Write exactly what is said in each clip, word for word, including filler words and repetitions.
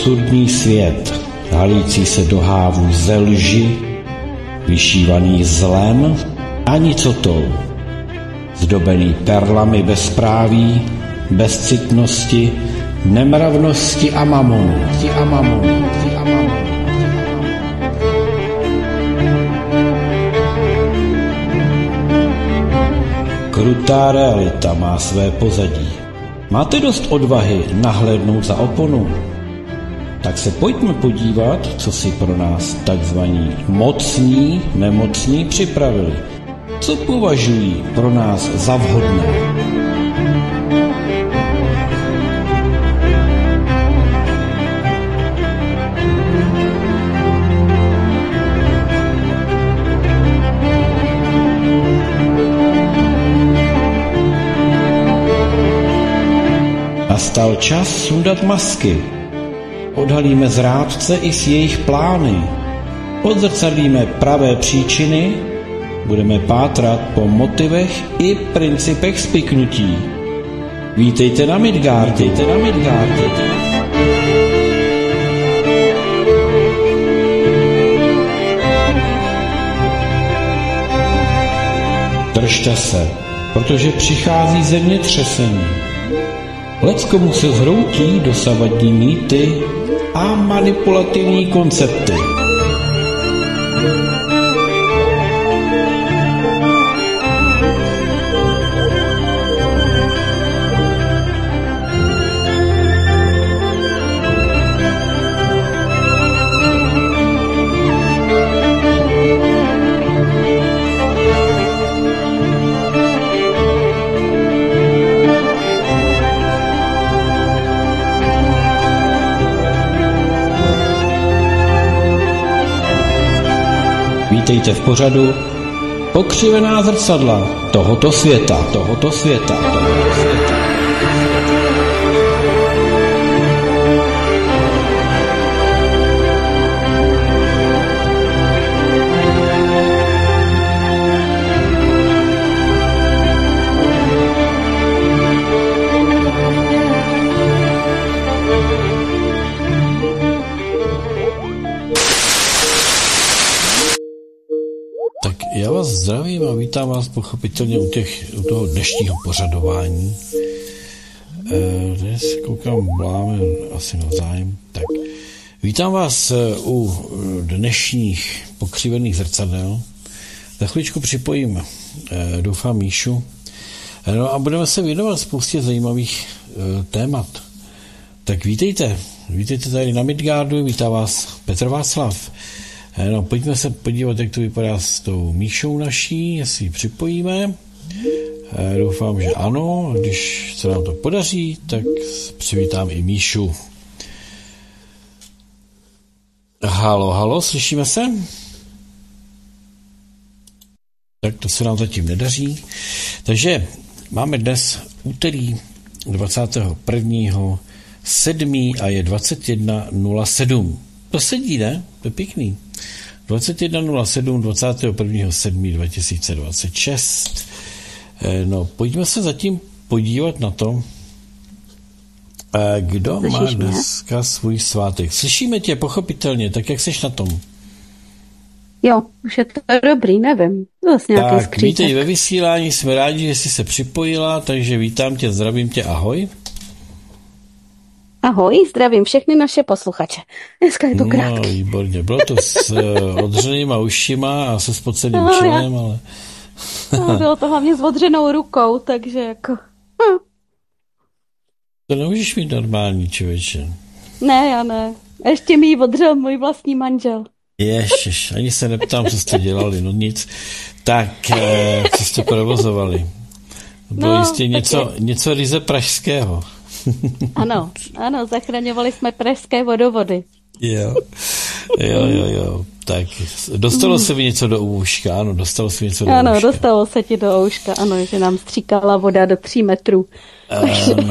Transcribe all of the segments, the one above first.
absurdní svět, halící se do hávů ze lži, vyšívaný zlem a nicotou, zdobený perlami bezpráví, bezcitnosti, nemravnosti a mamonu. A mamonu. A mamonu. Krutá realita má své pozadí. Máte dost odvahy nahlédnout za oponu? Tak se pojďme podívat, co si pro nás takzvaní mocní, nemocní připravili. Co považují pro nás za vhodné? Nastal čas sundat masky. Odhalíme zrádce i s jejich plány. Odzrcadlíme pravé příčiny. Budeme pátrat po motivech i principech spiknutí. Vítejte na Midgardu. Vítejte na Midgardu. Držte se, protože přichází zemětřesení. Leckomu se zhroutí dosavadní mýty a manipulativní koncepty. Vítejte v pořadu Pokřivená zrcadla tohoto světa, tohoto světa, tohoto světa. Já vás zdravím a vítám vás pochopitelně u, těch, u toho dnešního pořadování. E, dnes koukám, máme asi navzájem. Tak. Vítám vás u dnešních pokřivených zrcadel. Za chvíličku připojím, e, doufám, Míšu. E, no a budeme se věnovat spoustě zajímavých e, témat. Tak vítejte. Vítejte tady na Midgardu, vítá vás Petr Václav. No, pojďme se podívat, jak to vypadá s tou Míšou naší, jestli ji připojíme. E, doufám, že ano. Když se nám to podaří, tak přivítám i Míšu. Halo, halo, slyšíme se? Tak to se nám zatím nedaří. Takže máme dnes úterý dvacátého prvního sedmého a je dvacet jedna nula sedm. To sedí, ne? To je pěkný. dvacet jedna nula sedm dvacátého prvního sedmého dva tisíce dvacet šest. No, pojďme se zatím podívat na to, kdo Slyšíš má dneska mě? Svůj svátek. Slyšíme tě, pochopitelně, tak jak seš na tom? Jo, už je to dobrý, nevím. Vlastně tak, vítej ve vysílání, jsme rádi, že jsi se připojila, takže vítám tě, zdravím tě, ahoj. Ahoj, zdravím všechny naše posluchače. Dneska je to krátký. No, výborně. Bylo to s uh, odřenýma ušima a se spoceným no, čelem, já... ale... no, bylo to hlavně s odřenou rukou, takže jako... Hm. To nemůžeš mít normální, člověče. Ne, já ne. Ještě mi ji odřel můj vlastní manžel. Ježiš, ani se neptám, co jste dělali, no nic. Tak, eh, co jste provozovali? Bylo no, jistě něco, něco ryze pražského. Ano, ano, zachraňovali jsme pražské vodovody. Jo, jo, jo, jo. Tak, dostalo se mi něco do úška, ano, dostalo se mi něco do ano, úška. Ano, dostalo se ti do úška, ano, že nám stříkala voda do tří metrů. Um,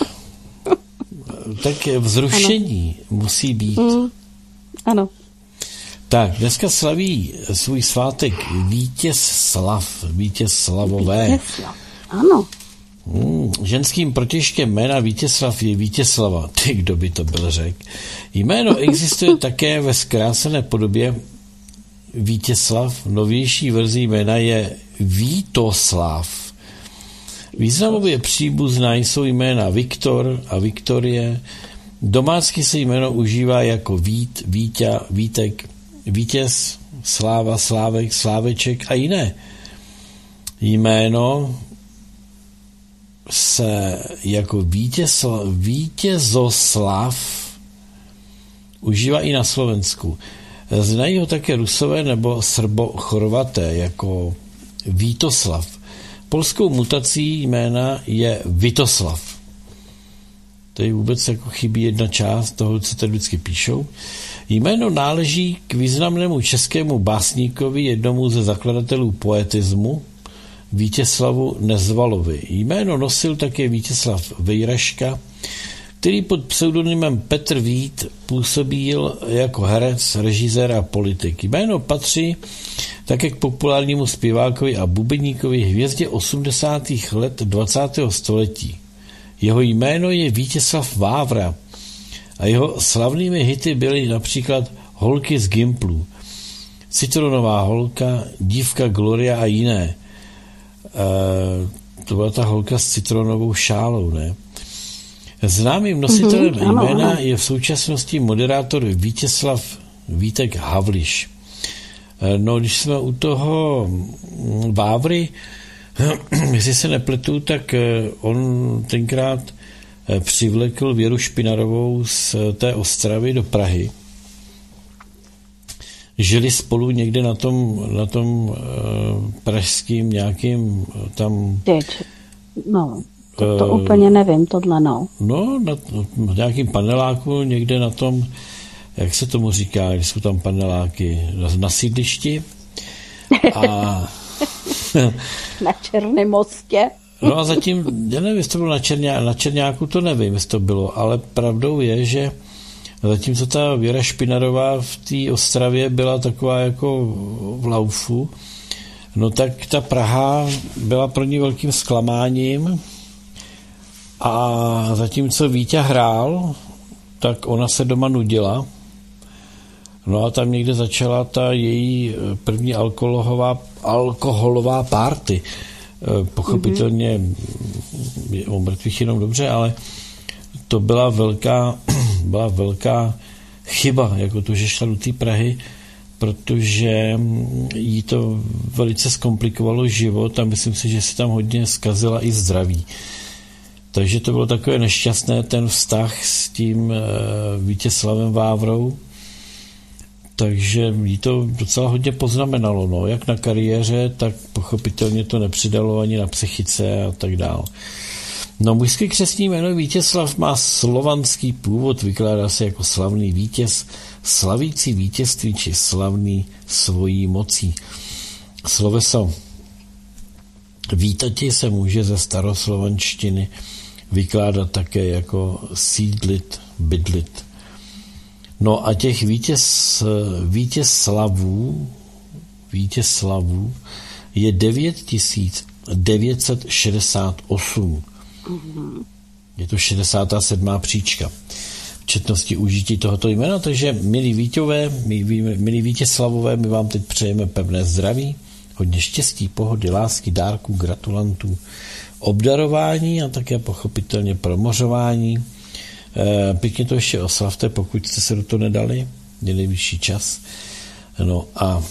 tak vzrušení ano. Musí být. Mm, ano. Tak, dneska slaví svůj svátek Vítězslav, Vítězslavové. Vítězslav, ano. Hmm, ženským protěžkem jména Vítězslav je Vítězslava. Ty, kdo by to byl řek. Jméno existuje také ve zkrácené podobě Vítězslav. Novější verzi jména je Vítoslav. Významově příbuzná jsou jména Viktor a Viktorie. Domácky se jméno užívá jako Vít, Vítě, Vítek, Vítěz, Sláva, Slávek, Sláveček a jiné. Jméno se jako Vítězslav, Vítězoslav užívá i na Slovensku. Znají ho také Rusové nebo Srbo-Chorvaté jako Vítoslav. Polskou mutací jména je Vitoslav. Tady vůbec jako chybí jedna část toho, co tady vždycky píšou. Jméno náleží k významnému českému básníkovi, jednomu ze zakladatelů poetismu, Vítězslavu Nezvalovi. Jméno nosil také Vítězslav Vejraška, který pod pseudonymem Petr Vít působil jako herec, režisér a politik. Jméno patří také k populárnímu zpěvákovi a bubeníkovi hvězdě osmdesátých let dvacátého století. Jeho jméno je Vítězslav Vávra a jeho slavnými hity byly například Holky z Gimplu, Citronová holka, Dívka Gloria a jiné. E, to byla ta holka s citronovou šálou, ne? Známým nositelem mm-hmm, jména ano. je v současnosti moderátor Vítězslav Vítek Havliš. No, když jsme u toho Vávry, jestli se nepletu, tak on tenkrát přivlekl Věru Špinarovou z té Ostravy do Prahy. Žili spolu někde na tom, na tom pražským nějakým tam... No, to, to uh, úplně nevím, tohle no. No, na, na nějakým paneláku někde na tom, jak se tomu říká, když jsou tam paneláky, na, na sídlišti. A... na Černém mostě. No a zatím, já nevím, jestli to bylo na, Černá, na Černáku, to nevím, jestli to bylo, ale pravdou je, že zatímco ta Věra Špinarová v té Ostravě byla taková jako v laufu, no tak ta Praha byla pro ní velkým zklamáním a zatímco Vítě hrál, tak ona se doma nudila. No a tam někde začala ta její první alkoholová, alkoholová party. Pochopitelně mm-hmm. o mrtvých jenom dobře, ale to byla velká, byla velká chyba, jako to, že šla do té Prahy, protože jí to velice zkomplikovalo život a myslím si, že si tam hodně zkazila i zdraví. Takže to bylo takové nešťastné, ten vztah s tím Vítězslavem Vávrou. Takže jí to docela hodně poznamenalo, no, jak na kariéře, tak pochopitelně to nepřidalo ani na psychice a tak dál. No, mužské křestní jméno Vítězslav má slovanský původ, vykládá se jako slavný vítěz, slavící vítězství či slavný svojí mocí. Sloveso vítati se může ze staroslovanštiny vykládat také jako sídlit, bydlit. No a těch vítěz, vítězslavů, vítězslavů je devět tisíc devět set šedesát osm. Mm-hmm. Je to šedesátá sedmá příčka v četnosti užití tohoto jména, takže milí Víťové, milí, milí Vítězslavové, my vám teď přejeme pevné zdraví, hodně štěstí, pohody, lásky, dárků, gratulantů, obdarování a také pochopitelně promořování. Pěkně to ještě oslavte, pokud jste se do toho nedali, je nejvyšší čas. No a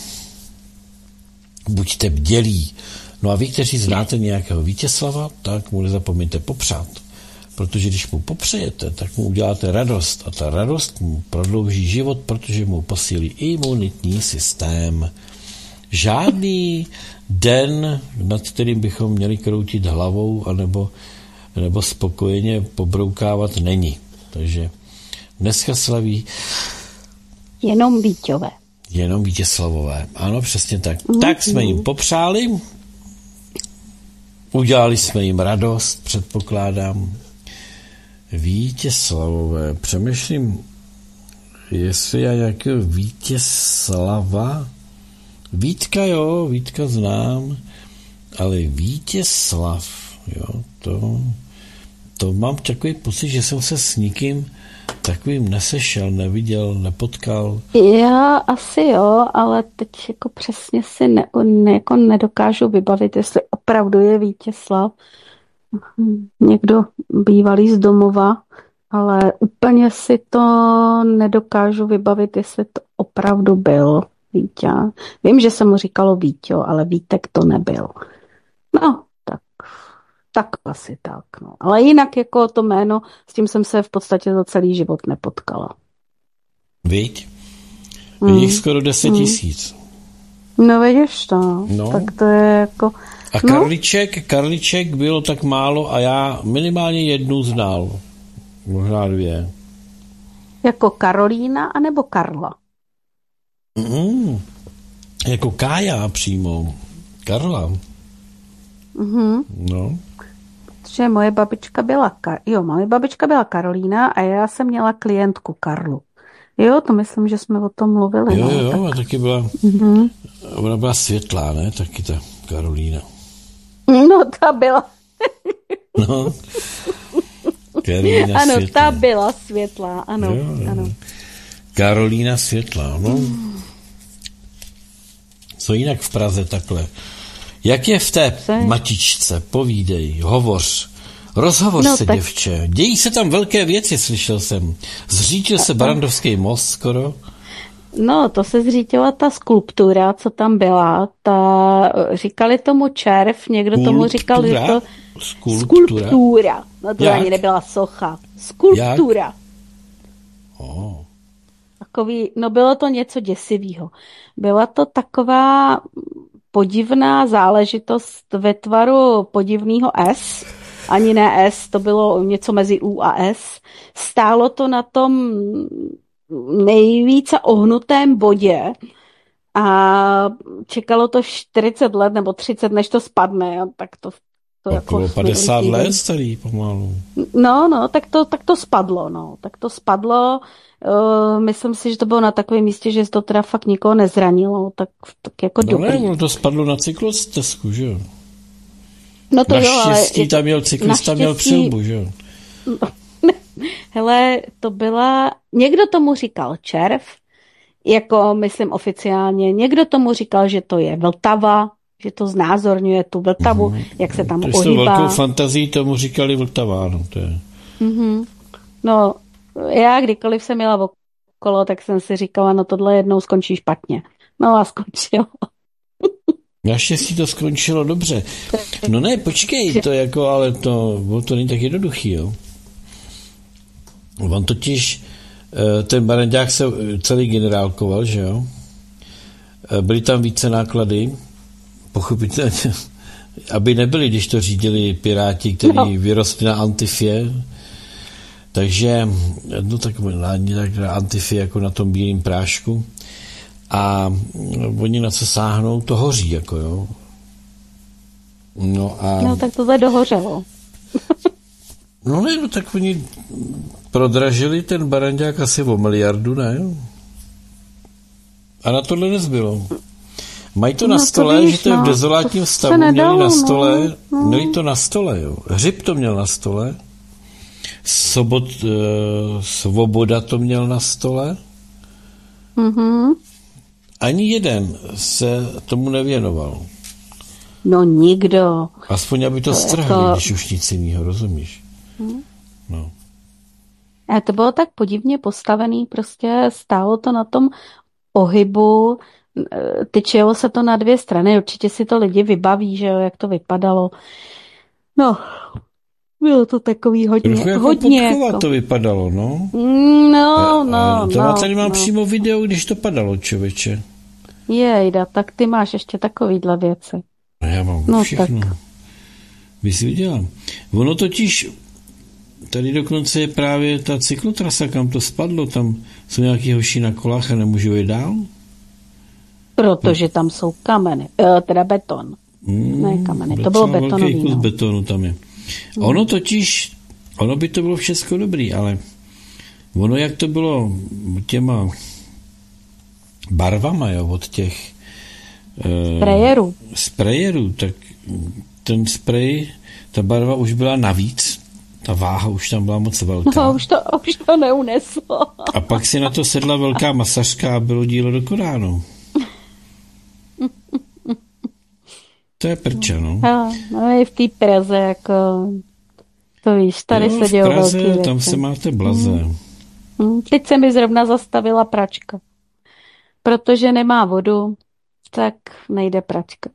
buďte bdělí. No a vy, kteří znáte nějakého Vítězslava, tak mu nezapomeňte popřát. Protože když mu popřejete, tak mu uděláte radost. A ta radost mu prodlouží život, protože mu posílí imunitní systém. Žádný den, nad kterým bychom měli kroutit hlavou, anebo, nebo spokojeně pobroukávat, není. Takže dneska slaví jenom Víťové. Jenom Vítězslavové. Ano, přesně tak. Mm-hmm. Tak jsme jim popřáli, udělali jsme jim radost, předpokládám. Vítězslavové. Přemýšlím, jestli já nějakého Vítězslava. Vítka, jo, Vítka znám, ale Vítězslav, jo, To, to mám takový pocit, že jsem se s nikým takovým nesešel, neviděl, nepotkal. Já asi jo, ale teď jako přesně si ne, ne, jako nedokážu vybavit, jestli opravdu je Vítězslav někdo bývalý z domova, ale úplně si to nedokážu vybavit, jestli to opravdu byl Vítě. Vím, že se mu říkalo Víťo, ale Vítek to nebyl. No, tak, tak asi tak. No. Ale jinak jako to jméno, s tím jsem se v podstatě za celý život nepotkala. Víť? Mm. Jich skoro deset tisíc. Mm. No vidíš to. No. Tak to je jako... A Karliček, no. Karliček bylo tak málo a já minimálně jednu znal. Možná dvě. Jako Karolína anebo Karla? Mm. Jako Kája přímo. Karla. Mhm. No. Protože moje babička byla, jo, moje babička byla Karolína a já jsem měla klientku Karlu. Jo, to myslím, že jsme o tom mluvili. Jo, no, jo, tak. a taky byla, mm-hmm. ona byla světlá, ne? Taky ta Karolína. No, ta byla. No. Karolína ano, světlá. ta byla světlá, ano, jo, jo. ano. Karolína světlá, no. Mm. Co jinak v Praze takhle? Jak je v té Co? matičce? Povídej, hovoř. Rozhovoř no, se, tak... děvče. Dějí se tam velké věci, slyšel jsem. Zřítil se Barrandovský most skoro. No, to se zřítila ta skulptura, co tam byla. Ta, říkali tomu červ, někdo Skulptura? tomu říkal, že to... Skulptura? Skulptura. No to Jak? ani nebyla socha. Skulptura. Jak? Oh. Takový, no bylo to něco děsivého. Byla to taková podivná záležitost ve tvaru podivného S. Ani ne S, to bylo něco mezi U a S. Stálo to na tom nejvíce ohnutém bodě a čekalo to čtyřicet let nebo třicet, než to spadne. Tak to, to Okolo jako padesát let starý pomalu. No, no, tak to, tak to spadlo, no. Tak to spadlo. Uh, myslím si, že to bylo na takovém místě, že to teda fakt nikoho nezranilo, tak, tak jako no dobrý. Ne, to spadlo na cyklostezku, že jo? No to naštěstí jo, ale... tam měl cyklista, měl přilbu, že jo? Hele, to byla... Někdo tomu říkal červ, jako myslím oficiálně, někdo tomu říkal, že to je Vltava, že to znázorňuje tu Vltavu, mm-hmm. jak se tam to ohýbá. To velkou fantazii tomu říkali Vltava, no to je... Mm-hmm. No, já kdykoliv jsem jela okolo, tak jsem si říkala, no tohle jednou skončí špatně. No a skončilo. Naštěstí to skončilo dobře. No ne, počkej, to jako, ale to, to není tak jednoduchý, jo. On totiž, ten Barandák se celý generálkoval, že jo. Byly tam více náklady, pochopitelně, aby nebyli, když to řídili piráti, kteří no. vyrostli na Antifě. Takže, no tak na Antifě jako na tom bílém prášku. A oni na co sáhnou, to hoří, jako jo. No a... No tak tohle dohořelo. no ne, no tak oni prodražili ten Barandák asi o miliardu, ne? A na tohle nezbylo. Mají to no, na stole, to víš, že to je v dezolátním stavu, nedalo, měli na stole, no, no. měli to na stole, jo. Hřib to měl na stole, Sobot, uh, Svoboda to měl na stole. Mhm. Ani jeden se tomu nevěnoval. No nikdo. Aspoň, aby to, to strhli, jako... když už nic jiného, rozumíš? Hmm. No. A to bylo tak podivně postavený, prostě stálo to na tom ohybu, tyčilo se to na dvě strany, určitě si to lidi vybaví, že jo, jak to vypadalo. No, bylo to takový hodně, trochu jako hodně jako... to vypadalo, no. No, no, a, a to no. Tady mám no. přímo video, když to padalo, člověče. Jejda, tak ty máš ještě takovýhle věci. No já mám no, všechno. Tak. By si viděla. Ono totiž, tady dokonce je právě ta cyklotrasa, kam to spadlo, tam jsou nějaký hoši na kolách a nemůžou jít dál? Protože tam jsou kameny, e, teda beton. Hmm, ne kameny, beton, to bylo betonový. Velký kus no. betonu tam je. Hmm. Ono totiž, ono by to bylo všechno dobrý, ale ono jak to bylo těma barvama, jo, od těch Sprejerů. Sprejerů, tak ten sprej, ta barva už byla navíc, ta váha už tam byla moc velká. No, už to, už to neuneslo. A pak si na to sedla velká masařka a bylo dílo dokonáno. To je prča, no. No, no i v té Praze, jako, to víš, tady jo, se dělo velký v Praze, věci. tam se máte blaze. Hmm. Hmm. Teď se mi zrovna zastavila pračka. Protože nemá vodu, tak nejde pračka.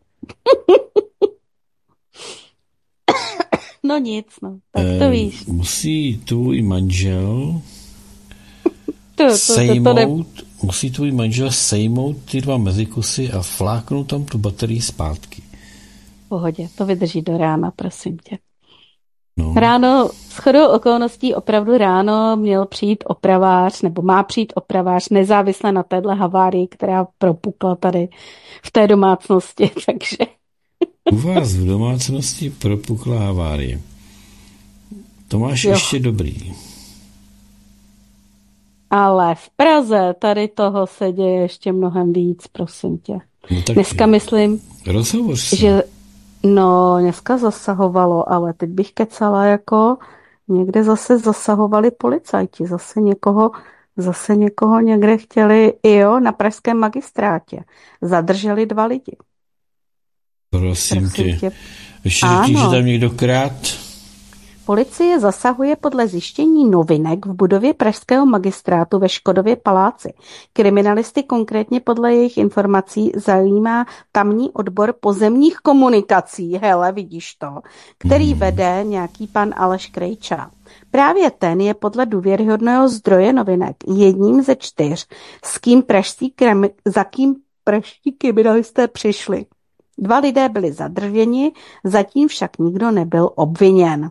No nic, no, tak to víš. E, musí tvůj manžel to, to, sejmout, to, to ne... musí tvůj manžel sejmout ty dva mezikusy a fláknout tam tu baterii zpátky. V pohodě, to vydrží do rána, prosím tě. No. Ráno, shodou okolností opravdu ráno měl přijít opravář, nebo má přijít opravář, nezávisle na téhle havárii, která propukla tady v té domácnosti, takže... U vás v domácnosti propukla havárie. To máš jo. ještě dobrý. Ale v Praze tady toho se děje ještě mnohem víc, prosím tě. No tak dneska myslím, že no, dneska zasahovalo, ale teď bych kecala jako někde zase zasahovali policajti, zase někoho, zase někoho někde chtěli, jo, na pražském magistrátě. Zadrželi dva lidi. Prosím, Prosím tě. tě. Ještě řekni, že tam někdo krát. Policie zasahuje podle zjištění novinek v budově pražského magistrátu ve Škodově paláci. Kriminalisty konkrétně podle jejich informací zajímá tamní odbor pozemních komunikací, hele, vidíš to, který hmm. vede nějaký pan Aleš Krejča. Právě ten je podle důvěryhodného zdroje novinek jedním ze čtyř, s kým pražský krimi, za kým pražští kriminalisté přišli. Dva lidé byli zadrženi, zatím však nikdo nebyl obviněn.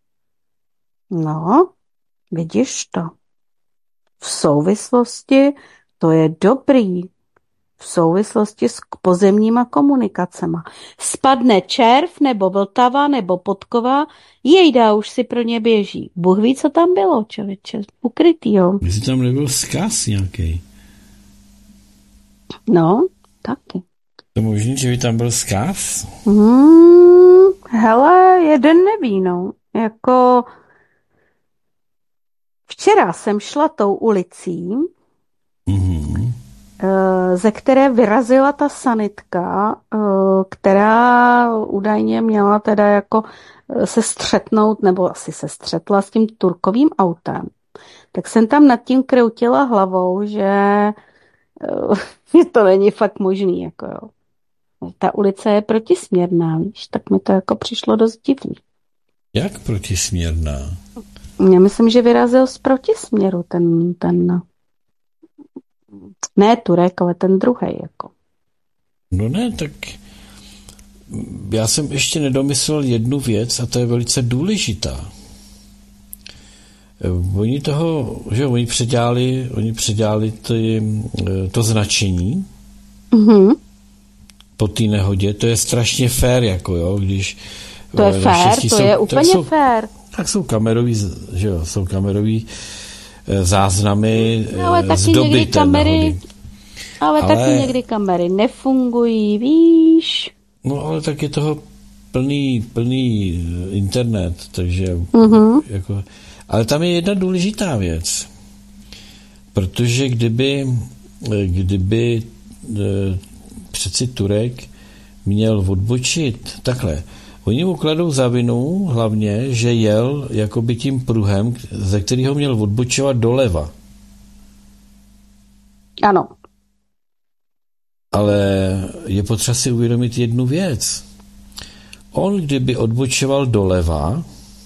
No, vidíš to. V souvislosti, to je dobrý, v souvislosti s pozemníma komunikacema. Spadne červ, nebo Vltava, nebo Podkova, jejda už si pro ně běží. Bůh ví, co tam bylo, člověče, ukrytýho. Jestli tam nebyl vzkaz nějaký. No, taky. To možný, že by tam byl vzkaz? Hmm, hele, jeden neví, no. Jako... Včera jsem šla tou ulicí, mm-hmm. ze které vyrazila ta sanitka, která údajně měla teda jako se střetnout, nebo asi se střetla s tím turkovým autem. Tak jsem tam nad tím kroutila hlavou, že to není fakt možný. Jako jo. Ta ulice je protisměrná, víš, tak mi to jako přišlo dost divný. Jak protisměrná? Já myslím, že vyrazil z protisměru ten, ten ne Turek, ale ten druhej, jako. No ne, tak já jsem ještě nedomyslel jednu věc a to je velice důležitá. Oni toho, že oni předělali, oni předělali ty, to značení mm-hmm. po té nehodě, to je strašně fér, jako jo, když... To je fér, to jsou, je úplně jsou, fér. Tak jsou kamerový, že jo, jsou kamerový záznamy no, ale z doby té nehody. Ale, ale taky někdy kamery nefungují, víš. No ale tak je toho plný, plný internet, takže mm-hmm. jako, ale tam je jedna důležitá věc, protože kdyby kdyby přeci Turek měl odbočit takhle, oni mu kladou za vinu hlavně, že jel jakoby tím pruhem, ze kterého měl odbočovat doleva. Ano. Ale je potřeba si uvědomit jednu věc. On, kdyby odbočoval doleva,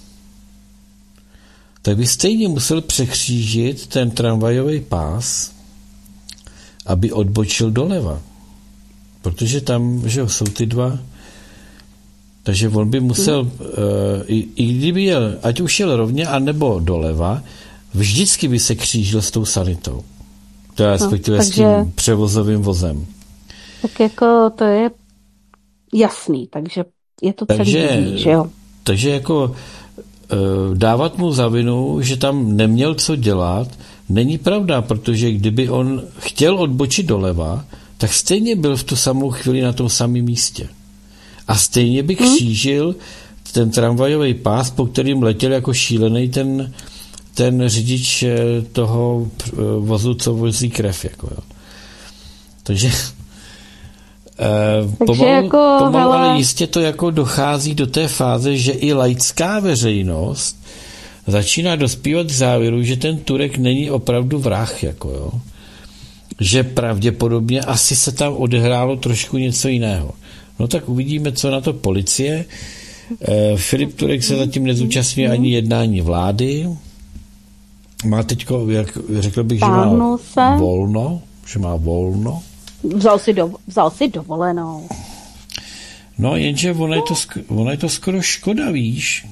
tak by stejně musel překřížit ten tramvajový pás, aby odbočil doleva. Protože tam, že jsou ty dva. Takže on by musel, uh, i, i kdyby jel, ať už jel rovně, anebo doleva, vždycky by se křížil s tou sanitou. To je respektive no, takže, s tím převozovým vozem. Tak jako to je jasný, takže je to celý divný, že jo? Takže jako uh, dávat mu za vinu, že tam neměl co dělat, není pravda, protože kdyby on chtěl odbočit doleva, tak stejně byl v tu samou chvíli na tom samém místě. A stejně by křížil hmm. ten tramvajový pás, po kterým letěl jako šílený ten, ten řidič toho vozu, co vozí krev. Jako, jo. Takže, eh, pomalu, jako, pomalu ale jistě to jako dochází do té fáze, že i laická veřejnost začíná dospívat k závěru, že ten Turek není opravdu vrah. Jako, jo. Že pravděpodobně asi se tam odehrálo trošku něco jiného. No tak uvidíme, co na to policie. Eh, Filip Turek se zatím nezúčastňuje ani jednání vlády. Má teďko, jak řekl bych, že má se. volno, že má volno. Vzal si, do, vzal si dovolenou. No, jenže ono je, to, ono je to skoro škoda, víš?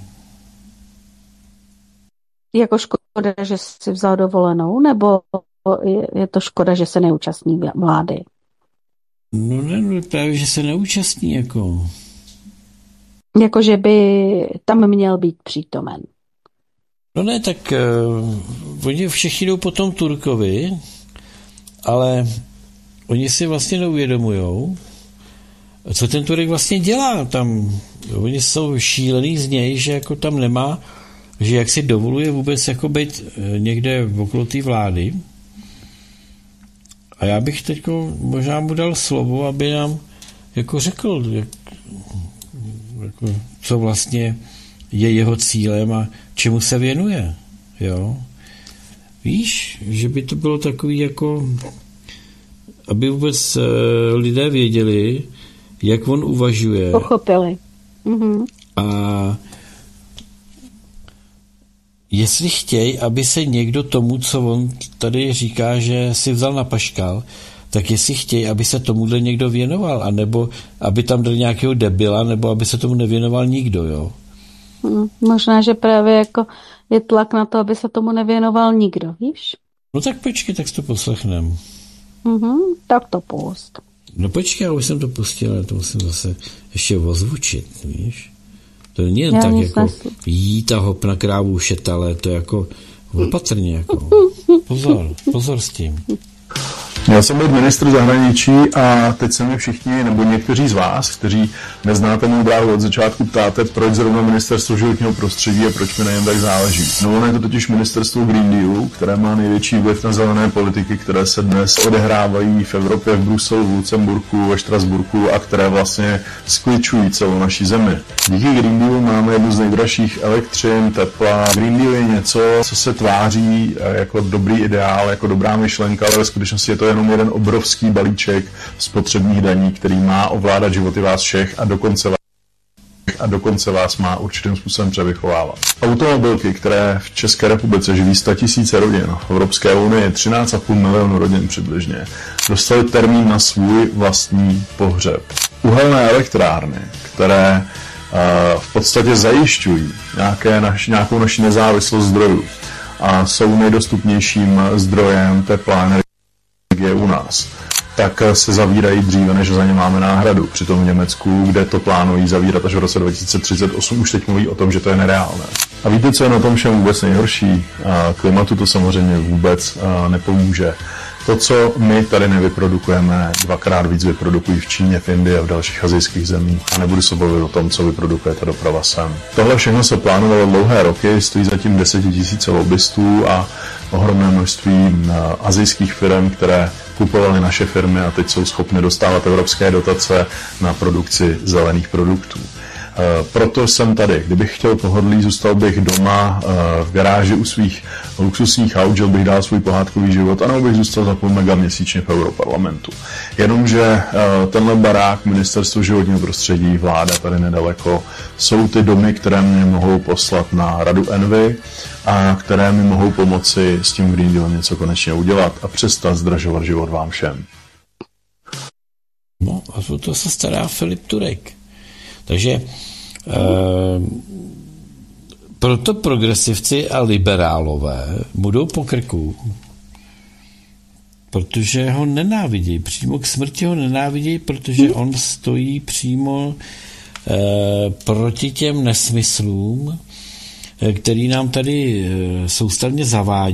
Jako škoda, že si vzal dovolenou, nebo je, je to škoda, že se neúčastní vlády? No ne, no, právě, že se neúčastní, jako. Jako, že by tam měl být přítomen. No ne, tak uh, oni všichni jdou po tom Turkovi, ale oni si vlastně neuvědomujou, co ten Turek vlastně dělá tam. Oni jsou šílený z něj, že jako tam nemá, že jak si dovoluje vůbec jako být někde okolo té vlády. A já bych teď možná mu dal slovo, aby nám jako řekl, jak, jako, co vlastně je jeho cílem a čemu se věnuje. Jo? Víš, že by to bylo takový jako, aby vůbec uh, lidé věděli, jak on uvažuje. Pochopili. Mhm. A jestli chtějí, aby se někdo tomu, co on tady říká, že si vzal na paškal, tak jestli chtějí, aby se tomuhle někdo věnoval, anebo aby tam dali nějakého debila, nebo aby se tomu nevěnoval nikdo, jo? Hmm, možná, že právě jako je tlak na to, aby se tomu nevěnoval nikdo, víš? No tak počkej, tak to poslechneme. Mhm, tak to pust. No počkej, já už jsem to pustil, ale to musím zase ještě ozvučit, víš? To není jen já tak jako nesl. Jít a hop na krávu šetale, to je jako opatrně, jako. Pozor, pozor s tím. Já jsem byl ministr zahraničí a teď se mi všichni, nebo někteří z vás, kteří neznáte mou dráhu od začátku, ptáte, proč zrovna ministerstvo životního prostředí a proč mi na něm tak záleží. No ono je to totiž ministerstvo Green Dealu, které má největší vliv na zelené politiky, které se dnes odehrávají v Evropě, v Bruselu, v Lucemburku, ve Štrasburku a které vlastně skličují celou naší zemi. Díky Green Dealu máme jednu z nejdražších elektřin, tepla. Green Deal je něco, co se tváří jako dobrý ideál, jako dobrá myšlenka, ale ve skutečnosti je to jenom jeden obrovský balíček spotřebních daní, který má ovládat životy vás všech a dokonce vás, a dokonce vás má určitým způsobem převychovávat. Automobilky, které v České republice živí sto tisíc rodin, v Evropské unii třináct a půl milionu rodin přibližně, dostali termín na svůj vlastní pohřeb. Uhelné elektrárny, které uh, v podstatě zajišťují nějaké naš, nějakou naši nezávislost zdrojů a jsou nejdostupnějším zdrojem tepla energie u nás, tak se zavírají dříve, než za ně máme náhradu. Přitom v Německu, kde to plánují zavírat až v roce dva tisíce třicet osm, už teď mluví o tom, že to je nereálné. A víte, co je na tom všem vůbec nejhorší? Klimatu to samozřejmě vůbec nepomůže. To, co my tady nevyprodukujeme, dvakrát víc vyprodukují v Číně, v Indii a v dalších asijských zemích. A nebudu se bavit o tom, co vyprodukuje ta doprava sem. Tohle všechno se plánovalo dlouhé roky, stojí zatím desetitisíce lobbystů a ohromné množství asijských firm, které kupovaly naše firmy a teď jsou schopny dostávat evropské dotace na produkci zelených produktů. Proto jsem tady. Kdybych chtěl pohodlí, zůstal bych doma v garáži u svých luxusních aut, žil bych dál svůj pohádkový život, anebo bych zůstal za půl mega měsíčně v Europarlamentu. Jenomže tenhle barák, ministerstvo životního prostředí, vláda tady nedaleko, jsou ty domy, které mě mohou poslat na Radu Envy a které mi mohou pomoci s tím Green Dealem něco konečně udělat a přestat zdražovat život vám všem. No a o to se stará Filip Turek. Takže e, proto progresivci a liberálové budou po krku, protože ho nenávidějí, přímo k smrti ho nenávidějí, protože on stojí přímo e, proti těm nesmyslům, e, který nám tady e, soustavně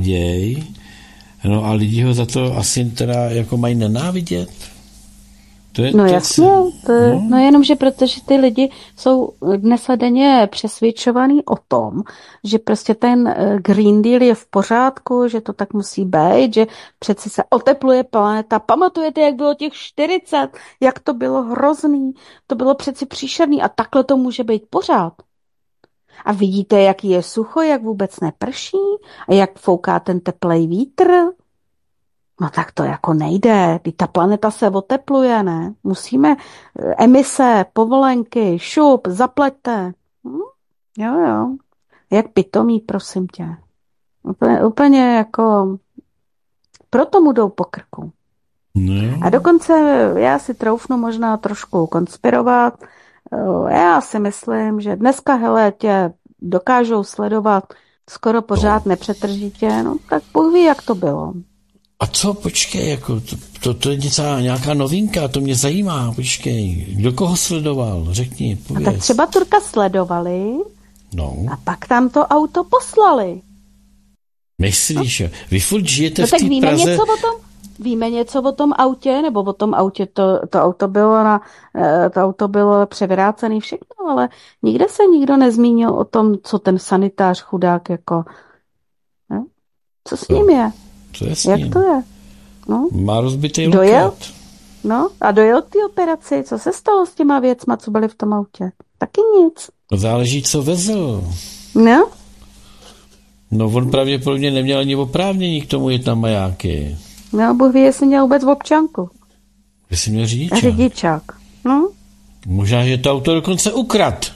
zavádějí, no a lidi ho za to asi teda jako mají nenávidět. To je, no to jasně, to je, no. no jenom, že protože ty lidi jsou dnes a denně přesvědčovaný o tom, že prostě ten Green Deal je v pořádku, že to tak musí být, že přeci se otepluje planeta. Pamatujete, jak bylo těch čtyřicet, jak to bylo hrozný, to bylo přeci příšerný a takhle to může být pořád. A vidíte, jaký je sucho, jak vůbec neprší a jak fouká ten teplej vítr. No tak to jako nejde, když ta planeta se otepluje, ne? Musíme emise, povolenky, šup, zaplaťte. Hm? Jo, jo. Jak pitomí, prosím tě. Úplně, úplně jako proto mu jdou po krku. No. A dokonce já si troufnu možná trošku konspirovat. Já si myslím, že dneska, hele, tě dokážou sledovat skoro pořád no. nepřetržitě, no tak Bůh ví, jak to bylo. A co, počkej, jako, to, to, to je něco, nějaká novinka, to mě zajímá, počkej, kdo koho sledoval, řekni, pověz. A tak třeba Turka sledovali no. a pak tam to auto poslali. Myslíš, no? Vy furt žijete no, v té tak víme Praze... něco o tom? Víme něco o tom autě, nebo o tom autě, to, to auto bylo na, to auto bylo převrácený všechno, ale nikde se nikdo nezmínil o tom, co ten sanitář chudák jako, ne? Co s ním je? Co je s Jak ním? to je? No? Má rozbitý dojel? loket. No a dojel k té operaci, co se stalo s těma věcma, co byly v tom autě? Taky nic. Záleží, co vezl. No? No on pravděpodobně neměl ani oprávnění k tomu jet na majáky. No, Bůh ví, jestli měl vůbec v občanku. Jestli měl řidičák. Řidičák, no. Možná, že to auto dokonce ukrad.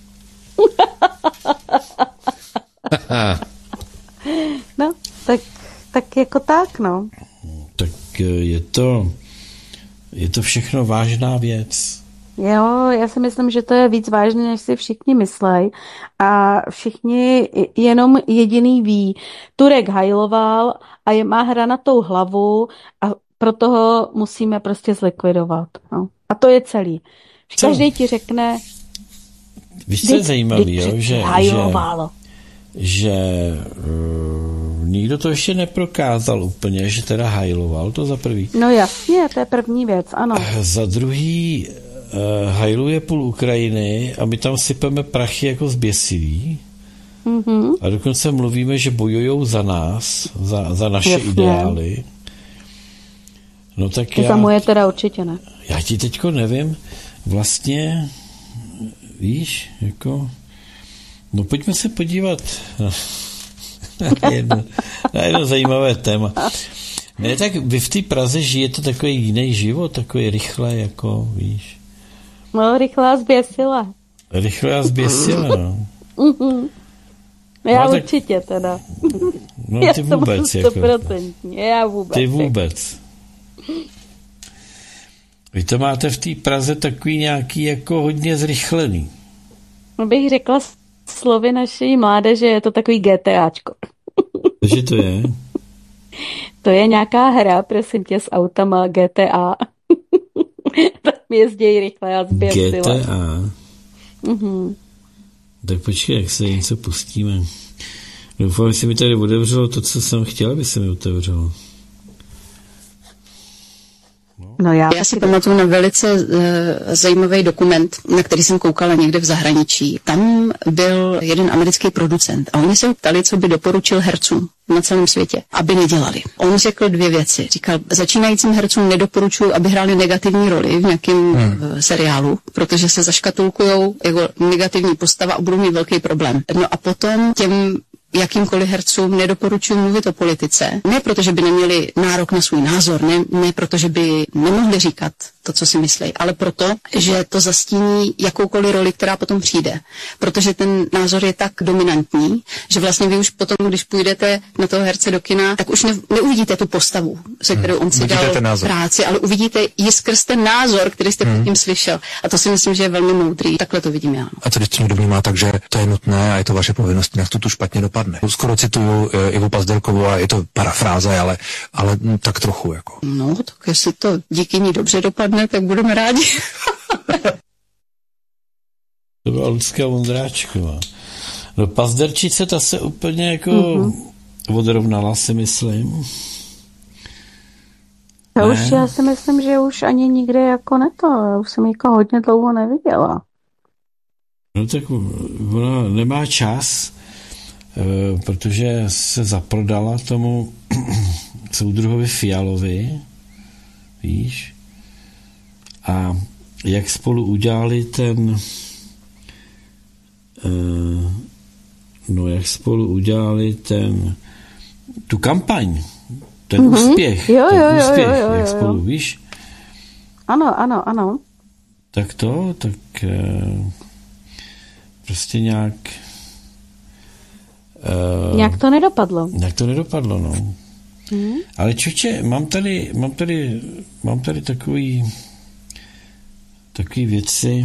no, tak, tak jako tak, no. Tak je to, je to všechno vážná věc. Jo, já si myslím, že to je víc vážné, než si všichni myslej. A všichni jenom jediný ví. Turek hajloval a je, má hranatou hlavu a proto ho musíme prostě zlikvidovat. No. A to je celý. Co? Každý ti řekne... Víš, co je zajímavý, jo? Že, hajlovalo. že, že uh, nikdo to ještě neprokázal úplně, že teda hajloval, to za prvý. No jasně, to je první věc, ano. Za druhý... Uh, hajluje půl Ukrajiny a my tam sypeme prachy jako zběsilí. Mm-hmm. A dokonce mluvíme, že bojujou za nás, za, za naše Jasně. ideály. No tak já... Za moje teda určitě ne. Já ti teďko nevím, vlastně, víš, jako... No pojďme se podívat na jedno, na jedno zajímavé téma. Ne, tak vy v té Praze žijete takový jiný život, takový rychle, jako, víš... No, rychle a zběsila. Rychle a zběsila, no. Mm-hmm. Já no, určitě teda. No já ty vůbec. Jako, já vůbec. Ty vůbec. Vy to máte v té Praze takový nějaký jako hodně zrychlený. Bych řekla slovy naší mládeže, je to takový GTAčko. Takže to je? To je nějaká hra, prosím tě, s autama G T A. Tam jezdí rychle a zběsila. G T A? Mhm. Tak počkej, jak se něco pustíme. Doufám, že se mi tady otevřelo to, co jsem chtěl, aby se mi otevřelo. No já, já si pamatuju na velice uh, zajímavý dokument, na který jsem koukala někde v zahraničí. Tam byl jeden americký producent a oni se ho ptali, co by doporučil hercům na celém světě, aby nedělali. On řekl dvě věci. Říkal, začínajícím hercům nedoporučuji, aby hráli negativní roli v nějakém hmm. uh, seriálu, protože se zaškatulkujou jako negativní postava a budou mít velký problém. No a potom těm jakýmkoliv hercům nedoporučuji mluvit o politice. Ne proto, že by neměli nárok na svůj názor, ne, ne proto, že by nemohli říkat to, co si myslí, ale proto, že to zastíní jakoukoliv roli, která potom přijde. Protože ten názor je tak dominantní, že vlastně vy už potom, když půjdete na toho herce do kina, tak už ne, neuvidíte tu postavu, se kterou on si dal práci, ale uvidíte ji skrz ten názor, který jste hmm. předtím slyšel. A to si myslím, že je velmi moudrý. Takhle to vidím já. A co když to někdo vnímá tak, že to je nutné a je to vaše povinnost, jinak to tu špatně dopadne. Skoro cituju Ivu Pazderkovou a je to parafráze, ale, ale tak trochu. Jako. No, tak jestli to díky ní dobře dopadne, tak budeme rádi. To byla Lucka Vondráčková. No Pazderčice, ta se úplně jako mm-hmm. odrovnala, si myslím. Já už, já si myslím, že už ani nikde jako ne to. Já už jsem jako hodně dlouho neviděla. No tak ona nemá čas, protože se zaprodala tomu soudruhovi Fialovi, víš, a jak spolu udělali ten no jak spolu udělali ten tu kampaň, ten mm-hmm. úspěch, jo, ten jo, úspěch, jo, jo, jo, jak jo. spolu, víš? Ano, ano, ano. Tak to, tak prostě nějak Uh, nějak to nedopadlo. Nějak to nedopadlo, no. Hmm. Ale čoče, mám tady, mám tady, mám tady takový takový věci.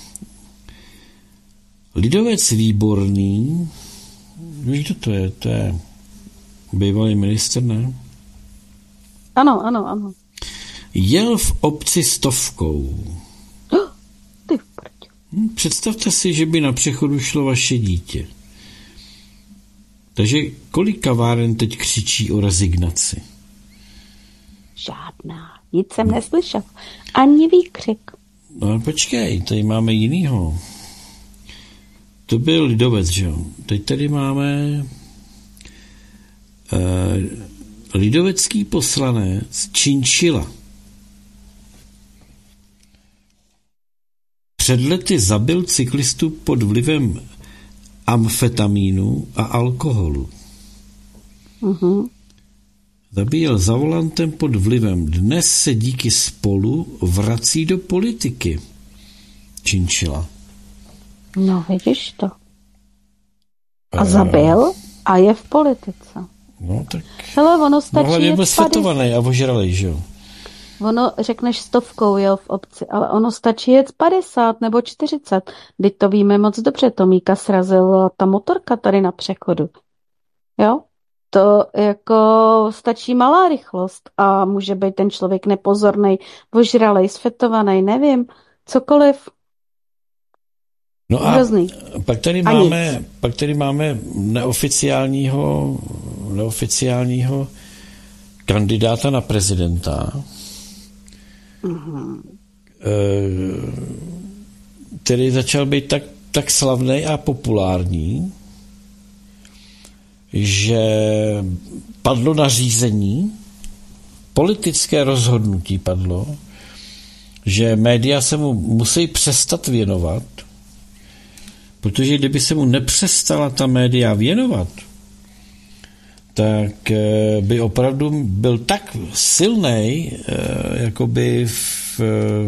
Lidovec Výborný, víš, kdo to je? To je bývalý ministr, ne? Ano, ano, ano. Jel v obci stovkou. Oh, ty prd. Hm, představte si, že by na přechodu šlo vaše dítě. Takže kolik kaváren teď křičí o rezignaci? Žádná. Nic jsem neslyšel. Ani výkřik. No počkej, tady máme jinýho. To byl lidovec, že jo? Teď tady máme uh, lidovecký poslanec Činčila. Před lety zabil cyklistu pod vlivem amfetamínu a alkoholu. Uh-huh. Zabíjel za volantem pod vlivem. Dnes se díky Spolu vrací do politiky. Činčila. No, vidíš to. A zabil a je v politice. No, tak... Hele, ono stačí no, jet byl svetovaný a ožralej, že jo? Ono, řekneš stovkou, jel v obci, ale ono stačí jet padesát nebo čtyřicet. Teď to víme moc dobře, Tomíka srazila ta motorka tady na přechodu. Jo? To jako stačí malá rychlost a může být ten člověk nepozornej, ožralej, sfetovaný, nevím, cokoliv. No a Hrozný. pak tady a máme, nic. pak tady máme neoficiálního, neoficiálního kandidáta na prezidenta, Mm-hmm. který začal být tak, tak slavný a populární, že padlo nařízení, politické rozhodnutí padlo, že média se mu musí přestat věnovat, protože kdyby se mu nepřestala ta média věnovat, tak by opravdu byl tak silný, jakoby v,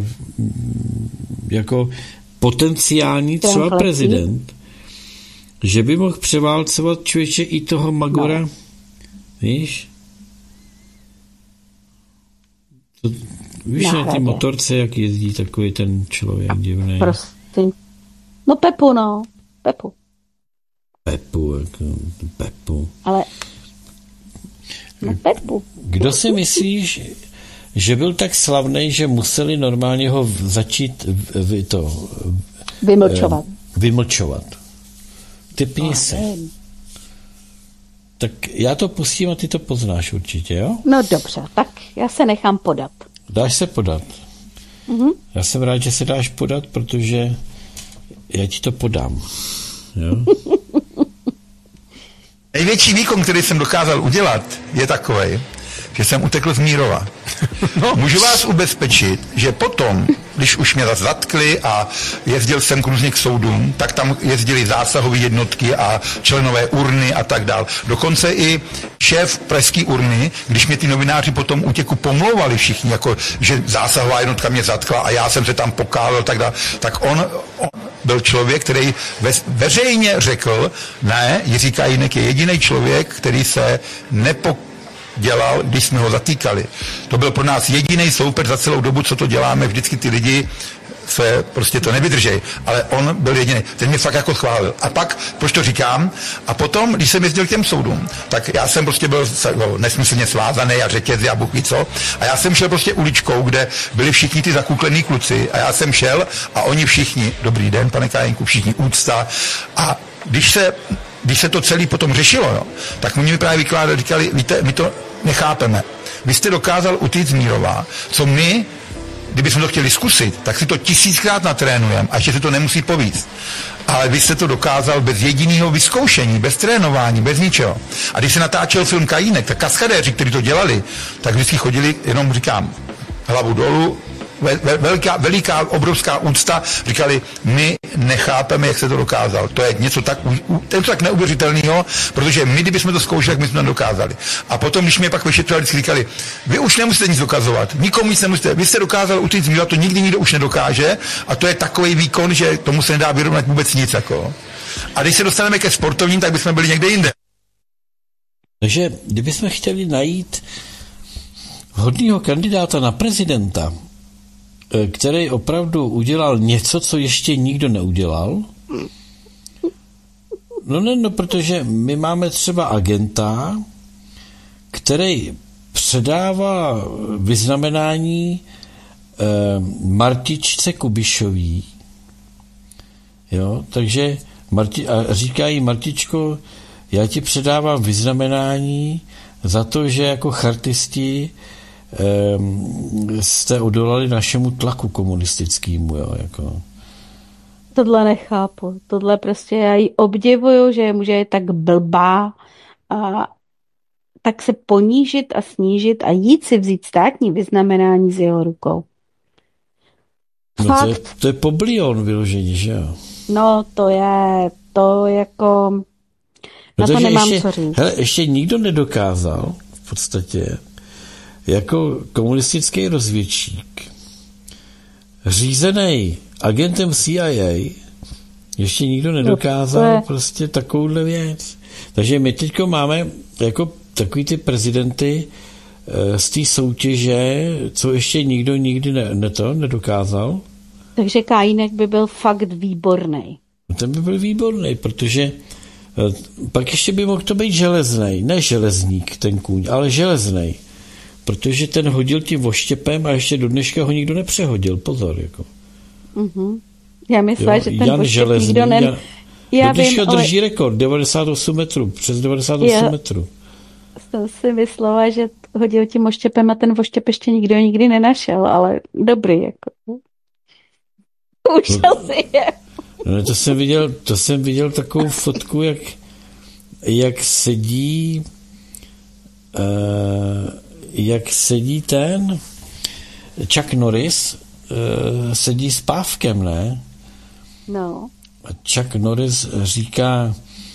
jako potenciální třeba prezident, že by mohl převálcovat člověče i toho Magora. No. Víš? To, víš na ty motorce, jak jezdí takový ten člověk divný. Prosím. No Pepu, no. Pepu. Pepu, jako Pepu. Ale no Pepu. Kdo si myslíš, že byl tak slavný, že museli normálně ho začít v, to, vymlčovat. Vymlčovat. Typni si. Tak já to pustím a ty to poznáš určitě, jo? No dobře, tak já se nechám podat. Dáš se podat. Mm-hmm. Já jsem rád, že se dáš podat, protože já ti to podám. Jo? Největší výkon, který jsem dokázal udělat, je takovej, že jsem utekl z Mírova. No. Můžu vás ubezpečit, že potom, když už mě zatkli a jezdil jsem různě k soudům, tak tam jezdili zásahové jednotky a členové urny a tak dál. Dokonce i šéf pražské urny, když mě ty novináři potom útěku pomlouvali všichni, jako že zásahová jednotka mě zatkla a já jsem se tam pokálil, tak dál, tak on, on byl člověk, který ve, veřejně řekl, ne, Jiří Kajínek je jediný člověk, který se nepokálil dělal, když jsme ho zatýkali. To byl pro nás jediný soupeř za celou dobu, co to děláme, vždycky ty lidi se prostě to nevydržej, ale on byl jediný. Ten mě fakt jako chválil. A pak, proč to říkám? A potom, když jsem jezdil k těm soudům, tak já jsem prostě byl nesmyslně svázaný a řetězy a Bůh ví co. A já jsem šel prostě uličkou, kde byli všichni ty zakuklený kluci a já jsem šel a oni všichni, dobrý den, pane Kájenku, všichni úcta. A když se Když se to celé potom řešilo, no, tak oni mi právě vykládali, říkali, víte, my to nechápeme. vy jste dokázal utíct z Mírova, co my, kdybychom to chtěli zkusit, tak si to tisíckrát natrénujeme a ještě se to nemusí povíct. Ale vy jste to dokázal bez jediného vyzkoušení, bez trénování, bez ničeho. A když se natáčel film Kajínek, tak kaskadéři, kteří to dělali, tak vždycky chodili, jenom říkám, hlavu dolů, veliká, veliká, obrovská úcta, říkali, my nechápeme, jak se to dokázal. To je něco tak, to je tak neuvěřitelného, protože my, kdybychom to zkoušeli, tak my jsme to nedokázali. A potom, když mě pak vyšetřovali, říkali, vy už nemusíte nic dokazovat, nikomu nic nemusíte, vy jste dokázal utíct z Mírova, to nikdy nikdo už nedokáže a to je takový výkon, že tomu se nedá vyrovnat vůbec nic. Jako. A když se dostaneme ke sportovním, tak bychom byli někde jinde. Takže kdybychom chtěli najít vhodného kandidáta na prezidenta, který opravdu udělal něco, co ještě nikdo neudělal. No ne, no, protože my máme třeba agenta, který předává vyznamenání eh, Martičce Kubišový. Jo, takže Marti, a říká jí, Martičko, já ti předávám vyznamenání za to, že jako chartisti jste odolali našemu tlaku komunistickému, jo, jako. Tohle nechápu. Tohle prostě já jí obdivuju, že může je tak blbá a tak se ponížit a snížit a jít si vzít státní vyznamenání z jeho rukou. No to je, to je poblion vyložení, že jo? No to je, to jako na Protože to nemám ještě, co říct. Hele, ještě nikdo nedokázal v podstatě jako komunistický rozvědčík, řízený agentem C I A, ještě nikdo nedokázal no, je... prostě takovouhle věc. Takže my teďko máme jako takový ty prezidenty z té soutěže, co ještě nikdo nikdy ne, ne to nedokázal. Takže Kajínek by byl fakt výborný. Ten by byl výborný, protože pak ještě by mohl to být železnej, ne železník ten kůň, ale železnej. Protože ten hodil tím voštěpem a ještě do dneška ho nikdo nepřehodil. Pozor, jako. Uh-huh. Já myslela, jo, že ten Jan voštěp Železný, nikdo ne... Jan, Já do dneška vím, drží ale... rekord, devadesát osm metrů, přes devadesát osm Já... metrů. Jsem si myslela, že hodil tím voštěpem a ten voštěp ještě nikdo nikdy nenašel, ale dobrý, jako. Užel si je. No, to jsem viděl, to jsem viděl takovou fotku, jak, jak sedí uh, jak sedí ten Chuck Norris, uh, sedí s pávkem, ne? No. A Chuck Norris říká,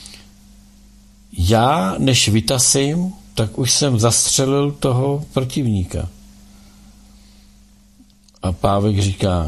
já než vytasím, tak už jsem zastřelil toho protivníka. A pávek říká,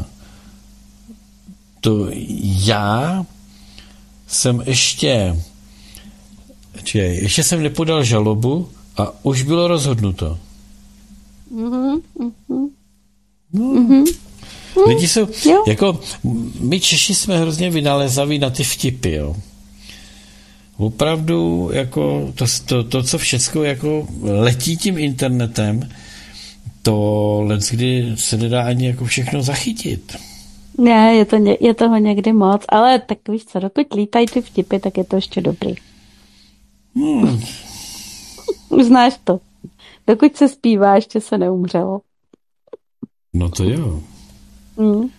to já jsem ještě či ještě jsem nepodal žalobu a už bylo rozhodnuto. Mhm, mhm. No. Mhm. Lidi jsou, jako, my Češi jsme hrozně vynalézaví na ty vtipy, jo. Opravdu, jako, to, to, to co všecko, jako, letí tím internetem, to leckdy se nedá ani, jako, všechno zachytit. Ne, je, to, je toho někdy moc, ale tak víš co, dokud lítají ty vtipy, tak je to ještě dobrý. Hmm. Uznáš to. Dokud se zpívá, ještě se neumřelo. No to jo. Hmm.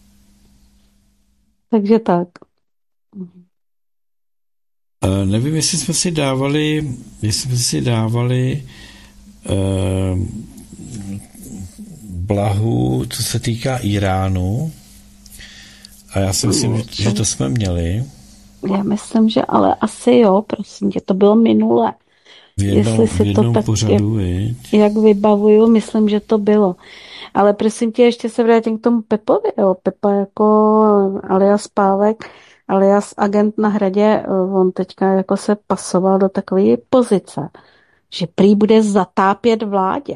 Takže tak. Uh, nevím, jestli jsme si dávali, jestli jsme si dávali uh, blahu, co se týká Iránu. A já si myslím, že, že to jsme měli. Já myslím, že ale asi jo, prosím tě, to bylo minule. V jednom, Jestli si v jednom to tak, pořadu, jak, jak vybavuju, myslím, že to bylo. Ale prosím tě, ještě se vrátím k tomu Pepovi, jo. Pepa jako alias Pávek, alias agent na Hradě, on teďka jako se pasoval do takové pozice, že prý bude zatápět vládě.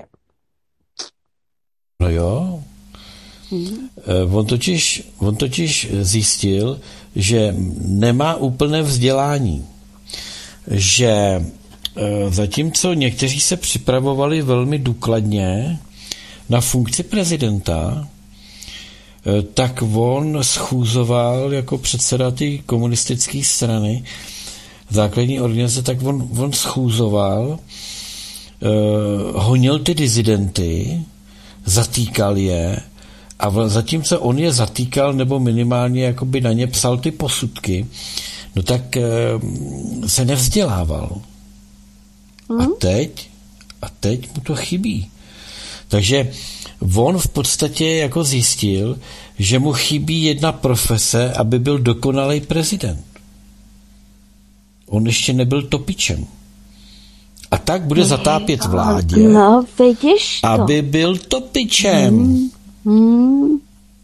No jo. Hmm. On totiž, on totiž zjistil, že nemá úplné vzdělání. Že zatímco někteří se připravovali velmi důkladně na funkci prezidenta, tak on schůzoval jako předseda té komunistické strany, základní organizace, tak on, on schůzoval honil ty dizidenty, zatýkal je a v, zatímco on je zatýkal nebo minimálně jakoby na ně psal ty posudky, no tak uh, se nevzdělával. Hmm. A teď a teď mu to chybí. Takže on v podstatě jako zjistil, že mu chybí jedna profese, aby byl dokonalý prezident. On ještě nebyl topičem. A tak bude zatápět vládě, no, vidíš to. aby byl topičem. Hmm. Hmm.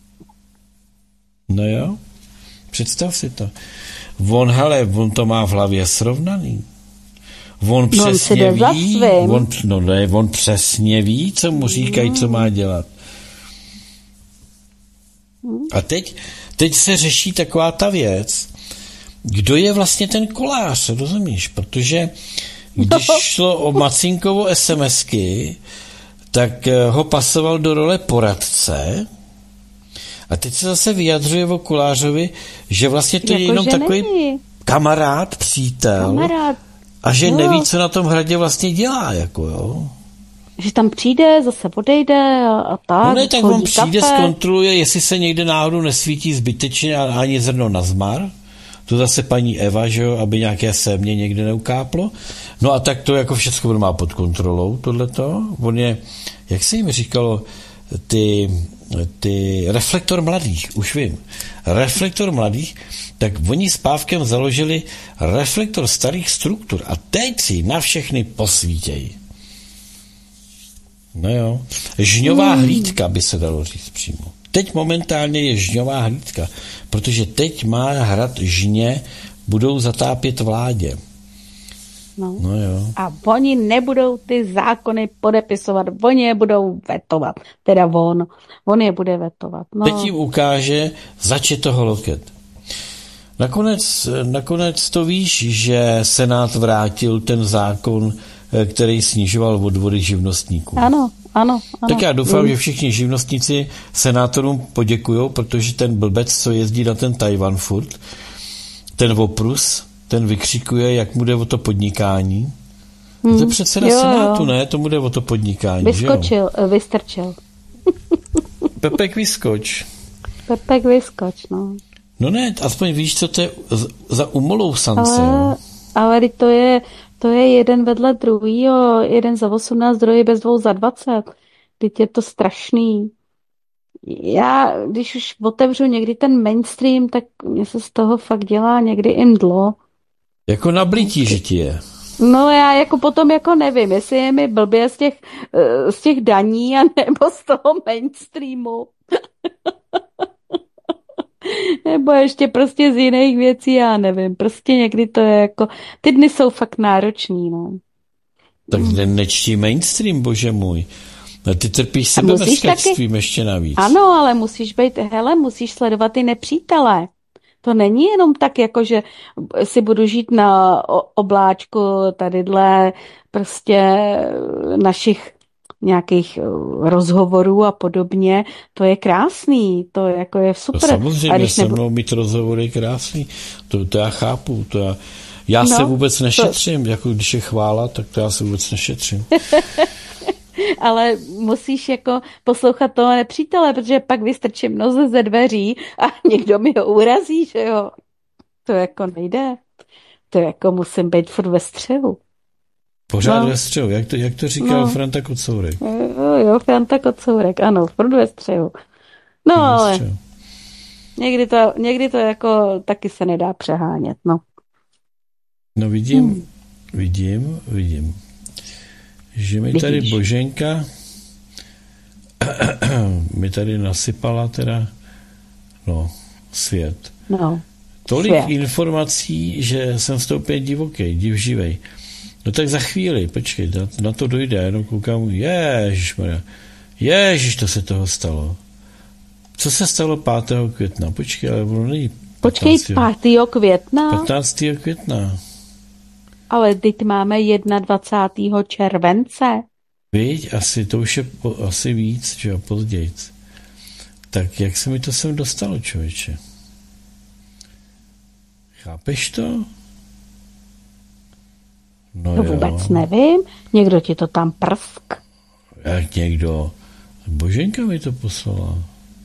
No jo, představ si to. On, hele, on to má v hlavě srovnaný. On přesně on ví, on, no ne, on přesně ví, co mu říkají, co má dělat. A teď, teď se řeší taková ta věc, kdo je vlastně ten kolář, rozumíš? Protože když šlo o Macinkovo SMSky, tak ho pasoval do role poradce a teď se zase vyjadřuje o Kolářovi, že vlastně to jako je jenom takový není. kamarád, přítel kamarád. A že no. neví, co na tom hradě vlastně dělá, jako jo. Že tam přijde, zase odejde a, a tak. No ne, tak on přijde, kafe. zkontroluje, jestli se někde náhodou nesvítí zbytečně a ani zrno na zmar. To zase paní Eva, že jo, aby nějaké sémě někde neukáplo. No a tak to jako všechno on má pod kontrolou, tohleto. On je, jak se jim říkalo, ty, ty reflektor mladých, už vím. Reflektor mladých, tak oni s Pávkem založili reflektor starých struktur a teď si na všechny posvítějí. No jo. Žňová hmm. hlídka by se dalo říct přímo. Teď momentálně je žňová hlídka, protože teď má hrad žně, budou zatápět vládě. No. no jo. A oni nebudou ty zákony podepisovat, oni je budou vetovat. Teda on, on je bude vetovat. No. Teď jim ukáže, zač je toho loket. Nakonec, nakonec to víš, že Senát vrátil ten zákon, který snižoval odvody živnostníků. Ano, ano, ano. Tak já doufám, že všichni živnostníci senátorům poděkujou, protože ten blbec, co jezdí na ten Tajvan furt, ten oprus, ten vykřikuje, jak mu jde o to podnikání. Hmm. To je předseda jo, Senátu, jo. ne? Tomu jde o to podnikání, Vyskočil, že jo? Vystrčil. Pepek vyskoč. Pepek vyskoč, no. No ne, aspoň víš, co to je za umolousance. Ale, ale to je, to je jeden vedle druhýho, jeden za osmnáct, druhý bez dvou za dvacet. Teď je to strašný. Já, když už otevřu někdy ten mainstream, tak mě se z toho fakt dělá někdy i mdlo. Jako na blití, že ti je. No já jako potom jako nevím, jestli je mi blbě z těch, z těch daní a nebo z toho mainstreamu. Nebo ještě prostě z jiných věcí, já nevím. Prostě někdy to je jako... Ty dny jsou fakt náročný, no. Tak ne, nečtí mainstream, bože můj. No, ty trpíš sebebezpečstvím taky... ještě navíc. Ano, ale musíš být, hele, musíš sledovat ty nepřítele. To není jenom tak, jako že si budu žít na obláčku tadyhle prostě našich nějakých rozhovorů a podobně, to je krásný, to jako je super. To samozřejmě se mnou nebu... mít rozhovory je krásný, to, to já chápu, to já, já no, se vůbec nešetřím, to... jako když je chvála, tak to já se vůbec nešetřím. Ale musíš jako poslouchat toho nepřítele, protože pak vystrčím noze ze dveří a někdo mi ho urazí, že jo. To jako nejde. To jako musím být furt ve střehu. Pořád no. ve střehu, jak to, jak to říkal no. Franta Kocourek. Jo, jo, Franta Kocourek, ano, furt ve střehu. No ve ale střehu. Někdy to, někdy to jako taky se nedá přehánět, no. No vidím, hmm. vidím, vidím. Že mi tady Vidíš. Boženka mi tady nasypala teda no, svět. No, Tolik svět. informací, že jsem z toho úplně divoký, divživej. No tak za chvíli, počkej, na, na to dojde, já jenom koukám, ježišmarja, ježiš, to se toho stalo. Co se stalo pátého května? Počkej, ale ono není Počkej, pátého května? patnáctého května. Ale teď máme dvacátého prvního července. Víď, asi to už je po, asi víc, že jo, pozdějc. Tak jak se mi to sem dostalo, člověče? Chápeš to? No, to vůbec nevím. Někdo ti to tam prsk. Jak někdo? Boženka mi to poslala.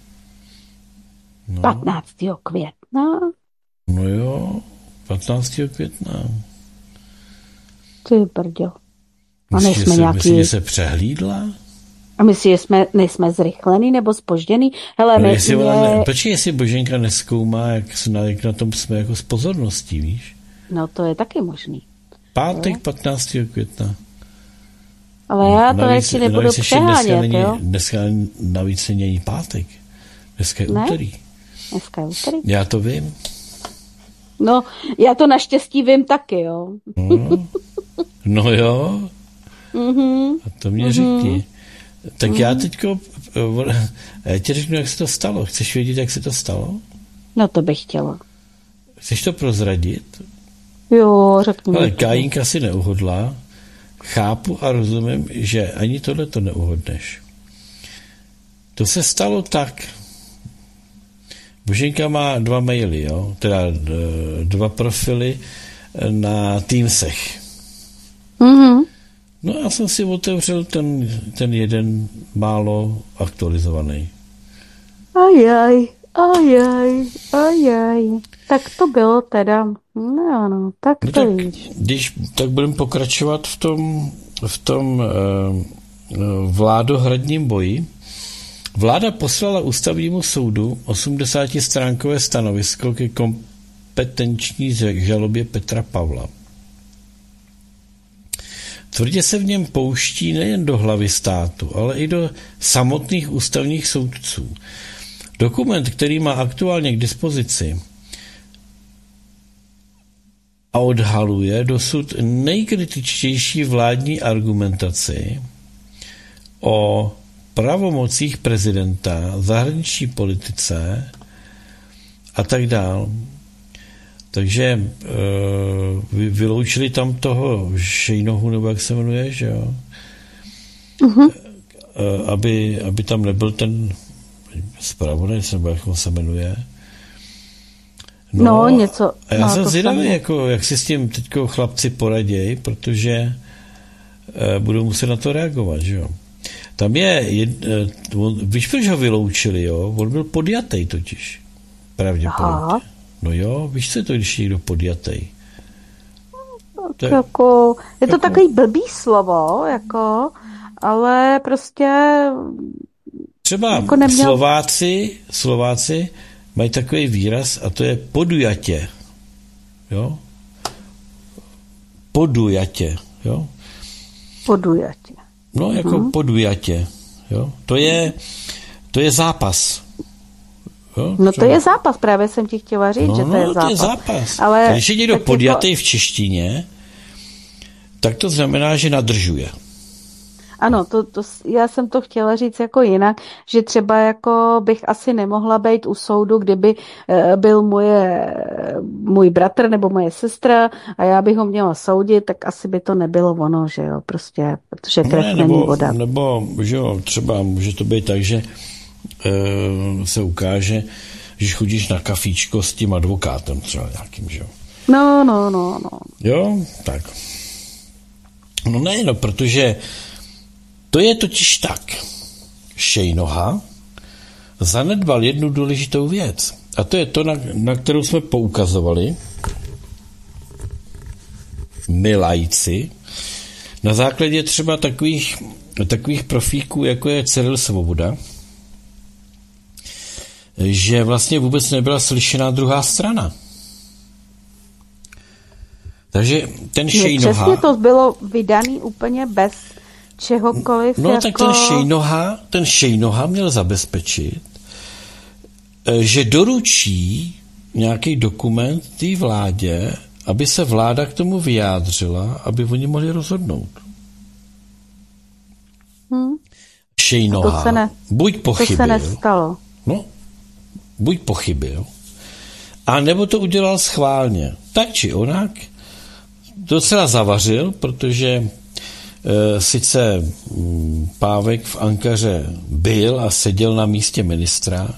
No. patnáctého května. No jo, patnáctého května. Ty brďo. A myslíš, nejsme se, nějaký... myslíš, že se přehlídla? A myslíš, že jsme, nejsme zrychlený nebo zpožděný? Hele, no, my, jestli mě... ne, počkej, jestli Boženka nezkoumá, jak na, jak na tom jsme jako s pozorností, víš? No to je taky možný. Pátek jo? patnáctého května. Ale já to ještě nebudu přehánět, není, jo? Dneska navíc není pátek. Dneska je ne? úterý. Dneska je úterý. Já to vím. No, já to naštěstí vím taky, jo. No, no jo. Mm-hmm. A to mě mm-hmm. řekni. Tak mm-hmm. já teďko, já ti řeknu, jak se to stalo. Chceš vědět, jak se to stalo? No to bych chtěla. Chceš to prozradit? Jo, řekni. Ale Kájinka si neuhodla. Chápu a rozumím, že ani tohle to neuhodneš. To se stalo tak. Boženka má dva maily, jo? Teda dva profily na Teamsech. Mm-hmm. No já jsem si otevřel ten, ten jeden málo aktualizovaný. Ajaj, ajaj, ajaj. Tak to bylo teda. No, no, tak no to tak, víš. Když tak budeme pokračovat v tom, v tom uh, vládohradním boji. Vláda poslala ústavnímu soudu osmdesátistránkové stanovisko ke kompetenční žalobě Petra Pavla. Tvrdě se v něm pouští nejen do hlavy státu, ale i do samotných ústavních soudců. Dokument, který má aktuálně k dispozici a odhaluje dosud nejkritičtější vládní argumentaci o pravomocích prezidenta, zahraniční politice a tak dál. Takže e, vyloučili tam toho Šejnohu, nebo jak se jmenuje, že jo? Uh-huh. E, aby, aby tam nebyl ten zpravodaj, nebo jak on se jmenuje. No, no něco. A já no, jsem zvědavý, sam jako, jak si s tím teďko chlapci poradějí, protože e, budou muset na to reagovat, že jo? Tam je, jed, on, víš, proč ho vyloučili, jo? On byl podjatej totiž. Pravděpodobně. No jo, víš, co je to, když je někdo podjatej? To je, jako, je to jako, takový blbý slovo, jako, ale prostě... Třeba jako neměl... Slováci, Slováci mají takový výraz a to je podujatě. Jo? Podujatě, jo? Podujatě. No, jako uh-huh. podujatě, jo? To je, to je zápas. Jo? No to je zápas, právě jsem ti chtěla říct, no, že to je no, zápas. to je zápas. Ale když je někdo podjatý jako... v češtině, tak to znamená, že nadržuje. Ano, to, to, já jsem to chtěla říct jako jinak, že třeba jako bych asi nemohla být u soudu, kdyby byl moje, můj bratr nebo moje sestra a já bych ho měla soudit, tak asi by to nebylo ono, že jo, prostě, protože krev ne, není nebo, voda. Nebo, že jo, třeba může to být tak, že e, se ukáže, že chodíš na kafíčko s tím advokátem třeba nějakým, že jo. No, no, no, no. Jo, tak. No ne, no, protože to je totiž tak. Šejnoha zanedbal jednu důležitou věc. A to je to, na, na kterou jsme poukazovali. My laici. Na základě třeba takových, takových profíků, jako je Cyril Svoboda, že vlastně vůbec nebyla slyšená druhá strana. Takže ten Šejnoha... Přesně to bylo vydaný úplně bez čehokoliv. No jako... tak ten Šejnoha, ten Šejnoha měl zabezpečit, že doručí nějaký dokument té vládě, aby se vláda k tomu vyjádřila, aby oni mohli rozhodnout. Hmm. Šejnoha to ne, buď pochybil. To se nestalo. No, buď pochybil, a nebo to udělal schválně. Tak či onak docela zavařil, protože e, sice m, Pávek v Ankaře byl a seděl na místě ministra,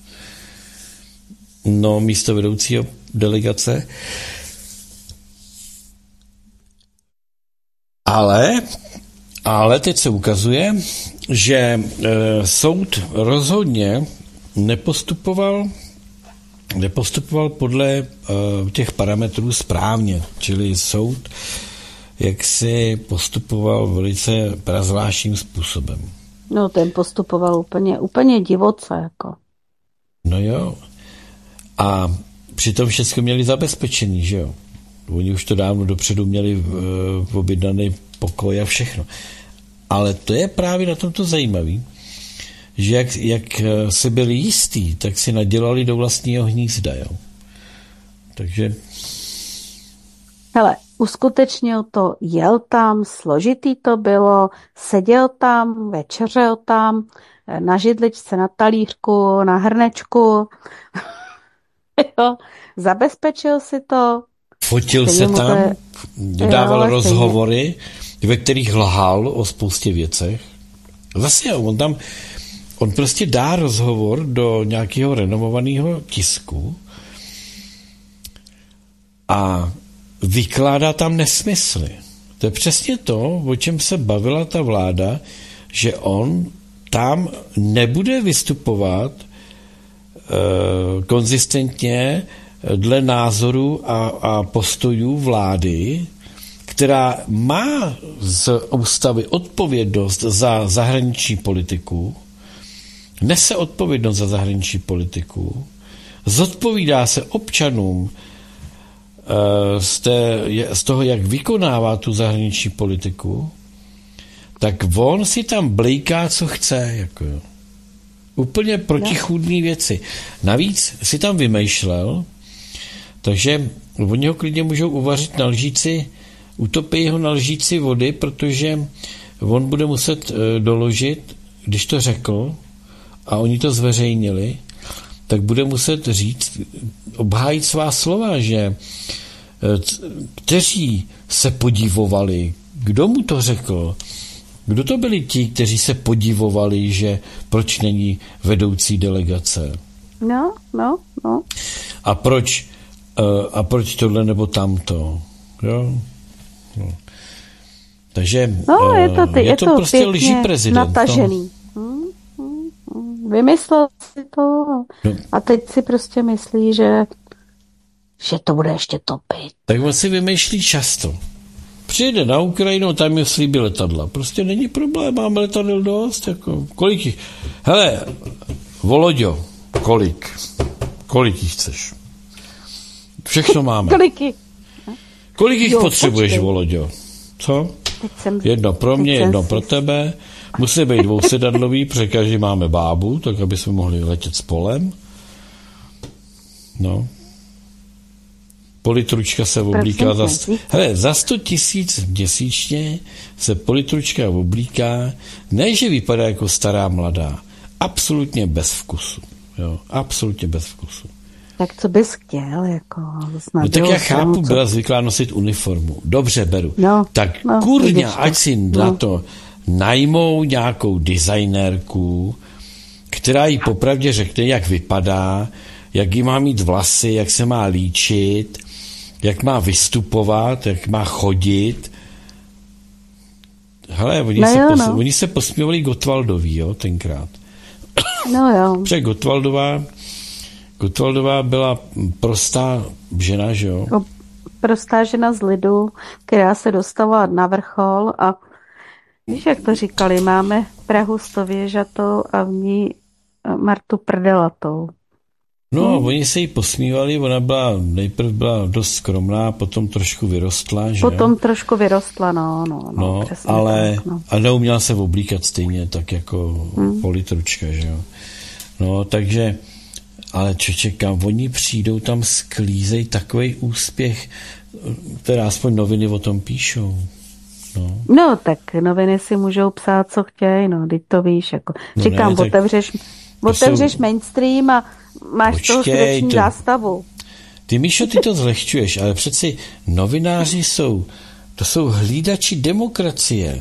no místo vedoucího delegace, Ale, ale teď se ukazuje, že e, soud rozhodně nepostupoval, nepostupoval podle e, těch parametrů správně, čili soud jak si postupoval velice prazvláštním způsobem. No, ten postupoval úplně, úplně divoce, jako. No jo. A přitom všechno měli zabezpečený, že jo. Oni už to dávno dopředu měli v objednaný pokoj a všechno. Ale to je právě na tomto zajímavý, že jak, jak se byli jistý, tak si nadělali do vlastního hnízda, jo. Takže... Hele, uskutečnil to, jel tam, složitý to bylo, seděl tam, večeřel tam, na židličce, na talířku, na hrnečku, jo, zabezpečil si to. Fotil se tam, dával jo, rozhovory, ve kterých lhal o spoustě věcech. Zase jo, on tam, on prostě dá rozhovor do nějakého renomovaného tisku a vykládá tam nesmysly. To je přesně to, o čem se bavila ta vláda, že on tam nebude vystupovat e, konzistentně dle názoru a, a postojů vlády, která má z ústavy odpovědnost za zahraniční politiku, nese odpovědnost za zahraniční politiku, zodpovídá se občanům z, té, z toho, jak vykonává tu zahraniční politiku, tak on si tam blejká, co chce. Jako jo. Úplně protichůdný věci. Navíc si tam vymýšlel, takže oni ho klidně můžou uvařit na lžíci, utopí ho na lžíci vody, protože on bude muset doložit, když to řekl a oni to zveřejnili, tak bude muset říct, obhájit svá slova, že kteří se podivovali, kdo mu to řekl, kdo to byli ti, kteří se podivovali, že proč není vedoucí delegace. No, no, no. A proč, a proč tohle nebo tamto. Jo? No. Takže no, je to, ty, je je to, to prostě lží prezident. Natažený. No. Vymyslel si to no. A teď si prostě myslí, že, že to bude ještě topit. Tak on si vymýšlí často. Přijde na Ukrajinu, tam je slíbí letadla. Prostě není problém, máme letadel dost. Jako, kolik jich? Hele, Voloďo, kolik? Kolik jich chceš? Všechno máme. Kolik jich? Kolik jich jo, potřebuješ, počkej. Voloďo? Co? Jsem, jedno pro mě, jedno pro tebe. Musí být dvousedadlový, protože každý máme bábu, tak aby jsme mohli letět spolem. No. Politručka se oblíká za... Hele, za sto tisíc měsíčně se politručka oblíká, ne, že vypadá jako stará mladá. Absolutně bez vkusu. Jo, absolutně bez vkusu. Tak co bys chtěl, jako... No tak já chápu, co... byla zvyklá nosit uniformu. Dobře, beru. No, tak no, kurňa, ať si no. na to najmou nějakou designérku, která jí popravdě řekne, jak vypadá, jak jí má mít vlasy, jak se má líčit, jak má vystupovat, jak má chodit. Hele, oni, no se, jo, pos, no. oni se posměvali Gottwaldový, jo, tenkrát. No jo. Protože Gottwaldová, Gottwaldová byla prostá žena, že jo? Prostá žena z lidu, která se dostala na vrchol a víš, jak to říkali, máme Prahu stověžatou a v ní Martu prdelatou. No, hmm. oni se jí posmívali, ona byla, nejprv byla dost skromná, potom trošku vyrostla, že Potom jo? trošku vyrostla, no, no, no, no přesně ale tak, no. A neuměla se oblíkat stejně, tak jako hmm. politručka, že jo? No, takže, ale čo čekám, oni přijdou tam, sklízej takovej úspěch, teda aspoň noviny o tom píšou. No. no, tak noviny si můžou psát, co chtějí, no, teď to víš, jako. No Říkám, ne, otevřeš, otevřeš jsou... mainstream a máš Počkej, toho srdeční to... zástavu. Ty, Míšo, ty to zlehčuješ, ale přeci novináři jsou, to jsou hlídači demokracie.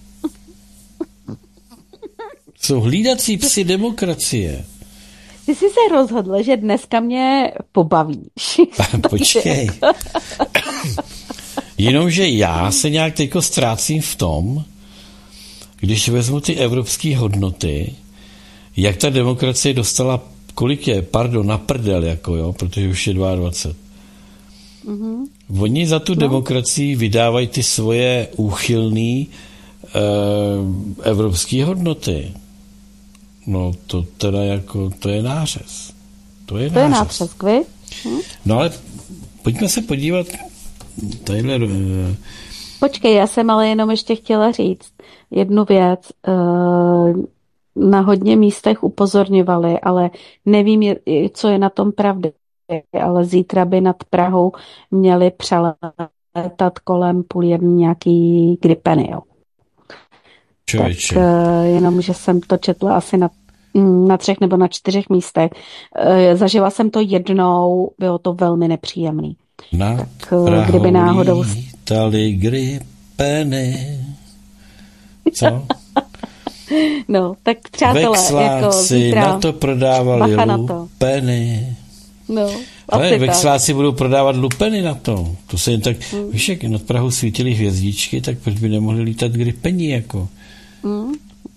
Jsou hlídací psi demokracie. Ty jsi se rozhodl, že dneska mě pobavíš. Počkej. Jenomže já se nějak teďko ztrácím v tom, když vezmu ty evropské hodnoty, jak ta demokracie dostala, kolik je, pardon, na prdel, jako jo, protože už je dvacet dva. Mm-hmm. Oni za tu no. demokracii vydávají ty svoje úchylné eh, evropské hodnoty. No to teda jako, to je nářez. To je to nářez. je nářez, vy? Hm? No ale pojďme se podívat tadyhle. Eh... Počkej, já jsem ale jenom ještě chtěla říct jednu věc. Eh, na hodně místech upozorňovali, ale nevím, co je na tom pravdy, ale zítra by nad Prahou měli přelétat kolem půl jedné nějaký gripeny, jo. Člověče. Tak jenom, že jsem to četla asi na, na třech nebo na čtyřech místech. Zažila jsem to jednou, bylo to velmi nepříjemný. Nad tak Prahou kdyby náhodou... lítali gripeny. Co? No, tak přátelé, jako zítra... na to prodávali lupeny. No, ale vexláci budou prodávat lupeny na to. To se jen tak, mm. víš, jak nad Prahou svítily hvězdičky, tak proč by nemohli lítat gripeni, jako? Mm.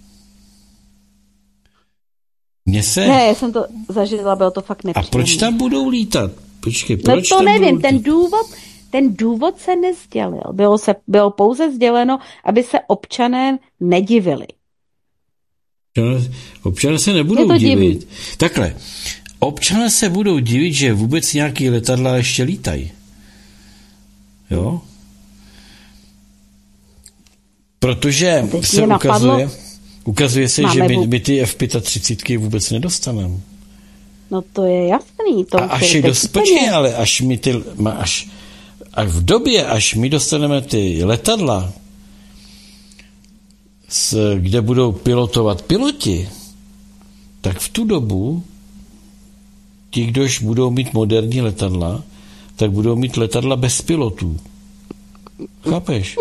Mně se... Ne, já jsem to zažila, bylo to fakt nepříjemné. A proč tam budou lítat? Počkej, proč no to tam nevím, budou... ten důvod... Ten důvod se nezdělil. Bylo, se, bylo pouze sděleno, aby se občané nedivili. Občané se nebudou divit. Diví. Takhle. Občané se budou divit, že vůbec nějaký letadla ještě lítají. Jo? Protože se ukazuje, ukazuje se, že my, my ty F třicet pět vůbec nedostaneme. No to je jasný. To A až je dost, počkej, ale až mi ty, až, až v době, až my dostaneme ty letadla, s, kde budou pilotovat piloti, tak v tu dobu ti, kdož budou mít moderní letadla, tak budou mít letadla bez pilotů. Chápeš?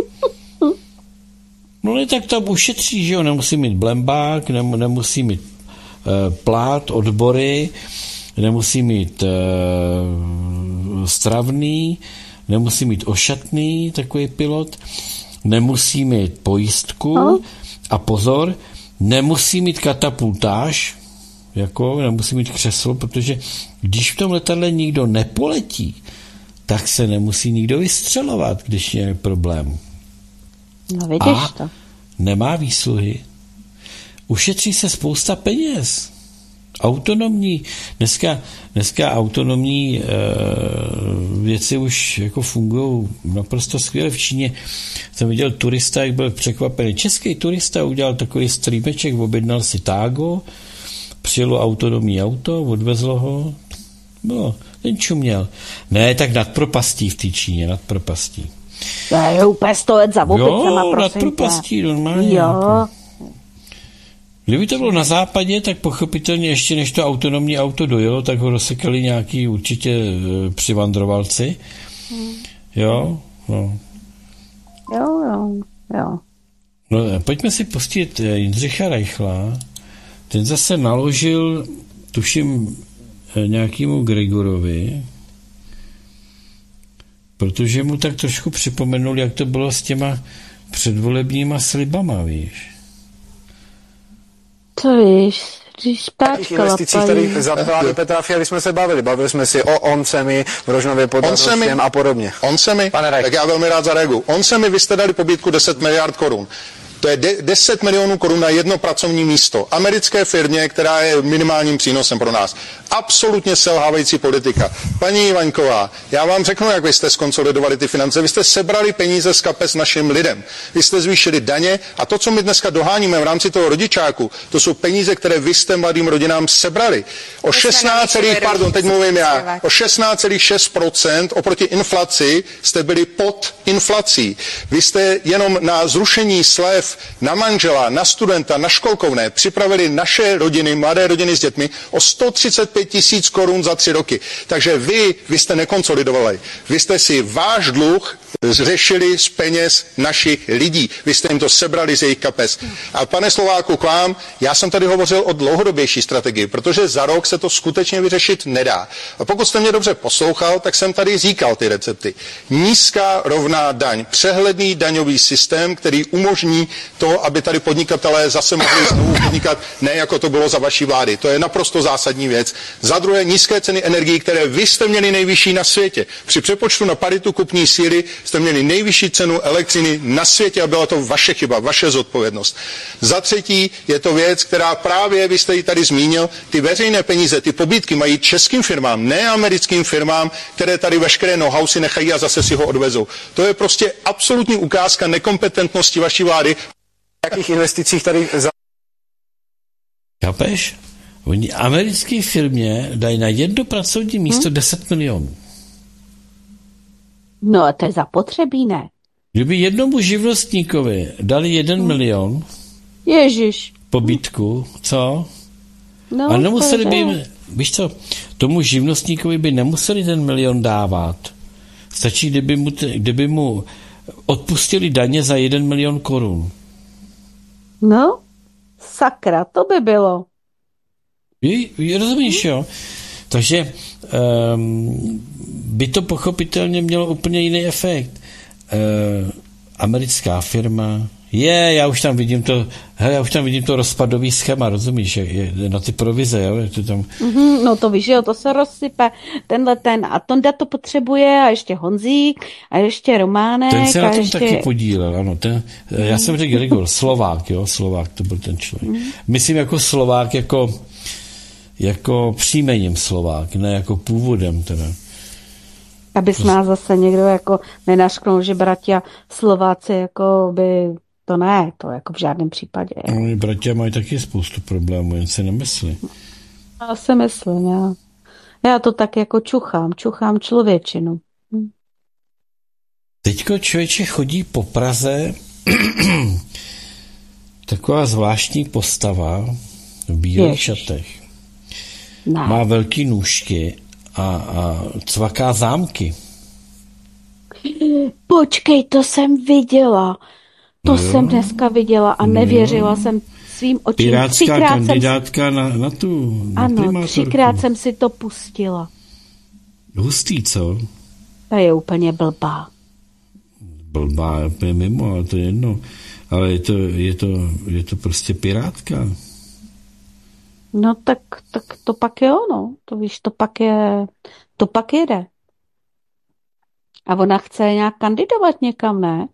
No ne, tak tam ušetří, že jo, nemusí mít blembák, nem, nemusí mít uh, plát, odbory, nemusí mít uh, stravný, nemusí mít ošatný takový pilot, nemusí mít pojistku no. A pozor, nemusí mít katapultáž, jako nemusí mít křeslo, protože když v tom letadle nikdo nepoletí, tak se nemusí nikdo vystřelovat, když je problém. No vidíš a to. Nemá výsluhy. Ušetří se spousta peněz. Autonomní, dneska, dneska autonomní e, věci už jako fungují naprosto skvěle. V Číně jsem viděl turista, jak byl překvapený. Český turista udělal takový streameček, objednal si Tágo, přijelo autonomní auto, odvezlo ho, no, ten čuměl. Ne, tak nad propastí v té Číně, nad propastí. To je úplně sto let za opicema, prosím. Jo, nad propastí, normálně. Jo. Kdyby to bylo na západě, tak pochopitelně ještě než to autonomní auto dojelo, tak ho rozsekali nějaký určitě e, přivandrovalci. Hmm. Jo, no. Jo, jo, jo. No, pojďme si pustit Jindřicha Reichla. Ten zase naložil, tuším, nějakému Gregorovi, protože mu tak trošku připomenul, jak to bylo s těma předvolebníma slibama, víš. To víš, když páčka investicích, který za vlády Petra Fialy jsme se bavili. Bavili jsme si o Oncemi, v Rožnově pod Radostěm a podobně. Oncemi, tak já velmi rád zareaguju. Oncemi, vy jste dali pobídku deset miliard korun. To je de- deset milionů korun na jedno pracovní místo. Americké firmě, která je minimálním přínosem pro nás. Absolutně selhávající politika. Paní Ivaňková, já vám řeknu, jak vy jste skonsolidovali ty finance. Vy jste sebrali peníze z kapes našim lidem. Vy jste zvýšili daně a to, co my dneska doháníme v rámci toho rodičáku, to jsou peníze, které vy jste mladým rodinám sebrali. O šestnáct, pardon, teď mluvím já, o šestnáct celá šest procent oproti inflaci jste byli pod inflací. Vy jste jenom na zrušení slev na manžela, na studenta, na školkovné připravili naše rodiny, mladé rodiny s dětmi o sto třicet pět tisíc korun za tři roky. Takže vy, vy jste nekonsolidovali. Vy jste si váš dluh řešili z peněz našich lidí. Vy jste jim to sebrali z jejich kapes. A pane Slováku, k vám, já jsem tady hovořil o dlouhodobější strategii, protože za rok se to skutečně vyřešit nedá. A pokud jste mě dobře poslouchal, tak jsem tady říkal ty recepty. Nízká rovná daň, přehledný daňový systém, který umožní to, aby tady podnikatelé zase mohli znovu podnikat, ne jako to bylo za vaší vlády. To je naprosto zásadní věc. Za druhé, nízké ceny energií, které vy jste měli nejvyšší na světě. Při přepočtu na paritu kupní síly jste měli nejvyšší cenu elektřiny na světě a byla to vaše chyba, vaše zodpovědnost. Za třetí je to věc, která právě, vy jste ji tady zmínil, ty veřejné peníze, ty pobídky mají českým firmám, ne americkým firmám, které tady veškeré know-how si nechají a zase si ho odvezou. To je prostě absolutní ukázka nekompetentnosti vaší vlády. V jakých investicích tady za... Chápeš? Oni americké firmě dají na jedno pracovní místo hmm? deset milionů. No a to je zapotřebí, ne? Kdyby jednomu živnostníkovi dali jeden hmm. milion Ježiš. pobídku, co? No, a nemuseli by jim, víš co, tomu živnostníkovi by nemuseli ten milion dávat. Stačí, kdyby mu, kdyby mu odpustili daně za jeden milion korun. No, sakra, to by bylo. Ví, ví, rozumíš, jo? Takže um, by to pochopitelně mělo úplně jiný efekt. Uh, americká firma, je, já už tam vidím to, hele, já už tam vidím to rozpadový schéma, rozumíš, je, je, na ty provize, jo? Je to tam... Mm-hmm, no to víš, jo, to se rozsype, tenhle ten a Tonda to potřebuje a ještě Honzík a ještě Románek. Ten se a na tom ještě... taky podílel, ano. Ten, mm. Já jsem řekl, Rigor, Slovák, jo, Slovák, to byl ten člověk. Mm. Myslím jako Slovák, jako jako příjmením Slovák, ne jako původem teda. Abys nás zase někdo jako nenašknul, že bratia Slováci jako by, to ne, to jako v žádném případě. No, bratia mají taky spoustu problémů, jen si nemyslí. Já si myslím, já. Já to tak jako čuchám, čuchám člověčinu. Hm. Teďko člověče chodí po Praze taková zvláštní postava v bílých šatech. Ne. Má velký nůžky a, a cvaká zámky. Počkej, to jsem viděla. To jo. jsem dneska viděla a nevěřila jo. jsem svým očím. Pirátská třikrát kandidátka jsem... na, na tu na Ano, primátorku. třikrát jsem si to pustila. Hustý, co? To je úplně blbá. Blbá, je mimo, ale to je jedno. Ale je to, je to, je to prostě pirátka. No tak, tak to pak je ono, to víš, to pak je, to pak jede. A ona chce nějak kandidovat někam, ne?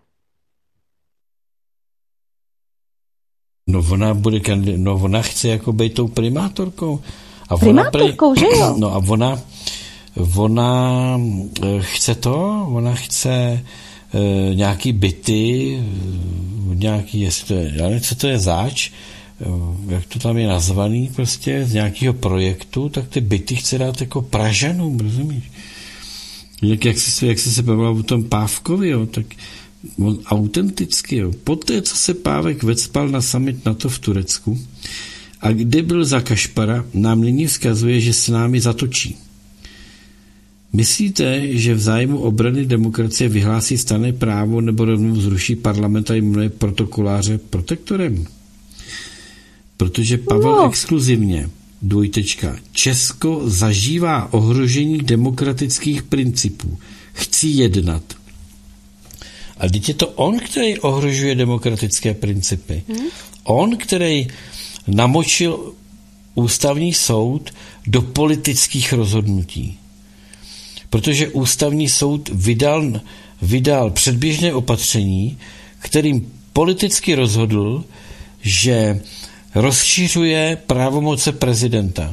No ona bude kandidovat, no ona chce jako být tou primátorkou. A primátorkou, ona, že jo? No a ona, ona chce to, ona chce e, nějaký byty, nějaký, jestli to je, já nevím, co to je zač, jak to tam je nazvaný prostě, z nějakého projektu, tak ty byty chce dát jako Pražanům, rozumíš? Jak, jak jsi, jak jsi se bavila o tom Pávkovi, jo, tak on autenticky, jo. Poté, co se Pávek vecpal na summit NATO v Turecku a kde byl za Kašpara, nám nyní vzkazuje, že se námi zatočí. Myslíte, že v zájmu obrany demokracie vyhlásí stanné právo nebo rovnou zruší parlament a jmenuje protokoláře protektorem? Protože Pavel no. exkluzivně, dvojtečka, Česko zažívá ohrožení demokratických principů. Chci jednat. A teď je to on, který ohrožuje demokratické principy. Hmm. On, který namočil ústavní soud do politických rozhodnutí. Protože ústavní soud vydal, vydal předběžné opatření, kterým politicky rozhodl, že rozšiřuje právomoce prezidenta.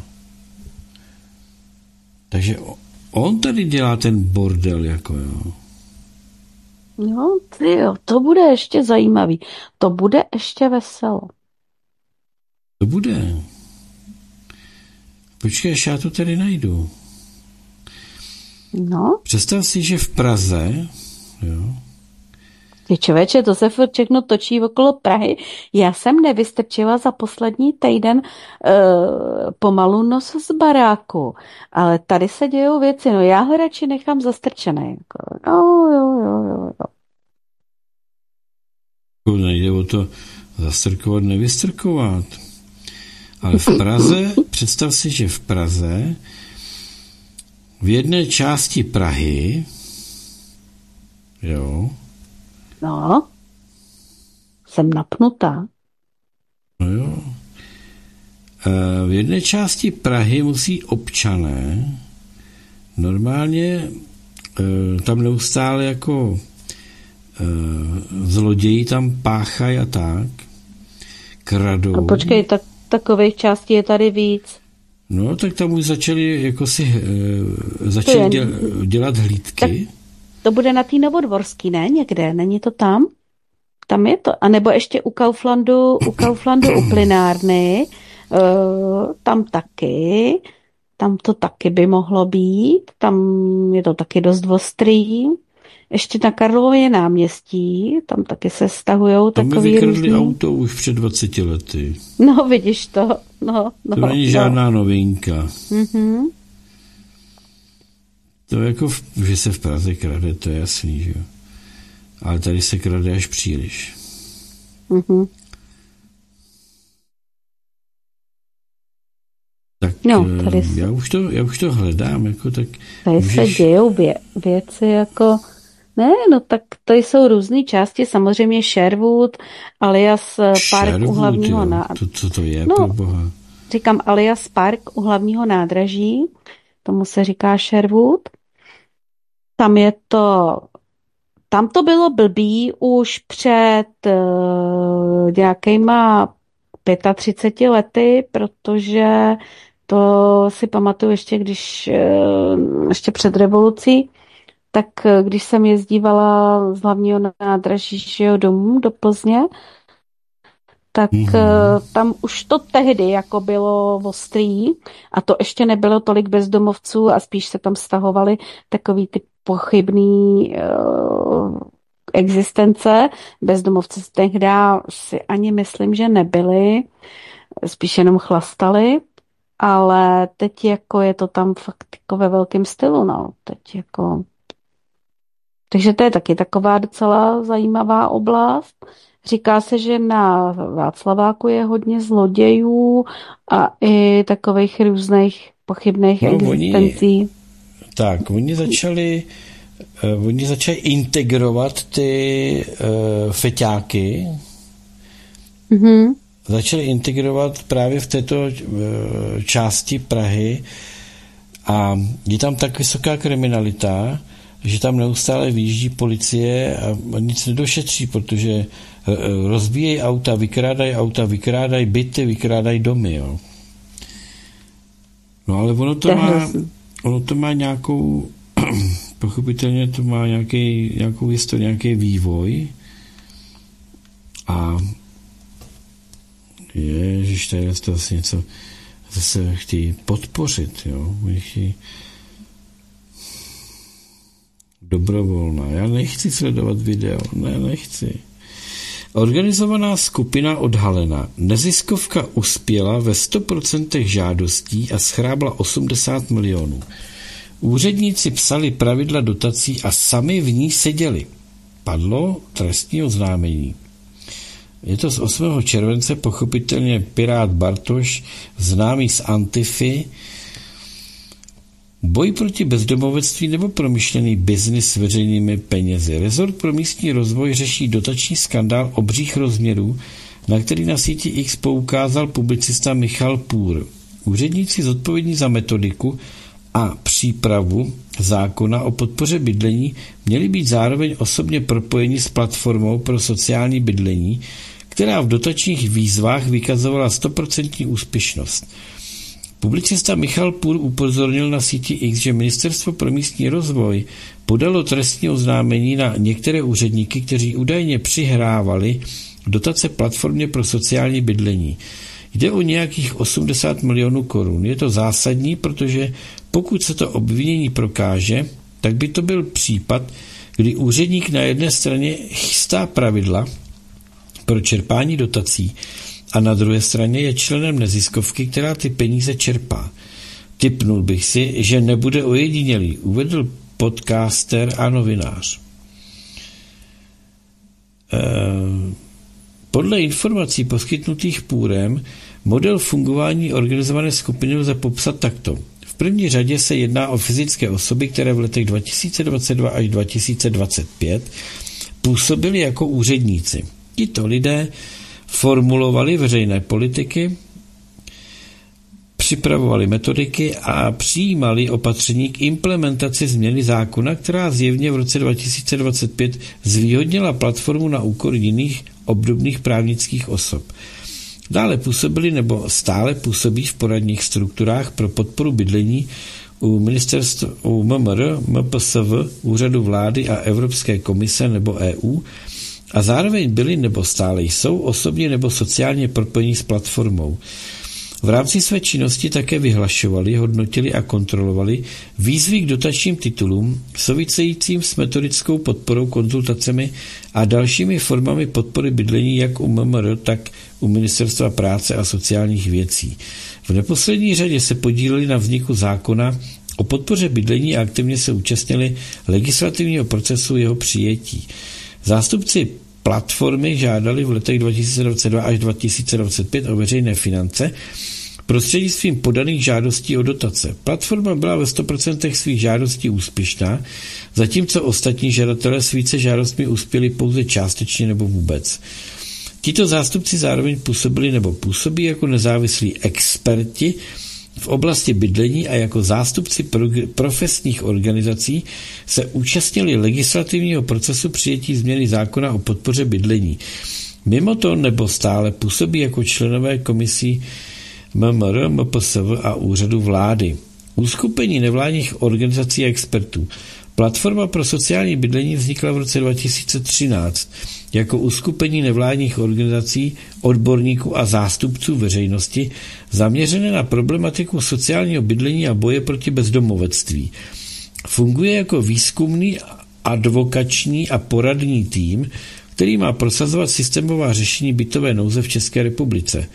Takže on tady dělá ten bordel, jako jo. No, ty jo, to bude ještě zajímavý. To bude ještě veselo. To bude. Počkej, až já to tady najdu. No. Představ si, že v Praze, jo, Ty člověče, to se furt všechno točí okolo Prahy. Já jsem nevystrčila za poslední týden uh, pomalu nos z baráku, ale tady se dějou věci, no já ho radši nechám zastrčené. Jako. No, jo, jo, jo, jo. Nejde o to zastrkovat, nevystrkovat. Ale v Praze, představ si, že v Praze v jedné části Prahy, jo, no, jsem napnutá. No jo. V jedné části Prahy musí občané normálně tam neustále jako zloději tam páchají a tak, kradou. No počkej, tak takových částí je tady víc. No, tak tam už začali jako si začali děl, dělat hlídky. Tak to bude na té Novodvorský, ne? Někde, není to tam? Tam je to. A nebo ještě u Kauflandu, u Kauflandu u plynárny, uh, tam taky, tam to taky by mohlo být, tam je to taky dost ostrý. Ještě na Karlově náměstí, tam taky se stahujou tam takový různý. Tam by vykradli auto už před dvaceti lety. No, vidíš to. No, no, to není no. žádná novinka. Mm-hmm. To jako, že se v Praze krade, to je jasný, že jo. Ale tady se krade až příliš. Mm-hmm. Tak no, tady se... já, už to, já už to hledám, jako tak... Tady můžeš... se dějou vě, věci jako... Ne, no tak to jsou různé části, samozřejmě Sherwood, alias Park Sherwood, u hlavního nádraží. To, co to je, no, pro boha? Říkám alias Park u hlavního nádraží, tomu se říká Sherwood. Tam je to... Tam to bylo blbý už před uh, nějakýma třiceti pěti lety, protože to si pamatuju ještě, když uh, ještě před revolucí, tak uh, když jsem jezdívala z hlavního nádraží domů do Plzně, tak mm-hmm. uh, tam už to tehdy jako bylo ostrý a to ještě nebylo tolik bezdomovců a spíš se tam stahovali takový ty pochybný uh, existence. Bezdomovci tehdy si ani myslím, že nebyli, spíš jenom chlastali, ale teď jako je to tam fakt jako ve velkém stylu, no. Teď jako... Takže to je taky taková docela zajímavá oblast. Říká se, že na Václaváku je hodně zlodějů a i takových různých pochybných no, existencí. Oni, tak, oni začali uh, oni začali integrovat ty uh, feťáky. Mm-hmm. Začali integrovat právě v této uh, části Prahy a je tam tak vysoká kriminalita, že tam neustále vyjíždí policie a nic nedošetří, protože rozbíjejí auta, vykrádají auta, vykrádají byty, vykrádají domy, jo. No ale ono to má, ono to má nějakou, pochopitelně to má nějaký, nějakou historii, nějaký vývoj a ježiš, tady je to asi něco zase chtějí podpořit, jo. Oni chtějí dobrovolná. Já nechci sledovat video. Ne, nechci. Organizovaná skupina odhalena. Neziskovka uspěla ve sto procent žádostí a schrábla osmdesát milionů. Úředníci psali pravidla dotací a sami v ní seděli. Padlo trestní oznámení. Je to z osmého července, pochopitelně pirát Bartoš, známý z Antify. Boj proti bezdomovectví nebo promyšlený biznis s veřejnými penězi. Rezort pro místní rozvoj řeší dotační skandál obřích rozměrů, na který na síti X poukázal publicista Michal Půr. Úředníci zodpovědní za metodiku a přípravu zákona o podpoře bydlení měli být zároveň osobně propojeni s platformou pro sociální bydlení, která v dotačních výzvách vykazovala sto procent úspěšnost. Publicista Michal Půr upozornil na síti X, že Ministerstvo pro místní rozvoj podalo trestní oznámení na některé úředníky, kteří údajně přihrávali dotace platformě pro sociální bydlení. Jde o nějakých osmdesát milionů korun. Je to zásadní, protože pokud se to obvinění prokáže, tak by to byl případ, kdy úředník na jedné straně chystá pravidla pro čerpání dotací a na druhé straně je členem neziskovky, která ty peníze čerpá. Tipnul bych si, že nebude ojedinělý, uvedl podcaster a novinář. E, podle informací poskytnutých Půrem model fungování organizované skupiny lze popsat takto. V první řadě se jedná o fyzické osoby, které v letech dva tisíce dvacet dva až dva tisíce dvacet pět působily jako úředníci. Tito lidé formulovali veřejné politiky, připravovali metodiky a přijímali opatření k implementaci změny zákona, která zjevně v roce dva tisíce dvacet pět zvýhodnila platformu na úkor jiných obdobných právnických osob. Dále působili nebo stále působí v poradních strukturách pro podporu bydlení u ministerstva, u M M R, M P S V, Úřadu vlády a Evropské komise nebo E U a zároveň byli nebo stále jsou osobně nebo sociálně propojení s platformou. V rámci své činnosti také vyhlašovali, hodnotili a kontrolovali výzvy k dotačním titulům souvisejícím s metodickou podporou, konzultacemi a dalšími formami podpory bydlení jak u M M R, tak u Ministerstva práce a sociálních věcí. V neposlední řadě se podíleli na vzniku zákona o podpoře bydlení a aktivně se účastnili legislativního procesu jeho přijetí. Zástupci platformy žádali v letech dva tisíce dvacet dva až dva tisíce dvacet pět o veřejné finance prostřednictvím podaných žádostí o dotace. Platforma byla ve sto procent svých žádostí úspěšná, zatímco ostatní žadatelé s více žádostmi uspěli pouze částečně nebo vůbec. Tito zástupci zároveň působili nebo působí jako nezávislí experti v oblasti bydlení a jako zástupci profesních organizací se účastnili legislativního procesu přijetí změny zákona o podpoře bydlení. Mimo to nebo stále působí jako členové komisí M M R, M P S V a Úřadu vlády. Uskupení nevládních organizací a expertů. Platforma pro sociální bydlení vznikla v roce dva tisíce třináct jako uskupení nevládních organizací, odborníků a zástupců veřejnosti zaměřené na problematiku sociálního bydlení a boje proti bezdomovectví. Funguje jako výzkumný, advokační a poradní tým, který má prosazovat systémová řešení bytové nouze v České republice.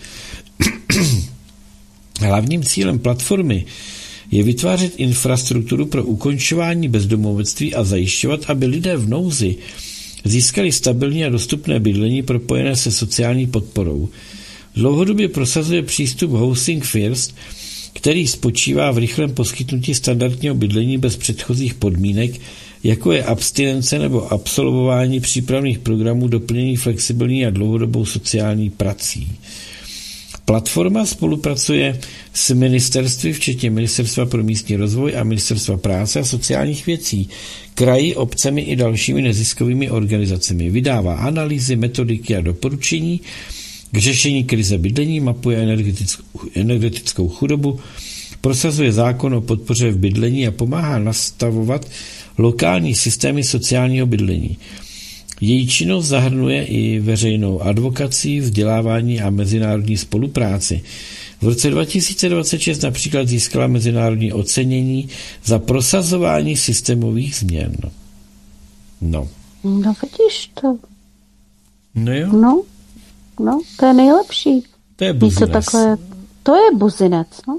Hlavním cílem platformy je vytvářet infrastrukturu pro ukončování bezdomovectví a zajišťovat, aby lidé v nouzi získali stabilní a dostupné bydlení propojené se sociální podporou. Dlouhodobě prosazuje přístup Housing First, který spočívá v rychlém poskytnutí standardního bydlení bez předchozích podmínek, jako je abstinence nebo absolvování přípravných programů doplnění flexibilní a dlouhodobou sociální prací. Platforma spolupracuje s ministerstvy, včetně Ministerstva pro místní rozvoj a Ministerstva práce a sociálních věcí, kraji, obcemi i dalšími neziskovými organizacemi. Vydává analýzy, metodiky a doporučení k řešení krize bydlení, mapuje energetickou, energetickou chudobu, prosazuje zákon o podpoře v bydlení a pomáhá nastavovat lokální systémy sociálního bydlení. Její činnost zahrnuje i veřejnou advokaci, vzdělávání a mezinárodní spolupráci. V roce dva tisíce dvacet šest například získala mezinárodní ocenění za prosazování systémových změn. No. No vidíš to. No jo. No, no to je nejlepší. To je buzinec. To, takhle, to je buzinec, no.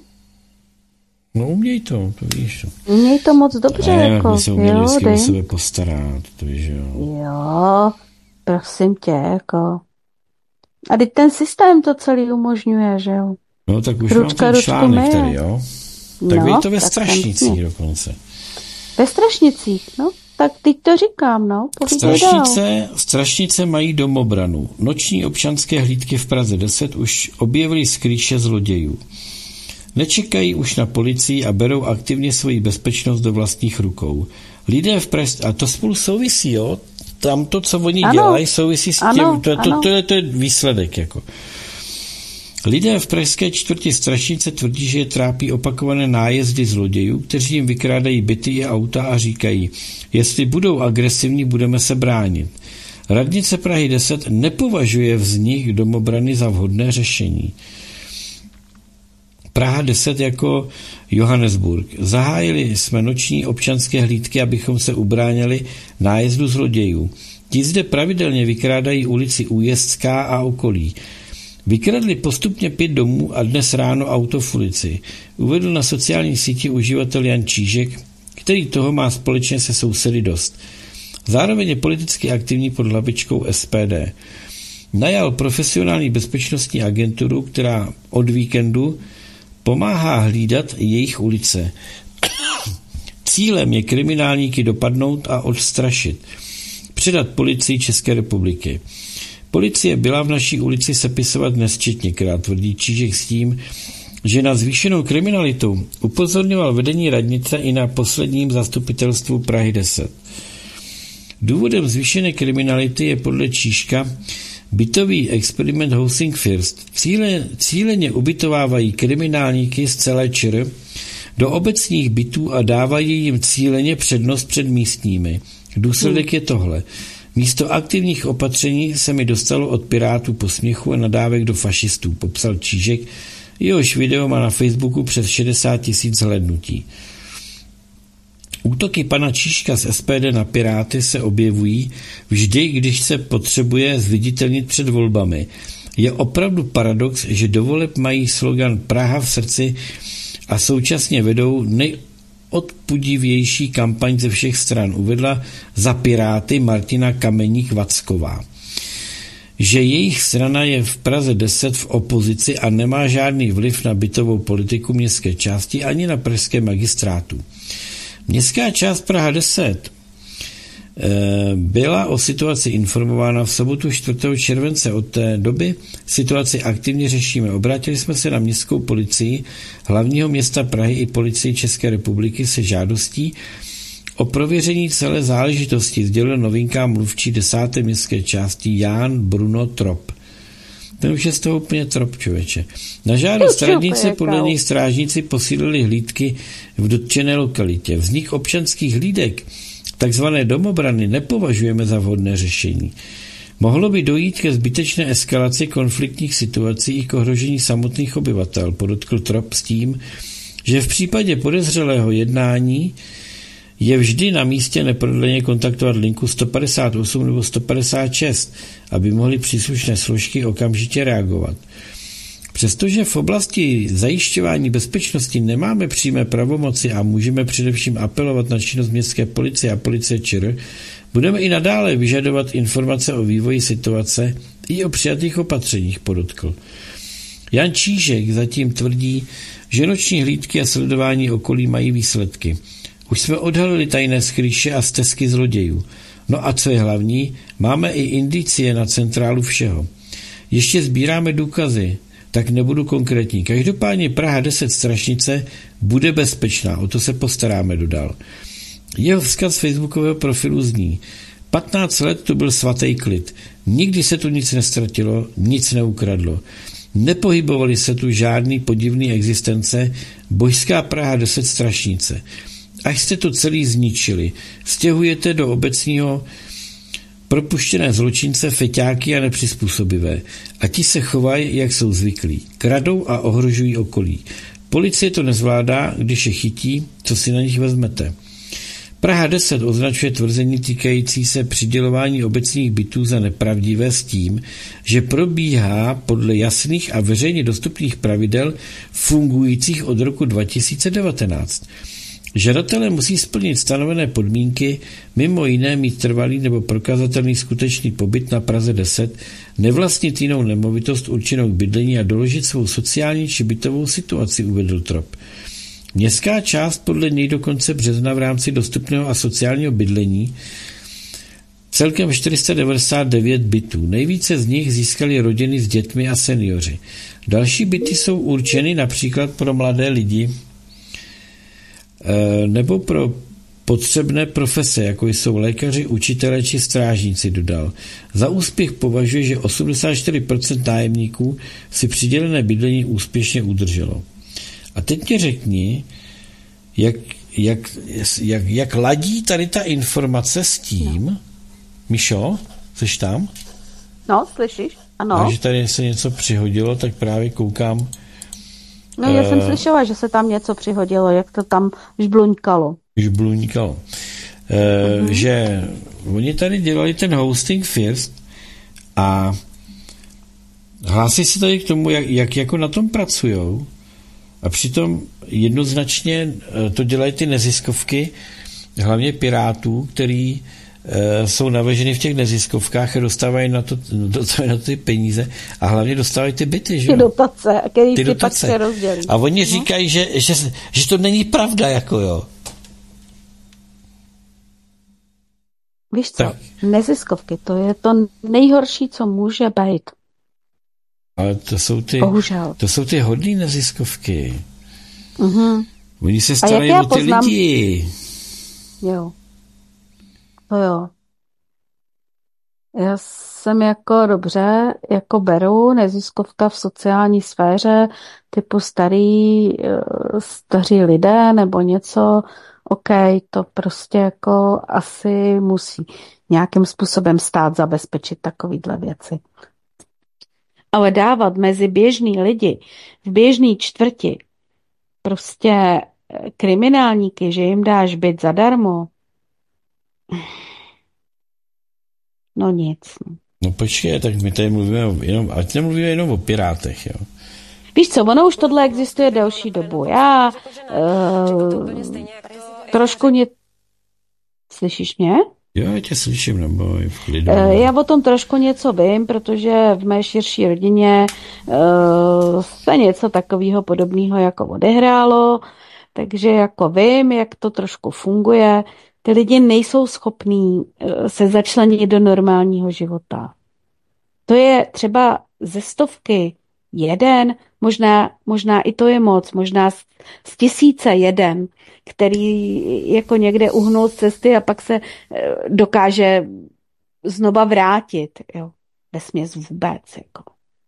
No uměj to, to víš. Uměj to moc dobře, ne, jako. My se uměli jo, vždycky o sebe postarat, to víš, jo. Jo, prosím tě, jako. A teď ten systém to celý umožňuje, že jo. No tak už ručka, mám ten článek ručku tady, jo. Tak no, to ve Strašnicích dokonce. Ve Strašnicích, no. Tak teď to říkám, no. Strašnice, strašnice mají domobranu. Noční občanské hlídky v Praze deset už objevily skrýše zlodějů. Nečekají už na policii a berou aktivně svoji bezpečnost do vlastních rukou. Lidé v Praze, a to spolu souvisí, jo? Tam to, co oni ano. dělají, souvisí s tím, ano, to, to, to, to, to je výsledek, jako. Lidé v pražské čtvrti Strašnice tvrdí, že je trápí opakované nájezdy zlodějů, kteří jim vykrádají byty i auta a říkají, jestli budou agresivní, budeme se bránit. Radnice Prahy deset nepovažuje vznik domobrany za vhodné řešení. Praha deset jako Johannesburg. Zahájili jsme noční občanské hlídky, abychom se ubránili nájezdu zlodějů. Ti zde pravidelně vykrádají ulici Újezdská a okolí. Vykradli postupně pět domů a dnes ráno auto v ulici. Uvedl na sociální síti uživatel Jan Čížek, který toho má společně se sousedy dost. Zároveň je politicky aktivní pod hlavičkou S P D. Najal profesionální bezpečnostní agenturu, která od víkendu pomáhá hlídat jejich ulice. Cílem je kriminálníky dopadnout a odstrašit. Předat policii České republiky. Policie byla v naší ulici sepisovat nesčetněkrát, tvrdí Čížek s tím, že na zvýšenou kriminalitu upozorňoval vedení radnice i na posledním zastupitelstvu Prahy deset. Důvodem zvýšené kriminality je podle Čížka bytový experiment Housing First. Cíle, cíleně ubytovávají kriminálníky z celé ČR do obecních bytů a dávají jim cíleně přednost před místními. Důsledek je tohle. Místo aktivních opatření se mi dostalo od Pirátů posměchu a nadávek do fašistů, popsal Čížek. Jehož video má na Facebooku přes šedesát tisíc hlédnutí. Útoky pana Čížka z S P D na Piráty se objevují vždy, když se potřebuje zviditelnit před volbami. Je opravdu paradox, že do voleb mají slogan Praha v srdci a současně vedou nejodpudivější kampaň ze všech stran, uvedla za Piráty Martina Kameník-Vacková. Že jejich strana je v Praze deset v opozici a nemá žádný vliv na bytovou politiku městské části ani na pražské magistrátu. Městská část Praha deset byla o situaci informována v sobotu čtvrtého července. Od té doby situaci aktivně řešíme. Obrátili jsme se na městskou policii hlavního města Prahy i policii České republiky se žádostí o prověření celé záležitosti, sdělil novinkám mluvčí desáté městské části Jan Bruno Trop. Ten už je z toho úplně trop, člověče. Na žádost radnice podle něj strážníci posílili hlídky v dotčené lokalitě. Vznik občanských hlídek, takzvané domobrany, nepovažujeme za vhodné řešení. Mohlo by dojít ke zbytečné eskalaci konfliktních situací i k ohrožení samotných obyvatel, podotkl Trop s tím, že v případě podezřelého jednání je vždy na místě neprodleně kontaktovat linku sto padesát osm nebo sto padesát šest, aby mohly příslušné složky okamžitě reagovat. Přestože v oblasti zajišťování bezpečnosti nemáme přímé pravomoci a můžeme především apelovat na činnost městské policie a policie ČR, budeme i nadále vyžadovat informace o vývoji situace i o přijatých opatřeních, podotkl. Jan Čížek zatím tvrdí, že noční hlídky a sledování okolí mají výsledky. Už jsme odhalili tajné skrýše a stezky zlodějů. No a co je hlavní, máme i indicie na centrálu všeho. Ještě sbíráme důkazy, tak nebudu konkrétní. Každopádně Praha deset Strašnice bude bezpečná, o to se postaráme, dodal. Jeho vzkaz facebookového profilu zní: patnáct let to byl svatý klid. Nikdy se tu nic nestratilo, nic neukradlo. Nepohybovaly se tu žádný podivný existence, božská Praha deset Strašnice. Až jste to celý zničili, stěhujete do obecního propuštěné zločince, feťáky a nepřizpůsobivé. A ti se chovají, jak jsou zvyklí. Kradou a ohrožují okolí. Policie to nezvládá, když je chytí, co si na nich vezmete. Praha deset označuje tvrzení týkající se přidělování obecních bytů za nepravdivé s tím, že probíhá podle jasných a veřejně dostupných pravidel fungujících od roku dva tisíce devatenáct. Žadatelé musí splnit stanovené podmínky, mimo jiné mít trvalý nebo prokazatelný skutečný pobyt na Praze deset, nevlastnit jinou nemovitost určenou k bydlení a doložit svou sociální či bytovou situaci, uvedl Trop. Městská část podle něj do konce března v rámci dostupného a sociálního bydlení celkem čtyři sta devadesát devět bytů. Nejvíce z nich získali rodiny s dětmi a seniori. Další byty jsou určeny například pro mladé lidi nebo pro potřebné profese, jako jsou lékaři, učitelé či strážníci, dodal. Za úspěch považuje, že osmdesát čtyři procent nájemníků si přidělené bydlení úspěšně udrželo. A teď mě řekni, jak, jak, jak, jak ladí tady ta informace s tím, no. Mišo, jsi tam? No, slyšíš? Ano. A že tady se něco přihodilo, tak právě koukám. No já jsem slyšela, že se tam něco přihodilo, jak to tam žbluňkalo. Žbluňkalo. E, mm-hmm. Že oni tady dělali ten hosting first a hlásí se tady k tomu, jak, jak jako na tom pracujou a přitom jednoznačně to dělají ty neziskovky, hlavně Pirátů, který e, jsou naveženy v těch neziskovkách a dostávají na to, dostávají na to ty peníze a hlavně dostávají ty byty, že? Ty dotace, který ty si pak se rozdělí. A oni no. říkají, že, že, že to není pravda, jako jo. Víš co, tak. Neziskovky, to je to nejhorší, co může být. Ale to jsou ty, Bohužel. To jsou ty hodný neziskovky. Mhm. Oni se starají o ty poznám... lidi. Jo. To jo. Já jsem jako dobře, jako beru neziskovka v sociální sféře, typu starý, staří lidé nebo něco, OK, to prostě jako asi musí nějakým způsobem stát zabezpečit takovýhle věci. Ale dávat mezi běžný lidi v běžný čtvrti prostě kriminálníky, že jim dáš byt zadarmo, no nic. No počkej, tak my tady mluvíme jenom, ať nemluvíme jenom o Pirátech, jo. Víš co, ono už tohle existuje delší dobu. Já uh, trošku ně... Slyšíš mě? Jo, já tě slyším, nebo v klidu. Uh, já o tom trošku něco vím, protože v mé širší rodině uh, se něco takového podobného jako odehrálo, takže jako vím, jak to trošku funguje. Ty lidi nejsou schopní uh, se začlenit do normálního života. To je třeba ze stovky jeden, možná, možná i to je moc, možná z, z tisíce jeden, který jako někde uhnul z cesty a pak se dokáže znova vrátit. Jo. Vesměs vůbec. Jako.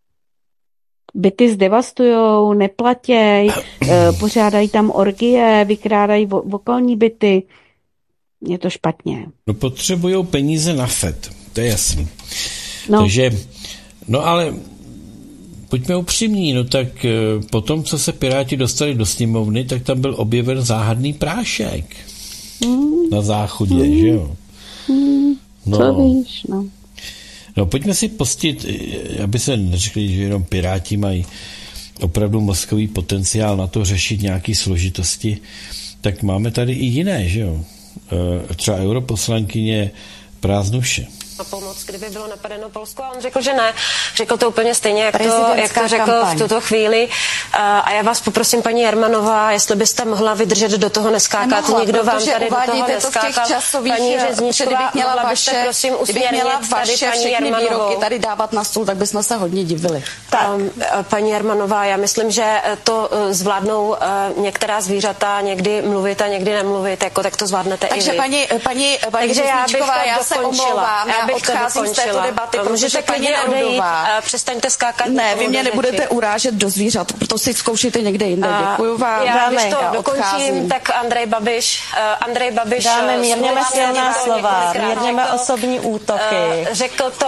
Byty zdevastujou, neplatěj, pořádají tam orgie, vykrádají okolní byty. Je to špatně. No potřebujou peníze na F E D, to je jasný. No. Takže, no ale buďme upřímní, no tak po tom, co se Piráti dostali do sněmovny, tak tam byl objeven záhadný prášek mm. na záchodě, mm. že jo? Mm. No. Co víš, no. No pojďme si pustit, aby se neřekli, že jenom Piráti mají opravdu mozkový potenciál na to řešit nějaké složitosti, tak máme tady i jiné, že jo? Třeba europoslankyně Prázdnuše. Na pomoc, kdyby bylo napadeno Polsko, a on řekl, že ne. Řekl to úplně stejně, jak to, jak to řekl kampaň. V tuto chvíli. A já vás poprosím, paní Jermanová, jestli byste mohla vydržet do toho neskákat. Nemohla, Nikdo vám tady do toho neskákal. Paní Řezničková, mohla byste prosím usměrnit tady paní Jermanovou. Tady dávat na stůl, tak bychom se hodně divili. Tak, paní Jermanová, já myslím, že to zvládnou některá zvířata někdy mluvit a někdy nemluvit, jako tak to zvládnete Takže i vy. paní, paní, paní Řezničková, já, já se omlouvám, já odcházím z této debaty, protože paní Nerudová... Přestaňte skákat. Ne, vy mě nebudete urážet do zvířat, to si zkoušíte někde jinde. Děkuju vám. Já, když to dokončím, tak Andrej Babiš... Andrej Babiš... Dáme mírněme silná slova, mírněme osobní útoky. Řekl to...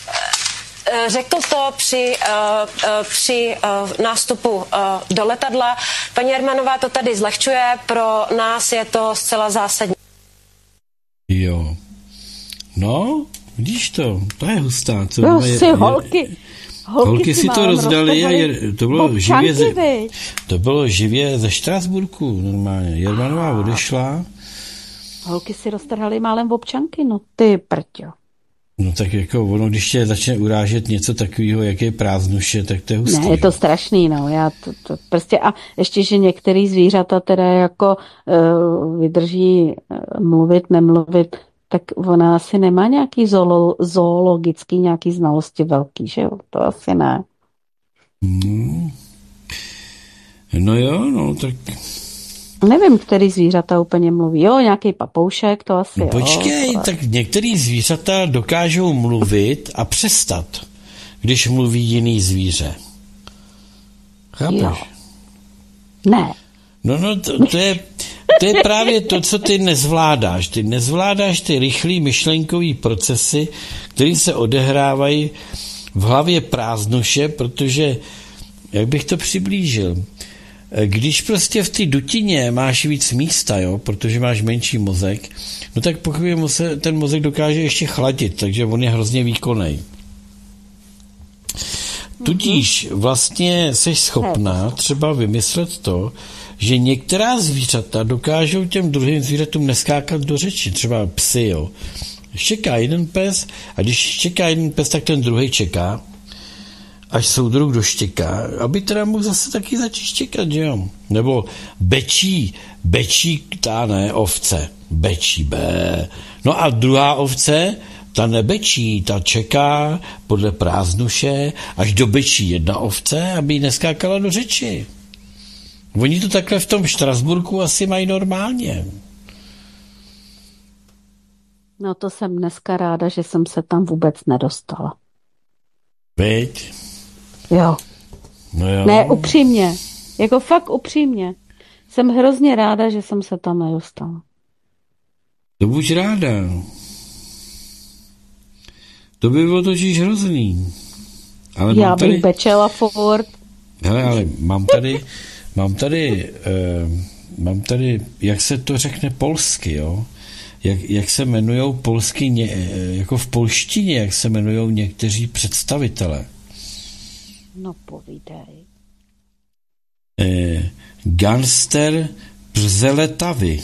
Řekl to při, uh, uh, při uh, nástupu uh, do letadla. Paní Jermanová to tady zlehčuje, pro nás je to zcela zásadní. Jo. No, vidíš to, to je hustá. Co no je, si je, holky. Holky, holky si to rozdali a je, to bylo živě ze, to bylo živě ze Štrasburku normálně. Jermanová odešla. Holky si roztrhaly málem v občanky, no ty prťo. No tak jako ono, když tě začne urážet něco takového, jak je Prázdnuše, tak to je hustý. Ne, je to strašný, no. Já to, to prostě a ještě, že některý zvířata teda jako uh, vydrží uh, mluvit, nemluvit, tak ona asi nemá nějaký zoolo, zoologický nějaký znalosti velký, že jo? To asi ne. Hmm. No jo, no tak... Nevím, který zvířata úplně mluví. Jo, nějaký papoušek, to asi no, jo. Počkej, ale... tak některý zvířata dokážou mluvit a přestat, když mluví jiný zvíře. Chápeš? Jo. Ne. No, no, to, to je... To je právě to, co ty nezvládáš. Ty nezvládáš ty rychlý myšlenkový procesy, které se odehrávají v hlavě Prázdnuše, protože, jak bych to přiblížil, když prostě v té dutině máš víc místa, jo, protože máš menší mozek, no tak pokud ten mozek dokáže ještě chladit, takže on je hrozně výkonný. Tudíž vlastně jsi schopná třeba vymyslet to, že některá zvířata dokážou těm druhým zvířatům neskákat do řeči, třeba psy, jo. Čeká jeden pes a když čeká jeden pes, tak ten druhý čeká, až soudruh doštěká, aby teda mohl zase taky začít štěkat, že jo. Nebo bečí, bečí, ta ne, ovce, bečí, bé. No a druhá ovce, ta nebečí, ta čeká podle prázdnuše, až dobečí jedna ovce, aby jí neskákala do řeči. Oni to takhle v tom Štrasburku asi mají normálně. No to jsem dneska ráda, že jsem se tam vůbec nedostala. Veď? Jo. No jo. Ne, upřímně. Jako fakt upřímně. Jsem hrozně ráda, že jsem se tam nedostala. To buď ráda. To by bylo totiž hrozný. Ale já tady... bych bečela furt. Hele, ale mám tady, mám tady, uh, mám tady, jak se to řekne polsky, jo? Jak, jak se jmenujou polsky, ně, jako v polštině, jak se jmenujou někteří představitele. No povídej. Eh, Gangster Břeletavy.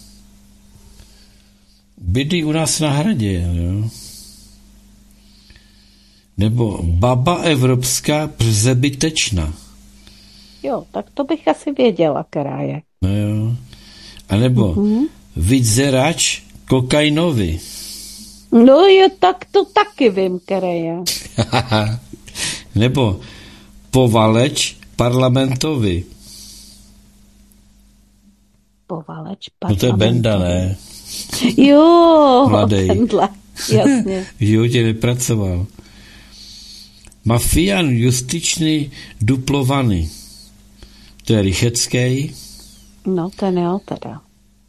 Bydlí u nás na hradě, jo? Nebo baba evropská přebytečná. Jo, tak to bych asi věděla, která je. No jo. A nebo mm-hmm. vydzerač kokainový. No jo, tak to taky vím, které je. Nebo povaleč parlamentovi. Povaleč parlamentovi. No to je Benda, ne? Jo, mladej. Tenhle, jasně. V životě nepracoval. Mafián justičný duplovaný. To je Rychecký. No ten jo teda.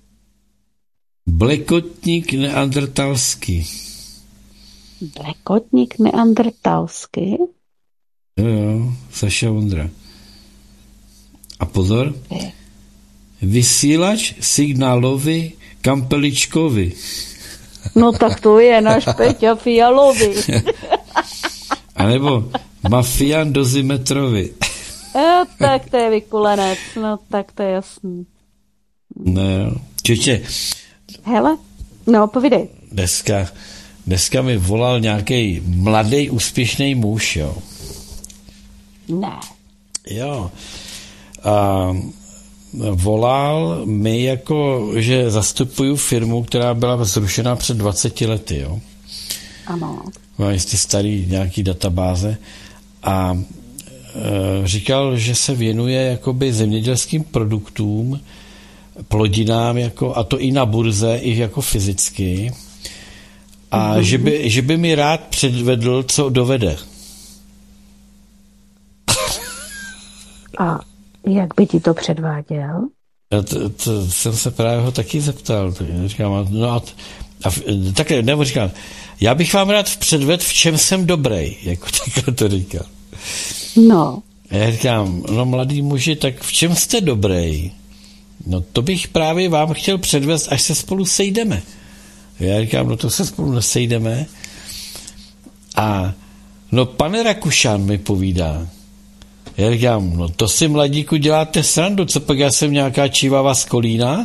Blekotník neandertalský. Blekotník neandertalský? Jo, jo, Saša Vondra. A pozor, vysílač signálový Kampeličkovi. No tak to je náš Peťa Fialový. A nebo mafián dozimetrovi. No, tak to je vykulenec, no tak to je jasný. No jo. Čeče. Hele, no povídej. Dneska, dneska mi volal nějaký mladý úspěšný muž, jo. Ne. Jo. A volal mi jako, že zastupuju firmu, která byla zrušena před dvaceti lety, jo. Ano. Má jistě starý nějaký databáze a e, říkal, že se věnuje jakoby zemědělským produktům, plodinám, jako, a to i na burze, i jako fyzicky. A mm-hmm. že, by, že by mi rád předvedl, co dovede. A jak by ti to předváděl? To, to, to jsem se právě ho taky zeptal. Říkám, no a, a takhle, nebo říkám, já bych vám rád předvedl, v čem jsem dobrý, jako takhle to říkal. No. A já říkám, no mladý muži, tak v čem jste dobrý? No to bych právě vám chtěl předvést, až se spolu sejdeme. Já říkám, no to se spolu nesejdeme. A no pane Rakušan mi povídá. Já říkám, no to si mladíku děláte srandu, co pak já jsem nějaká čivava z Kolína?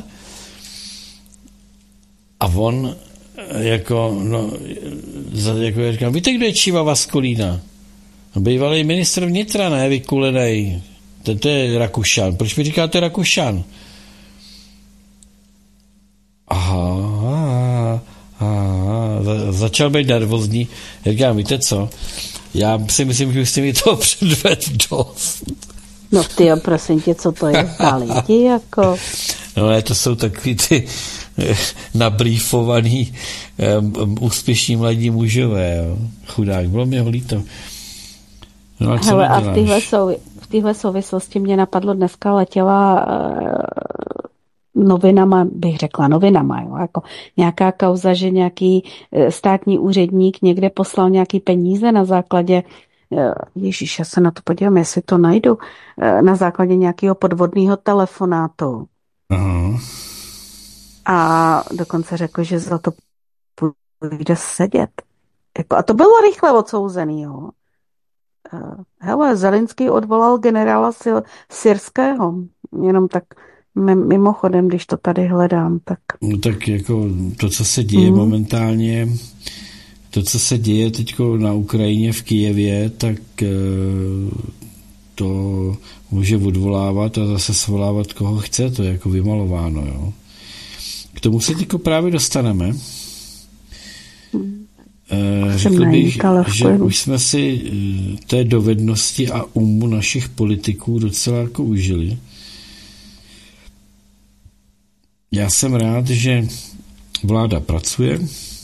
A on jako, no, jako já říkám, víte, kdo je čivava z Kolína? No, bývalý ministr vnitra, ne, vykulenej. To, to je Rakušan. Proč mi říkáte Rakušan? Aha, aha, aha. Začal být nervózní. Já říkám, víte co? Já si myslím, že jste mi to předvedl dost. No ty jo, prosím tě, co to je za lidi, jako? No ne, to jsou takový ty nabrýfovaný um, úspěšní mladí mužové, jo. Chudák, bylo mi ho líto. No a co hele, a v téhle, souvi- v téhle souvislosti mě napadlo, dneska letěla uh, novinama, bych řekla novinama, jo, jako nějaká kauza, že nějaký státní úředník někde poslal nějaký peníze na základě Ježíš, já se na to podívám, jestli to najdu, na základě nějakého podvodného telefonátu. Aha. A dokonce řekl, že za to půjde sedět. Jako, a to bylo rychle odsouzený, jo. Hele, Zelenský odvolal generála syrského. Jenom tak mimochodem, když to tady hledám, tak... No tak jako to, co se děje mm. momentálně, to, co se děje teď na Ukrajině v Kyjevě, tak to může odvolávat a zase svolávat, koho chce, to je jako vymalováno, jo. K tomu se teď právě dostaneme. Mm. Řekl bych, že už jsme si té dovednosti a umu našich politiků docela jako užili. Já jsem rád, že vláda pracuje.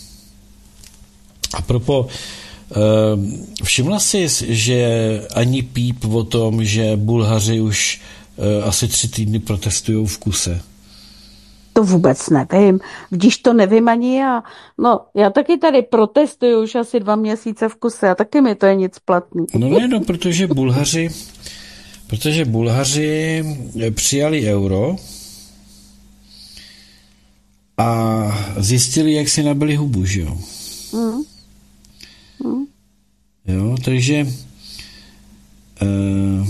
A propo, všimla jsi, že ani píp o tom, že Bulhaři už asi tři týdny protestují v kuse? To vůbec nevím. Když to nevím ani já. No, já taky tady protestuju už asi dva měsíce v kuse a taky mi to je nic platný. No ne, no, protože Bulhaři, protože Bulhaři přijali euro a zjistili, jak si nabili hubu, že jo? Mm. Mm. Jo, takže uh,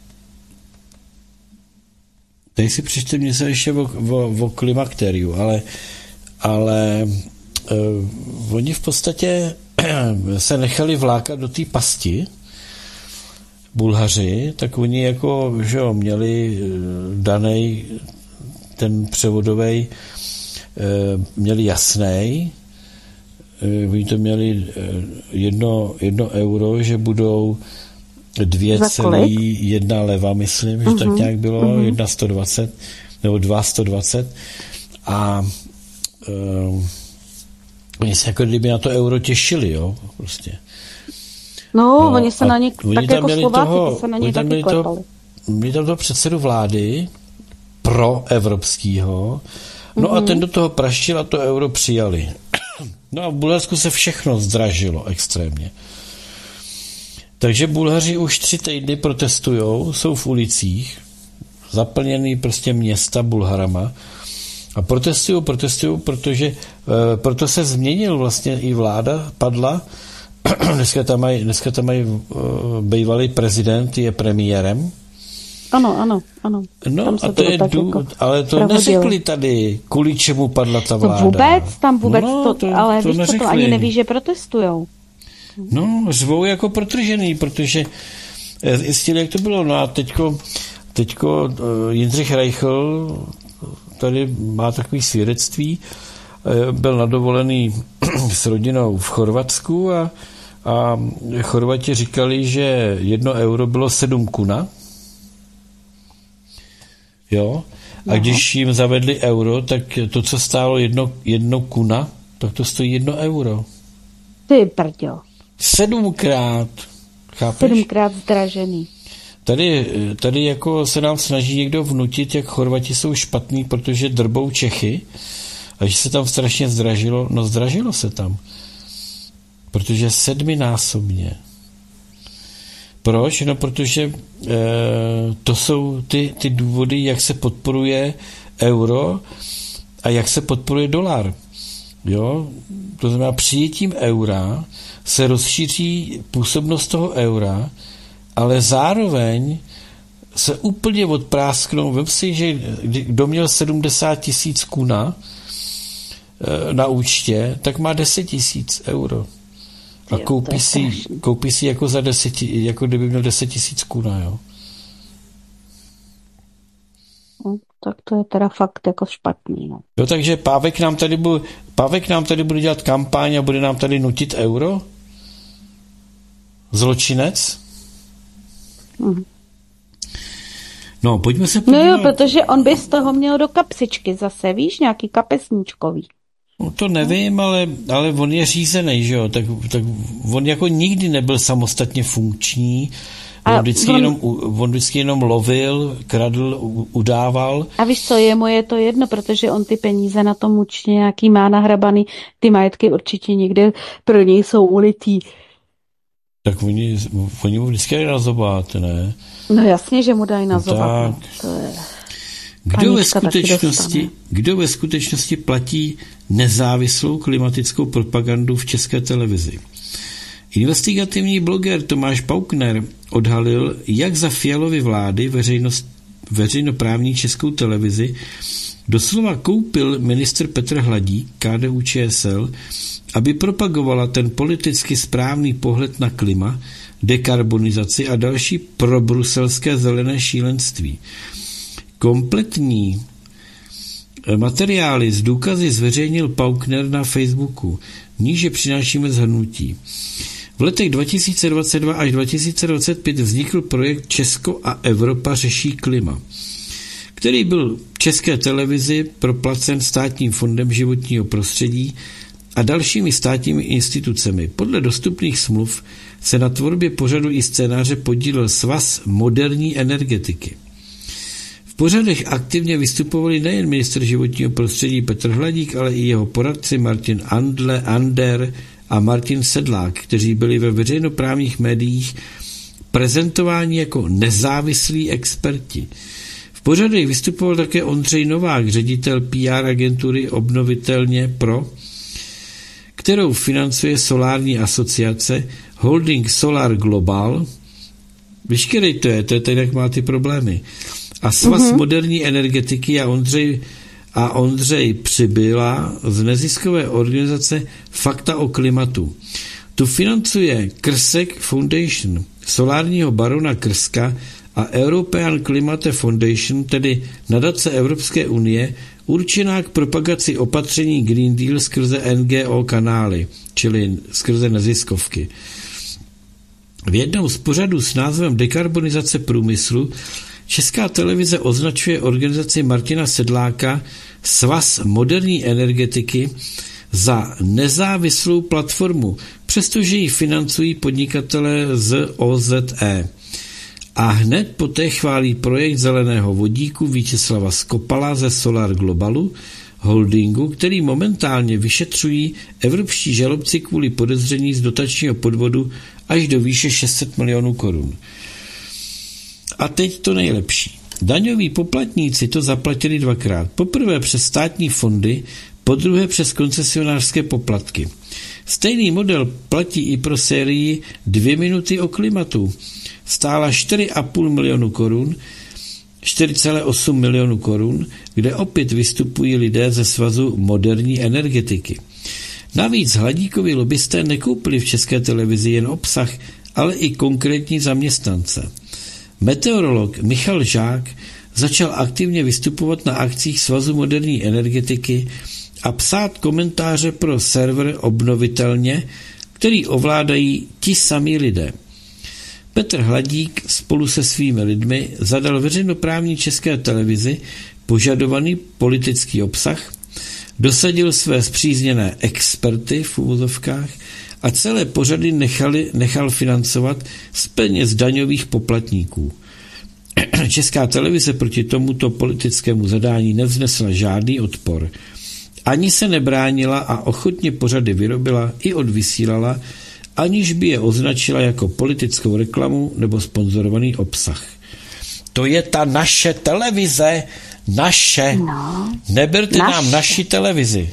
tady si přečtem něco ještě o, o, o klimakteriu, ale, ale uh, oni v podstatě se nechali vlákat do té pasti, Bulhaři, tak oni jako, že jo, měli danej ten převodovej, uh, měli jasnej, uh, oni to měli jedno, jedno euro, že budou dvě celý jedna leva, myslím, uh-huh. že tak nějak bylo, uh-huh. jedna sto dvacet, nebo dva sto dvacet a uh, oni se jako kdyby na to euro těšili, jo, prostě. No, no oni se na ně, tak jako Slováci, toho, se na ně taky klepali. Měli tam toho předsedu vlády pro evropskýho, no uh-huh. a ten do toho praštil a to euro přijali. No a v Bulharsku se všechno zdražilo extrémně. Takže Bulhaři už tři týdny protestujou, jsou v ulicích, zaplněný prostě města Bulharama a protestují, protestují, protože e, proto se změnil vlastně i vláda, padla, dneska tam mají, dneska tam mají e, bývalý prezident, je premiérem. Ano, ano, ano. No a to je dů, jako ale to pravodil. Neřekli tady, kvůli čemu padla ta vláda. To vůbec, tam vůbec no, to, to, ale to víš neřekli. co, to ani neví, že protestujou. No, řvou jako protržený, protože zjistili, jak to bylo. No a teďko, teďko Jindřich Reichl tady má takový svědectví, byl nadovolený s rodinou v Chorvatsku a, a Chorvati říkali, že jedno euro bylo sedm kuna. Jo? A když jim zavedli euro, tak to, co stálo jedno, jedno kuna, tak to stojí jedno euro. Ty prďo. Sedmkrát. Chápeš? Sedmkrát zdražený. Tady, tady jako se nám snaží někdo vnutit, jak Chorvati jsou špatný, protože drbou Čechy a že se tam strašně zdražilo. No zdražilo se tam. Protože sedminásobně. Proč? No protože e, to jsou ty, ty důvody, jak se podporuje euro a jak se podporuje dolar. Jo? To znamená, přijetím eura se rozšíří působnost toho eura, ale zároveň se úplně odprásknou. Vem si, že kdo měl sedmdesát tisíc kuna na účtě, tak má deset tisíc euro. A jo, koupí, si, koupí si jako za deset, jako kdyby měl deset tisíc kuna, jo. No, tak to je teda fakt jako špatný, no. Jo, takže Pávek nám tady bude, Pávek nám tady bude dělat kampaň a bude nám tady nutit euro? Zločinec? Mhm. No, pojďme se podívat. No jo, protože on by z toho měl do kapsičky zase, víš, nějaký kapesníčkový. No to nevím, ale, ale on je řízený, že jo, tak, tak on jako nikdy nebyl samostatně funkční, on vždycky, on, jenom, on vždycky jenom lovil, kradl, udával. A víš co, jemu je to jedno, protože on ty peníze na tom účtě nějaký má nahrabaný, ty majetky určitě někde pro něj jsou ulitý Tak oni, oni mu vždycky dají nazovat, ne? No jasně, že mu dají nazovat. Tak. No, to je... Kdo ve, skutečnosti, kdo ve skutečnosti platí nezávislou klimatickou propagandu v České televizi? Investigativní bloger Tomáš Paukner odhalil, jak za Fialovy vlády veřejnost, veřejnoprávní Českou televizi doslova koupil ministr Petr Hladík, K D U Č S L, aby propagovala ten politicky správný pohled na klima, dekarbonizaci a další probruselské zelené šílenství. Kompletní materiály z důkazy zveřejnil Paukner na Facebooku. Níže přinášíme shrnutí. V letech dva tisíce dvacet dva až dva tisíce dvacet pět vznikl projekt Česko a Evropa řeší klima, který byl České televizi proplacen Státním fondem životního prostředí a dalšími státními institucemi. Podle dostupných smluv se na tvorbě pořadu i scénáře podílel Svaz moderní energetiky. V pořadech aktivně vystupovali nejen ministr životního prostředí Petr Hladík, ale i jeho poradci Martin Andle, Ander a Martin Sedlák, kteří byli ve veřejnoprávních médiích prezentováni jako nezávislí experti. V pořadech vystupoval také Ondřej Novák, ředitel P R agentury Obnovitelně Pro, kterou financuje solární asociace Holding Solar Global. Víš, který to je? To je tady, jak má ty problémy. A Svaz mm-hmm. moderní energetiky a Ondřej, a Ondřej Přibyla z neziskové organizace Fakta o klimatu. Tu financuje Krsek Foundation, solárního barona Krska a European Climate Foundation, tedy nadace Evropské unie, určená k propagaci opatření Green Deal skrze N G O kanály, čili skrze neziskovky. V jednom z pořadů s názvem Dekarbonizace průmyslu Česká televize označuje organizaci Martina Sedláka Svaz moderní energetiky za nezávislou platformu, přestože ji financují podnikatelé z O Z E. A hned poté chválí projekt zeleného vodíku Vítězslava Skopala ze Solar Globalu holdingu, který momentálně vyšetřují evropští žalobci kvůli podezření z dotačního podvodu až do výše šest set milionů korun. A teď to nejlepší. Daňoví poplatníci to zaplatili dvakrát. Poprvé přes státní fondy, podruhé přes koncesionářské poplatky. Stejný model platí i pro sérii Dvě minuty o klimatu. Stála čtyři a půl milionu korun, čtyři celá osm milionu korun, kde opět vystupují lidé ze Svazu moderní energetiky. Navíc Hladíkovi lobbysté nekoupili v České televizi jen obsah, ale i konkrétní zaměstnance. Meteorolog Michal Žák začal aktivně vystupovat na akcích Svazu moderní energetiky a psát komentáře pro server Obnovitelně, který ovládají ti samí lidé. Petr Hladík spolu se svými lidmi zadal veřejnoprávní České televizi požadovaný politický obsah, dosadil své spřízněné experty v uvozovkách a celé pořady nechali, nechal financovat z peněz daňových poplatníků. Česká televize proti tomuto politickému zadání nevznesla žádný odpor. Ani se nebránila a ochotně pořady vyrobila i odvysílala, aniž by je označila jako politickou reklamu nebo sponzorovaný obsah. To je ta naše televize, naše. No, Neberte naše. nám naši televizi.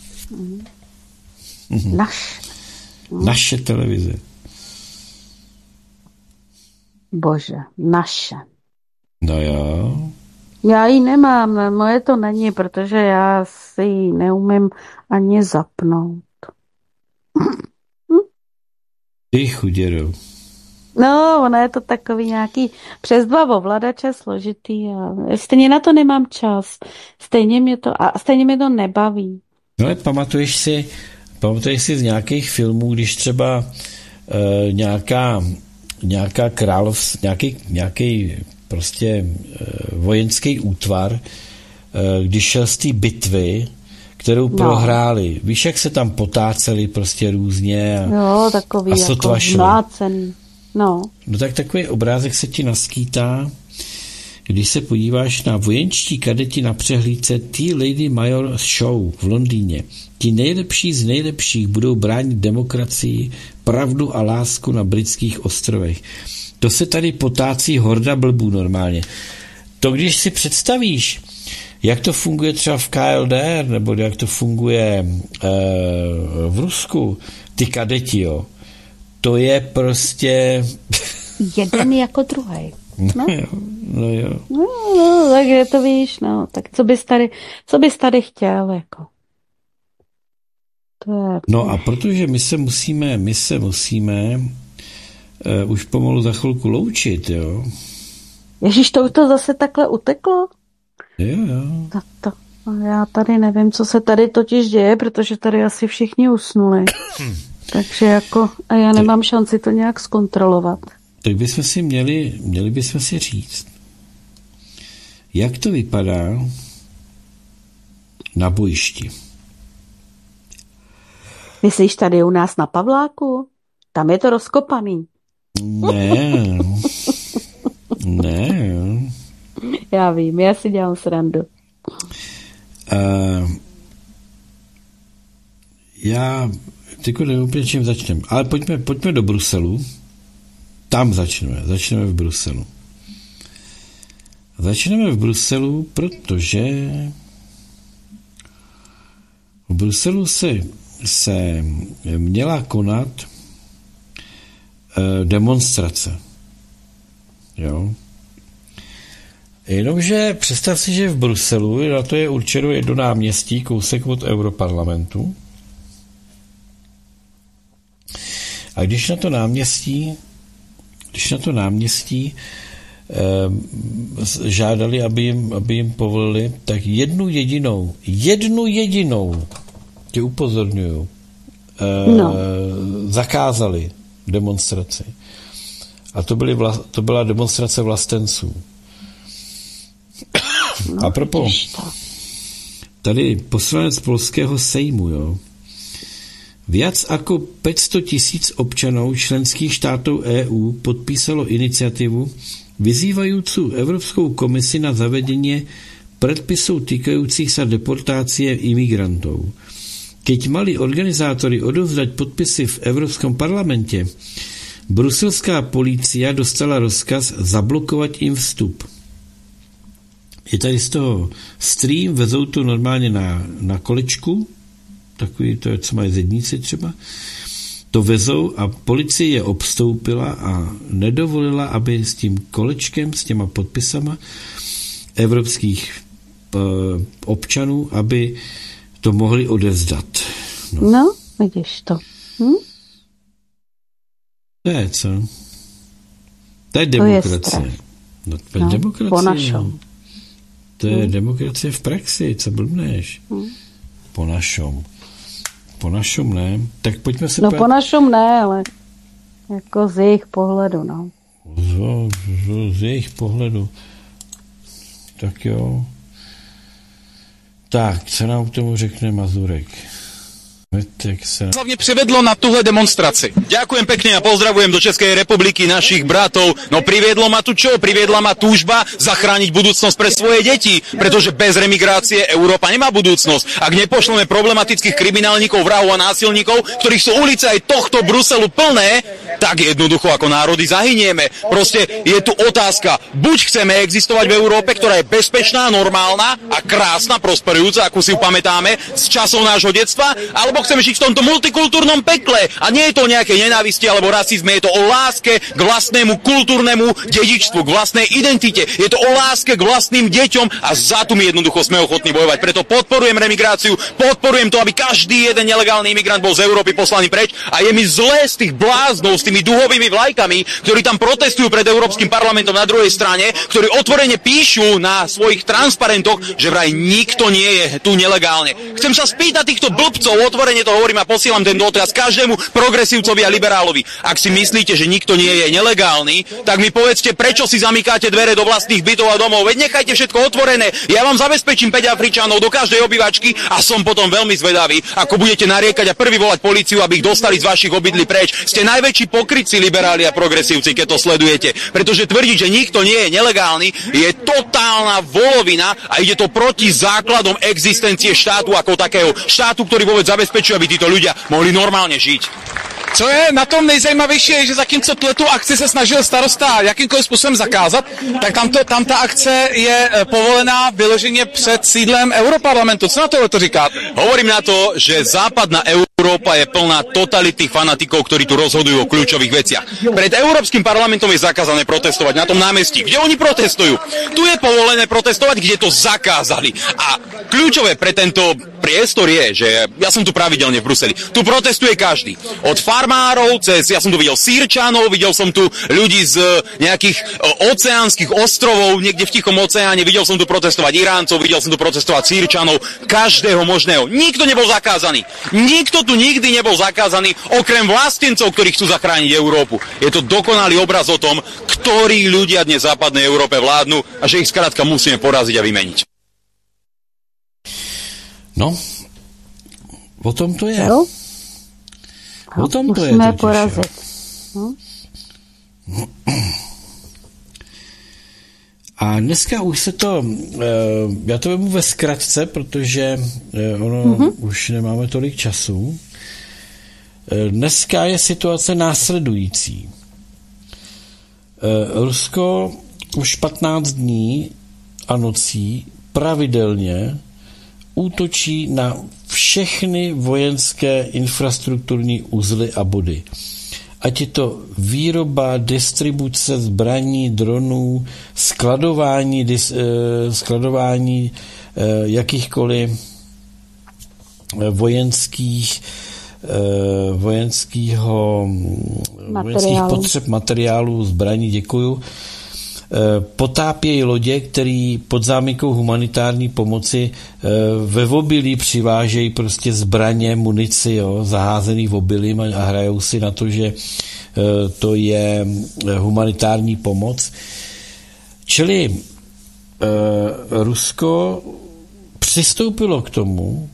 Naše. Naše televize. Bože, naše. No jo. Já ji nemám, moje to není, protože já si ji neumím ani zapnout. Ty chuděro. No, ono je to takový nějaký přes dva ovladače složitý a stejně na to nemám čas. Stejně mě to, a stejně mě to nebaví. No ale pamatuješ si, pamatuješ si z nějakých filmů, když třeba uh, nějaká, nějaká králov, nějaký, nějaký prostě uh, vojenský útvar, uh, když šel z té bitvy, kterou no. prohráli. Víš, jak se tam potáceli prostě různě a, jo, takový a jako zmlácený. No. No tak takový obrázek se ti naskýtá, když se podíváš na vojenští kadeti na přehlídce T-Lady Major Show v Londýně, ti nejlepší z nejlepších budou bránit demokracii, pravdu a lásku na britských ostrovech. To se tady potácí horda blbů normálně. To, když si představíš, jak to funguje třeba v K L D R, nebo jak to funguje e, v Rusku, ty kadeti, jo, to je prostě... Jeden jako druhý. No, no jo. No, jo. No, no, takže to víš, no, tak co bys tady, co bys tady chtěl, jako. To je... No a protože my se musíme, my se musíme uh, už pomalu za chvilku loučit, jo. Ježíš, to už to zase takhle uteklo? Jo, jo. To, to, já tady nevím, co se tady totiž děje, protože tady asi všichni usnuli. Takže jako, a já nemám šanci to nějak zkontrolovat. Tak bychom si měli, měli bychom si říct, jak to vypadá na bojišti. Myslíš tady u nás na Pavláku? Tam je to rozkopaný. Ne. Ne. Já vím, já si dělám srandu. Uh, já tyko nevím úplně, čím začneme. Ale pojďme, pojďme do Bruselu. Tam začneme. Začneme v Bruselu. Začneme v Bruselu, protože v Bruselu se, se měla konat uh, demonstrace. Jo. Jenomže představ si, že v Bruselu, na to je určeno jedno náměstí, kousek od Europarlamentu. A když na to náměstí, když na to náměstí eh, žádali, aby jim, aby jim povolili, tak jednu jedinou, jednu jedinou, tě upozorňuju, eh, no. zakázali demonstraci. A to, byly vla, to byla demonstrace vlastenců. No, a propos, tady poslanec polského sejmu, jo, viac ako päťsto tisíc občanov členských štátov E U podpísalo iniciativu vyzývajúcu Európskou komisi na zavedenie predpisov týkajúcich sa deportácie imigrantov. Keď mali organizátori odovzdať podpisy v Európskom parlamente, bruselská polícia dostala rozkaz zablokovat im vstup. Je tady z toho stream, vezou to normálně na, na kolečku, takový to je, co mají zedníci třeba, to vezou a policie je obstoupila a nedovolila, aby s tím kolečkem, s těma podpisama evropských e, občanů, aby to mohli odevzdat. No, no vidíš to. Hm? To je co? To je demokracie. No, to je no, demokracie. Po našom. To je hmm. demokracie v praxi, co blbneš. Hmm. Po našom. Po našom ne. Tak pojďme se... No pát... po našom ne, ale jako z jejich pohledu, no. Z, z, z jejich pohledu. Tak jo. Tak, co nám k tomu řekne Mazurek? Se... Hlavne privedlo na tuhle demonstraci. Ďakujem pekne a pozdravujem do Českej republiky našich bratov. No priviedlo ma tu čo? Priviedla ma túžba zachrániť budúcnosť pre svoje deti, pretože bez remigrácie Európa nemá budúcnosť. Ak nepošleme problematických kriminálnikov, vrahov a násilníkov, ktorých sú ulice aj tohto Bruselu plné, tak jednoducho ako národy zahynieme. Proste je tu otázka, buď chceme existovať v Európe, ktorá je bezpečná, normálna a krásna, prosperujúca, ako si ju pamätáme z časov nášho detstva, alebo chceme žiť v tomto multikultúrnom pekle. A nie je to nejaké nenávisti alebo rasizme, je to o láske k vlastnému kultúrnemu dedičstvu, k vlastnej identite. Je to o láske k vlastným deťom a za tu my jednoducho sme ochotní bojovať. Preto podporujem remigráciu, podporujem to, aby každý jeden nelegálny imigrant bol z Európy poslaný preč a je mi zlé z tých bláznov s tými duhovými vlajkami, ktorí tam protestujú pred Európskym parlamentom na druhej strane, ktorí otvorene píšu na svojich transparentoch, že vraj nikto nie je tu nelegálne. Chcem sa spýtať týchto blbcov, otvorene otvorene to hovorím a posielam ten dotaz každému progresívcovi a liberálovi. Ak si myslíte, že nikto nie je nelegálny, tak mi povedzte, prečo si zamykáte dvere do vlastných bytov a domov. Veď nechajte všetko otvorené. Ja vám zabezpečím päť Afričanov do každej obývačky a som potom veľmi zvedavý, ako budete nariekať a prvý volať políciu, aby ich dostali z vašich obydlí preč. Ste najväčší pokrytci liberáli a progresívci, keď to sledujete, pretože tvrdiť, že nikto nie je nelegálny, je totálna volovina a ide to proti základom existencie štátu ako takého. Štátu, ktorý vôbec zabezpečuje, aby títo ľudia mohli normálne žiť. Co je na tom nejzajímavější, je, že zatímco tu akci se snažil starosta jakýmkoliv způsobem zakázat, tak tam, to, tam ta akce je povolená vyloženě před sídlem Europarlamentu. Co na tohle to říkáte? Hovorím na to, že západná Európa je plná totalitných fanatikov, ktorí tu rozhodujú o kľúčových veciach. Pred Európskym parlamentom je zakázané protestovať na tom námestí. Kde oni protestujú? Tu je povolené protestovať, kde to zakázali. A kľúčové pre tento priestor je, že ja som tu pravidelne v Bruseli. Tu protestuje každý. Od farmárov cez, ja som tu videl Sýrčanov, videl som tu ľudí z nejakých oceánskych ostrovov, niekde v Tichom oceáne, videl som tu protestovať Iráncov, videl som tu protestovať Sýrčanov, každého možného. Nikto nebol zakázaný. Nikto tu nikdy nebol zakázaný, okrem vlastencov, ktorí chcú zachrániť Európu. Je to dokonalý obraz o tom, ktorí ľudia dnes v západnej Európe vládnu a že ich skrátka musíme poraziť a vymeniť. No, o tom to je. No? O tom to musíme je totiž. porazit. No? A dneska už se to, já to vemu ve zkratce, protože ono mm-hmm. už nemáme tolik času. Dneska je situace následující. Rusko už patnáct dní a nocí pravidelně útočí na všechny vojenské infrastrukturní uzly a body. Ať je to výroba, distribuce zbraní, dronů, skladování, dis, eh, skladování eh, jakýchkoliv vojenských eh, vojenského vojenských potřeb materiálů, zbraní, děkuju. Potápějí lodě, který pod záminkou humanitární pomoci ve obilí přivážejí prostě zbraně, munici, jo, zaházený v obilím a hrajou si na to, že to je humanitární pomoc. Čili Rusko přistoupilo k tomu,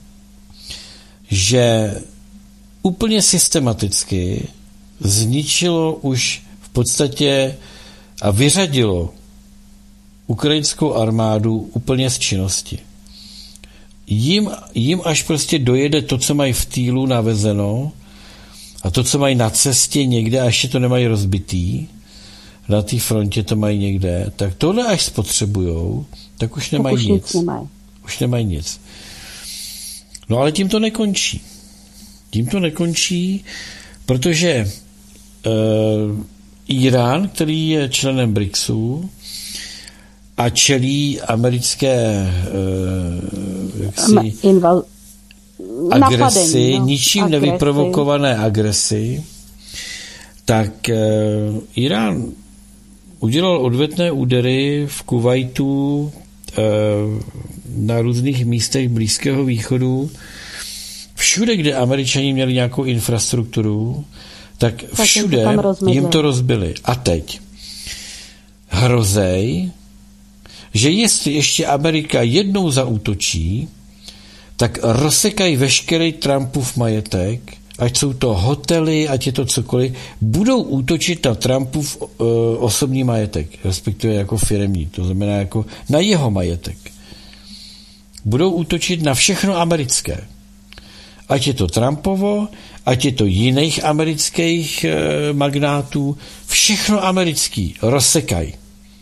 že úplně systematicky zničilo už v podstatě a vyřadilo ukrajinskou armádu úplně z činnosti. Jím, jím až prostě dojede to, co mají v týlu navezeno a to, co mají na cestě někde a ještě to nemají rozbitý, na té frontě to mají někde, tak tohle až spotřebujou, tak už nemají tak už nic. Nemají. Už nemají nic. No ale tím to nekončí. Tím to nekončí, protože uh, Irán, který je členem BRICSu a čelí americké uh, jaksi, Inval... agresi, napadení, no. ničím agresi. nevyprovokované agresi, tak uh, Irán udělal odvetné údery v Kuvajtu, uh, na různých místech Blízkého východu, všude, kde Američani měli nějakou infrastrukturu, tak, tak všude jim to rozbili. A teď hrozej, že jestli ještě Amerika jednou zaútočí, tak rozsekají veškerý Trumpův majetek, ať jsou to hotely, ať je to cokoliv, budou útočit na Trumpův uh, osobní majetek, respektive jako firemní, to znamená jako na jeho majetek. Budou útočit na všechno americké. Ať je to Trumpovo, ať je to jiných amerických e, magnátů, všechno americký, rozsekají.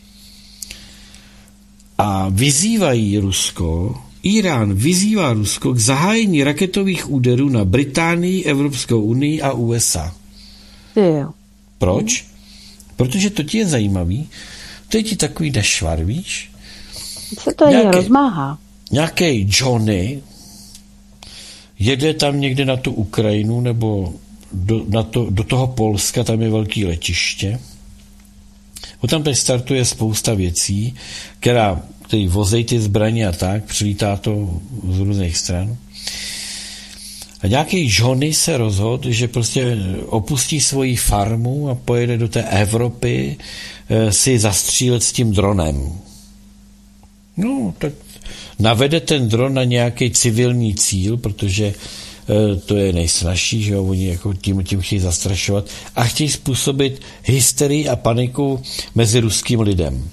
A vyzývají Rusko, Irán vyzývá Rusko k zahájení raketových úderů na Británii, Evropskou unii a U S A. Jo. Proč? Protože to ti je zajímavý, to je ti takový nešvar, víš? Se to nějaký, je rozmáhá. Nějaký Johnny jede tam někde na tu Ukrajinu nebo do, na to, do toho Polska, tam je velký letiště. O tam teď startuje spousta věcí, která, který vozejí ty zbraně a tak, přilítá to z různých stran. A nějaký Johnny se rozhodl, že prostě opustí svoji farmu a pojede do té Evropy si zastřílet s tím dronem. No, tak navede ten dron na nějaký civilní cíl, protože to je nejsnažší, že jo, oni jako tím, tím chtějí zastrašovat a chtějí způsobit hysterii a paniku mezi ruským lidem.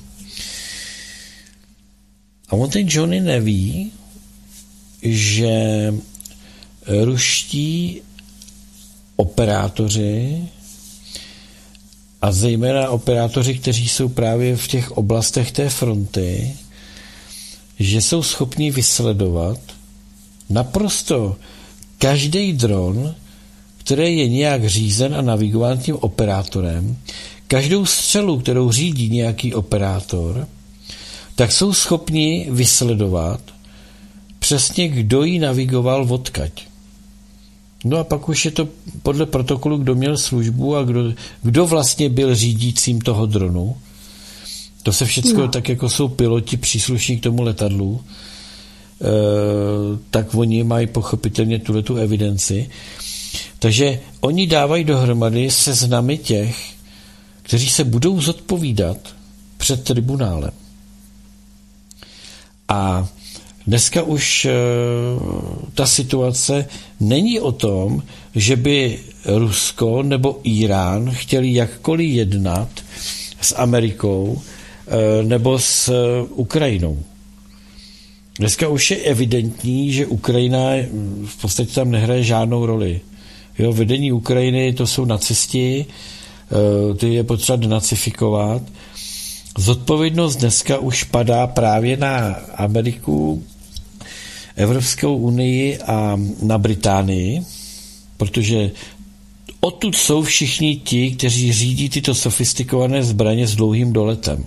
A on ten Johnny neví, že ruští operátoři a zejména operátoři, kteří jsou právě v těch oblastech té fronty, že jsou schopni vysledovat naprosto každý dron, který je nějak řízen a navigován tím operátorem, každou střelu, kterou řídí nějaký operátor, tak jsou schopni vysledovat přesně, kdo ji navigoval odkaď. No a pak už je to podle protokolu, kdo měl službu a kdo, kdo vlastně byl řídícím toho dronu. To se všechno, no. Tak jako jsou piloti příslušní k tomu letadlu, e, tak oni mají pochopitelně tuhletu evidenci. Takže oni dávají dohromady seznamy těch, kteří se budou zodpovídat před tribunálem. A dneska už e, ta situace není o tom, že by Rusko nebo Irán chtěli jakkoliv jednat s Amerikou e, nebo s e, Ukrajinou. Dneska už je evidentní, že Ukrajina v podstatě tam nehraje žádnou roli. Jo, vedení Ukrajiny, to jsou nacisti, e, ty je potřeba denacifikovat. Zodpovědnost dneska už padá právě na Ameriku, Evropskou unii a na Británii, protože odtud jsou všichni ti, kteří řídí tyto sofistikované zbraně s dlouhým doletem.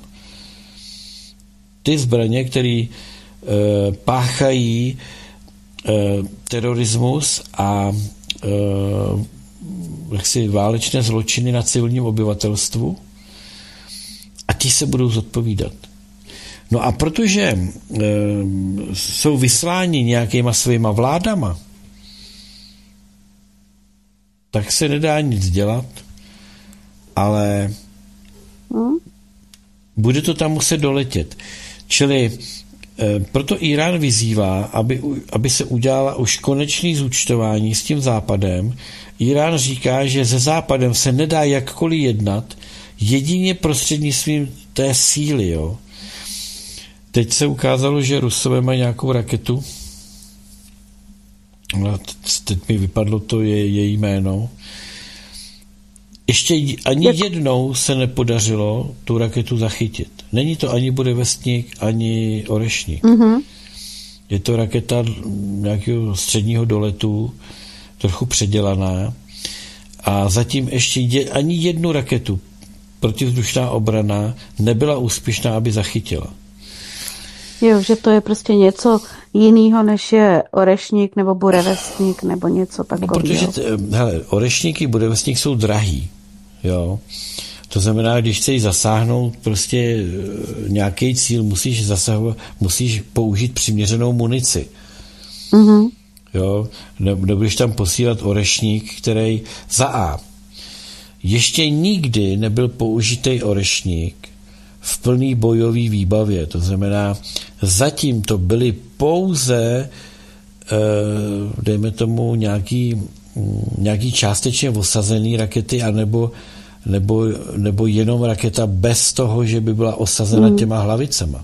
Ty zbraně, které e, páchají e, terorismus a e, jaksi válečné zločiny na civilním obyvatelstvu, a ti se budou zodpovídat. No a protože e, jsou vysláni nějakýma svýma vládama, tak se nedá nic dělat, ale hmm? bude to tam muset doletět. Čili e, proto Irán vyzývá, aby, aby se udělala už konečný zúčtování s tím Západem. Irán říká, že se Západem se nedá jakkoliv jednat, jedině prostřednictvím té síly, jo. Teď se ukázalo, že Rusové mají nějakou raketu. No, teď mi vypadlo to je, její jméno. Ještě ani jednou se nepodařilo tu raketu zachytit. Není to ani Budevestník, ani Orešník. Mm-hmm. Je to raketa nějakého středního doletu, trochu předělaná. A zatím ještě je, ani jednu raketu protivzdušná obrana nebyla úspěšná, aby zachytila. Jo, že to je prostě něco jiného, než je Orešník nebo Burevestník nebo něco takového. No, protože, t, hele, Orešník i Burevestník jsou drahý, jo. To znamená, když chceš zasáhnout prostě nějaký cíl, musíš zasahovat, musíš použít přiměřenou munici. Mm-hmm. Jo, ne, nebudeš tam posílat Orešník, který za A. Ještě nikdy nebyl použitý Orešník v plný bojový výbavě. To znamená, zatím to byly pouze dejme tomu nějaký, nějaký částečně osazený rakety anebo, nebo, nebo jenom raketa bez toho, že by byla osazena mm. těma hlavicema.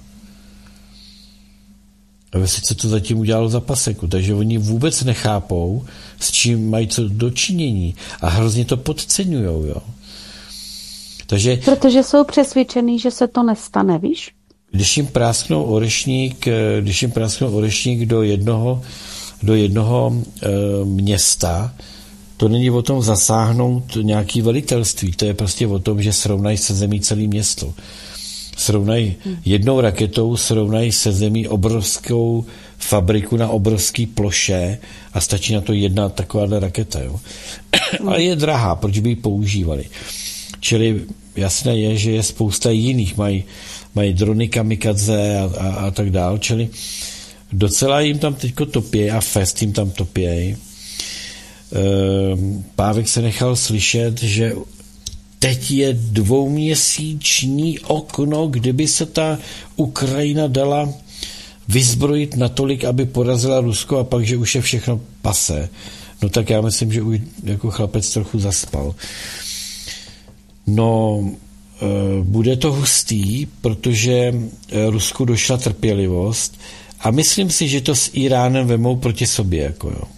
A sice to zatím udělalo za paseku, takže oni vůbec nechápou, s čím mají co dočinění a hrozně to podceňujou, jo. Takže, protože jsou přesvědčený, že se to nestane, víš? Když jim prásknou orešník, když jim prásknou orešník do jednoho, do jednoho e, města, to není o tom zasáhnout nějaký velitelství, to je prostě o tom, že srovnají se zemí celé město. Srovnají hmm. jednou raketou, srovnají se zemí obrovskou fabriku na obrovský ploše a stačí na to jedna takováhle raketa, jo. Hmm. Ale je drahá, proč by ji používali? Čili jasné je, že je spousta jiných, mají, mají drony kamikadze a, a, a tak dál, čili docela jim tam teďko topějí a fest jim tam topějí. Pávek se nechal slyšet, že teď je dvouměsíční okno, kdyby se ta Ukrajina dala vyzbrojit natolik, aby porazila Rusko a pak, že už je všechno pasé. No tak já myslím, že už jako chlapec trochu zaspal. No, bude to hustý, protože Rusku došla trpělivost a myslím si, že to s Iránem vemou proti sobě, jako jo.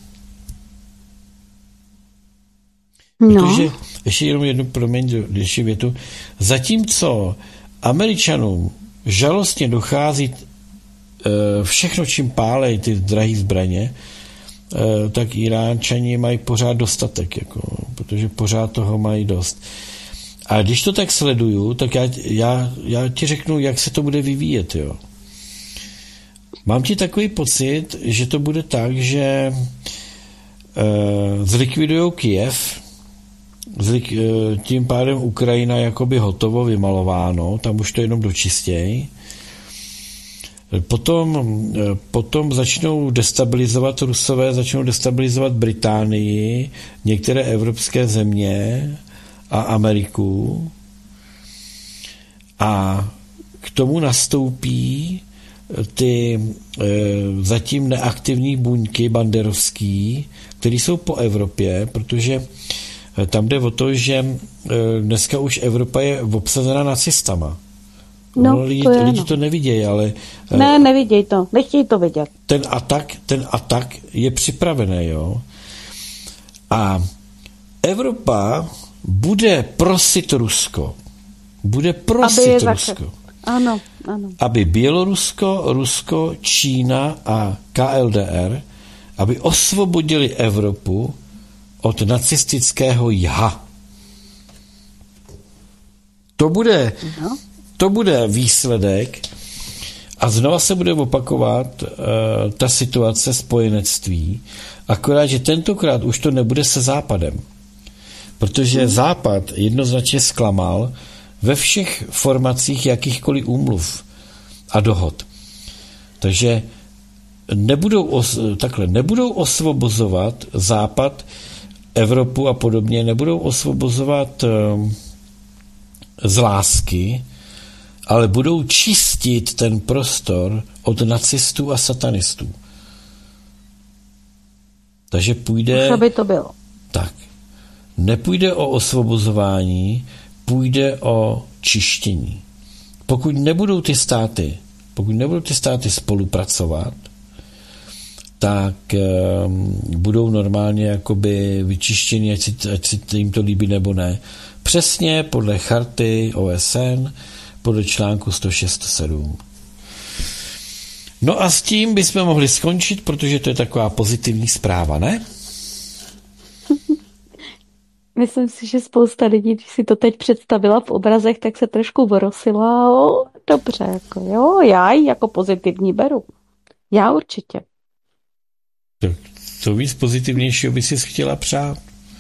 No. Protože, ještě jenom jednu, promiň, ještě větu, zatímco Američanům žalostně dochází všechno, čím pálej ty drahé zbraně, tak Iránčani mají pořád dostatek, jako, protože pořád toho mají dost. A když to tak sleduju, tak já, já, já ti řeknu, jak se to bude vyvíjet. Jo. Mám ti takový pocit, že to bude tak, že uh, zlikvidujou Kyjev, zlik, uh, tím pádem Ukrajina jakoby hotovo, vymalováno, tam už to jenom dočistěj. Potom, potom začnou destabilizovat Rusové, začnou destabilizovat Británii, některé evropské země a Ameriku. A k tomu nastoupí ty e, zatím neaktivní buňky banderovský, které jsou po Evropě, protože tam jde o to, že e, dneska už Evropa je obsazena nacistama. No, no, lidi, to je, lidi no. to nevidějí, ale... Ne, neviděj to, nechtějí to vidět. Ten atak, ten atak je připravený, jo. A Evropa bude prosit Rusko. Bude prosit Rusko. Ano, ano. Aby Bělorusko, Rusko, Čína a K L D R, aby osvobodili Evropu od nacistického jha. To bude... No. To bude výsledek a znova se bude opakovat uh, ta situace spojenectví, akorát, že tentokrát už to nebude se Západem, protože hmm. Západ jednoznačně zklamal ve všech formacích jakýchkoliv úmluv a dohod. Takže nebudou os, takhle, nebudou osvobozovat Západ, Evropu a podobně, nebudou osvobozovat uh, z lásky, ale budou čistit ten prostor od nacistů a satanistů. Takže půjde... Už aby to bylo. Tak. Nepůjde o osvobozování, půjde o čištění. Pokud nebudou ty státy, pokud nebudou ty státy spolupracovat, tak um, budou normálně jakoby vyčištěni, ať si, ať si jim to líbí nebo ne. Přesně podle charty O S N, podle článku sto šest sedm. No a s tím bychom mohli skončit, protože to je taková pozitivní zpráva, ne? Myslím si, že spousta lidí, když si to teď představila v obrazech, tak se trošku vorosila. O, dobře, jako jo, já ji jako pozitivní beru. Já určitě. Tak co víc pozitivnějšího by si chtěla přát?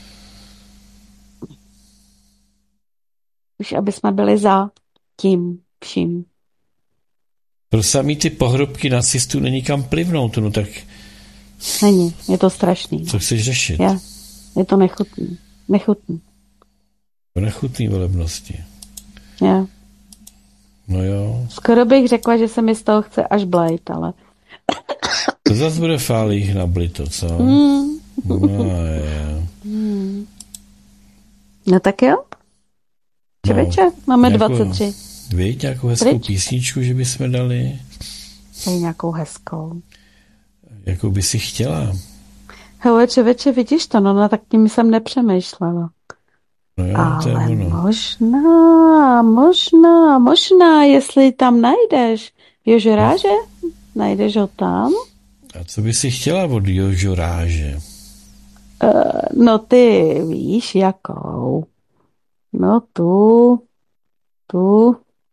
Už aby jsme byli za tím vším. Pro samý ty pohrobky nacistů není kam plivnout, no tak... Není, je to strašný. Co chceš řešit? Je, je to nechutný. Nechutný. Nechutný velebnosti. Je. No jo. Skoro bych řekla, že se mi z toho chce až blejt, ale... To zase bude fálích na blito, co? Mm. No, je. Mm. No tak jo. Čeveče, no, máme nějakou, dvacet tři. Víš, nějakou hezkou Pryč? písničku, že bychom dali? Dej nějakou hezkou. Jakou by si chtěla? Hele, čeveče, vidíš to, no, no tak tím jsem nepřemýšlela. No jo, ale to je ono. možná, možná, možná, jestli tam najdeš Jožoráže, najdeš ho tam? A co by si chtěla od Jožoráže? Uh, no ty víš, jakou. No tu, tu.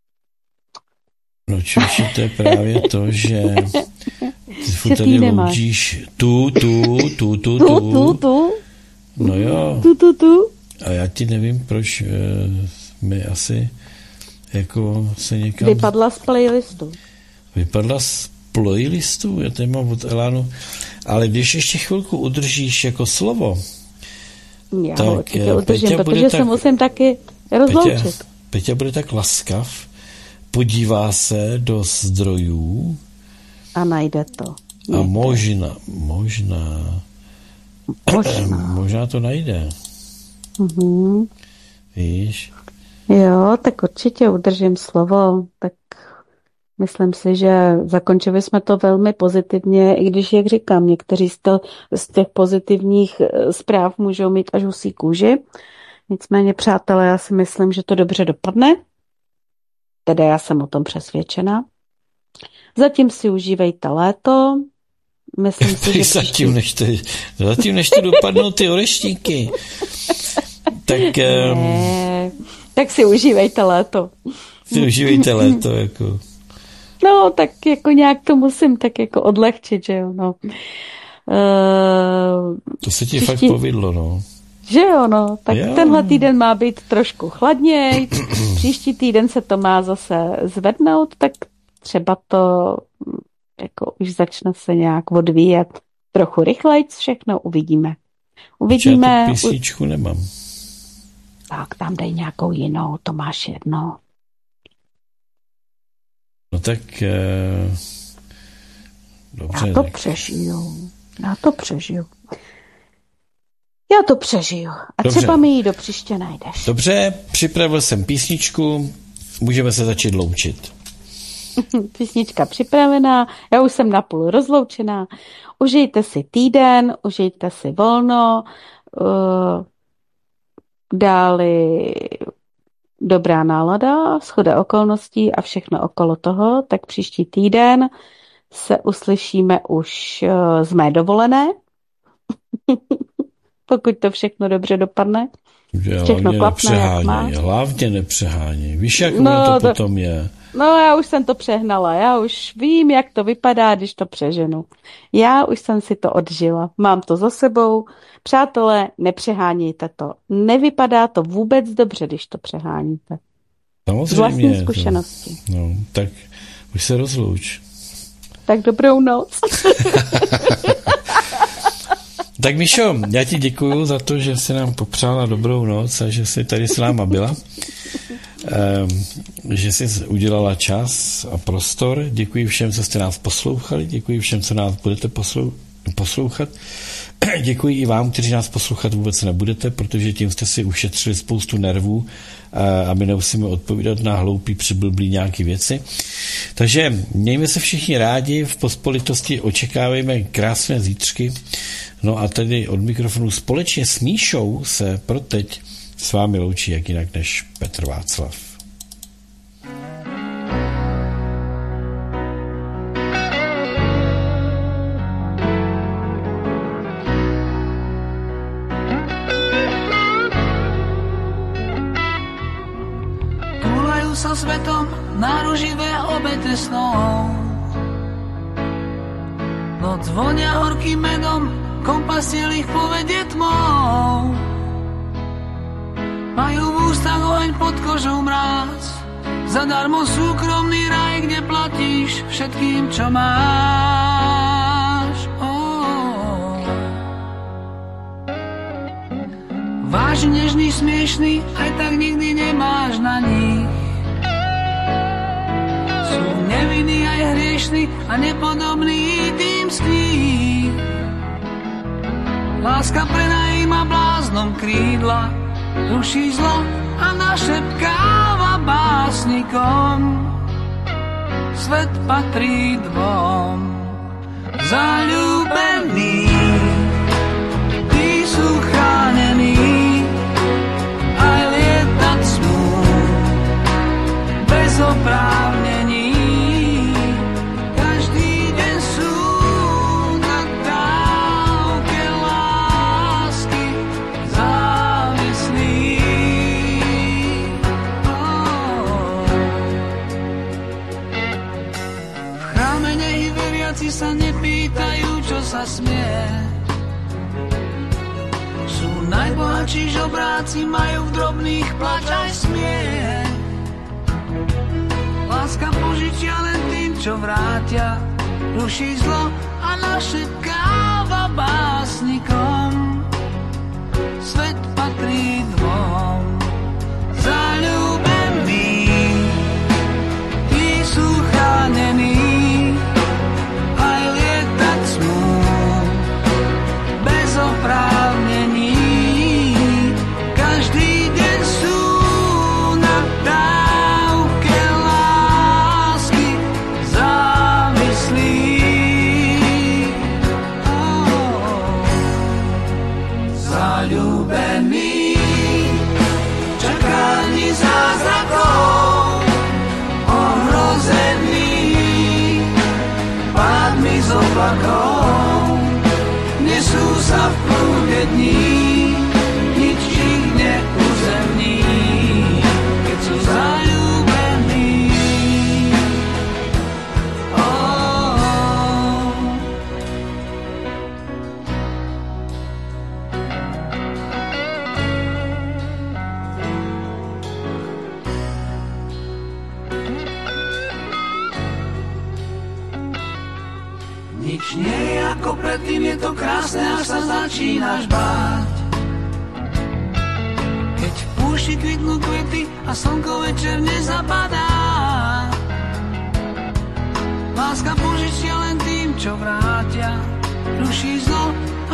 No čuši, to je právě to, že ty furt tady loudíš tu, tu, tu, tu, tu. Tu, tu, tu. No jo. Tu, tu, tu. A já ti nevím, proč uh, mi asi jako se někam... Vypadla z playlistu. Vypadla z playlistu? Já tady mám od Elánu. Ale když ještě chvilku udržíš jako slovo, Já tak, ho určitě udržím, protože tak, se musím taky rozloučit. Peťa, Peťa bude tak laskav, podívá se do zdrojů a najde to. Někde. A možná, možná, možná, možná to najde. Mhm. Víš? Jo, tak určitě udržím slovo, tak myslím si, že zakončili jsme to velmi pozitivně, i když, jak říkám, někteří z, to, z těch pozitivních zpráv můžou mít až husí kůži. Nicméně, přátelé, já si myslím, že to dobře dopadne. Teda já jsem o tom přesvědčena. Zatím si užívejte léto. Myslím si, že zatím, než ty, zatím, než ty dopadnou ty oreštíky. Tak, ne, um, tak si užívejte léto. Si užívejte léto, jako... No, tak jako nějak to musím tak jako odlehčit, že jo, no. Uh, to se ti příští... fakt povedlo, no. Že jo, no, tak jo. Tenhle týden má být trošku chladněji, příští týden se to má zase zvednout, tak třeba to jako už začne se nějak odvíjet trochu rychleji, všechno uvidíme. Uvidíme. Já tu písničku nemám. Tak tam dej nějakou jinou, to máš jedno. No tak eh, dobře. Já to tak. přežiju. Já to přežiju. Já to přežiju. A dobře. Třeba mi ji do příště najdeš. Dobře, připravil jsem písničku, můžeme se začít loučit. Písnička připravená, já už jsem napůl rozloučená. Užijte si týden, užijte si volno, uh, dáli dobrá nálada, shoda okolností a všechno okolo toho, tak příští týden se uslyšíme už uh, z mé dovolené. Pokud to všechno dobře dopadne. Všechno klapne, jak má. Hlavně nepřeháněj. Víš, jak no, to, to potom je? No, já už jsem to přehnala. Já už vím, jak to vypadá, když to přeženu. Já už jsem si to odžila. Mám to za sebou. Přátelé, nepřehánějte to. Nevypadá to vůbec dobře, když to přeháníte. Samozřejmě. Z vlastní zkušenosti. To, no, tak už se rozlouč. Tak dobrou noc. Tak Míšo, já ti děkuju za to, že jsi nám popřála dobrou noc a že jsi tady s náma byla. Um, že jsi udělala čas a prostor. Děkuji všem, co jste nás poslouchali. Děkuji všem, co nás budete poslou- poslouchat. Děkuji i vám, kteří nás poslouchat vůbec nebudete, protože tím jste si ušetřili spoustu nervů a my nemusíme odpovídat na hloupý, přiblblý nějaký věci. Takže mějme se všichni rádi, v pospolitosti očekávejme krásné zítřky. No a tedy od mikrofonu společně s Míšou se pro teď s vámi loučí jak jinak než Petr Václav. Túlajú sa svetom náruživé obete snov. Noc vonia horkým medom, kompasiel ich povedie tmou. Majú v ústach oheň, pod kožou mráz. Zadarmo súkromný raj, kde platíš všetkým, čo máš. Oh. Vážny, nežný, smiešný, aj tak nikdy nemáš na nich. Sú nevinní aj hriešní a nepodobní tým z kníh. Láska prenajíma bláznom krídla, ruší zlo a našepkáva básnikom. Svet patrí dvom zaľúbení, tí sú chránení, aj lietať smú bez oprávnení. Sa nepýtajú, čo sa smie. Sú najbohatší žobráci, majú v drobných pláč aj smiech. Láska požičia len tým, čo vrátia, ruší zlo a našepkáva básnikom. svet patrí dvom. Zaľúbení, tí sú chránení, aj lietať smú bez oprávnení. Každý deň sú na dávke lásky závislí. Zaľúbení, čakaní zázrakov, ohrození pádmi z oblakov, nesú sa v prúde dní, nič ich neuzemní, keď sú zaľúbení. Oh. Nič nie je ako predtým, je to krásne, až sa začínaš báť. Keď v púšti kvitnú kvety a slnko večer nezapadá, láska požičia len tým, čo vrátia, ruší zlo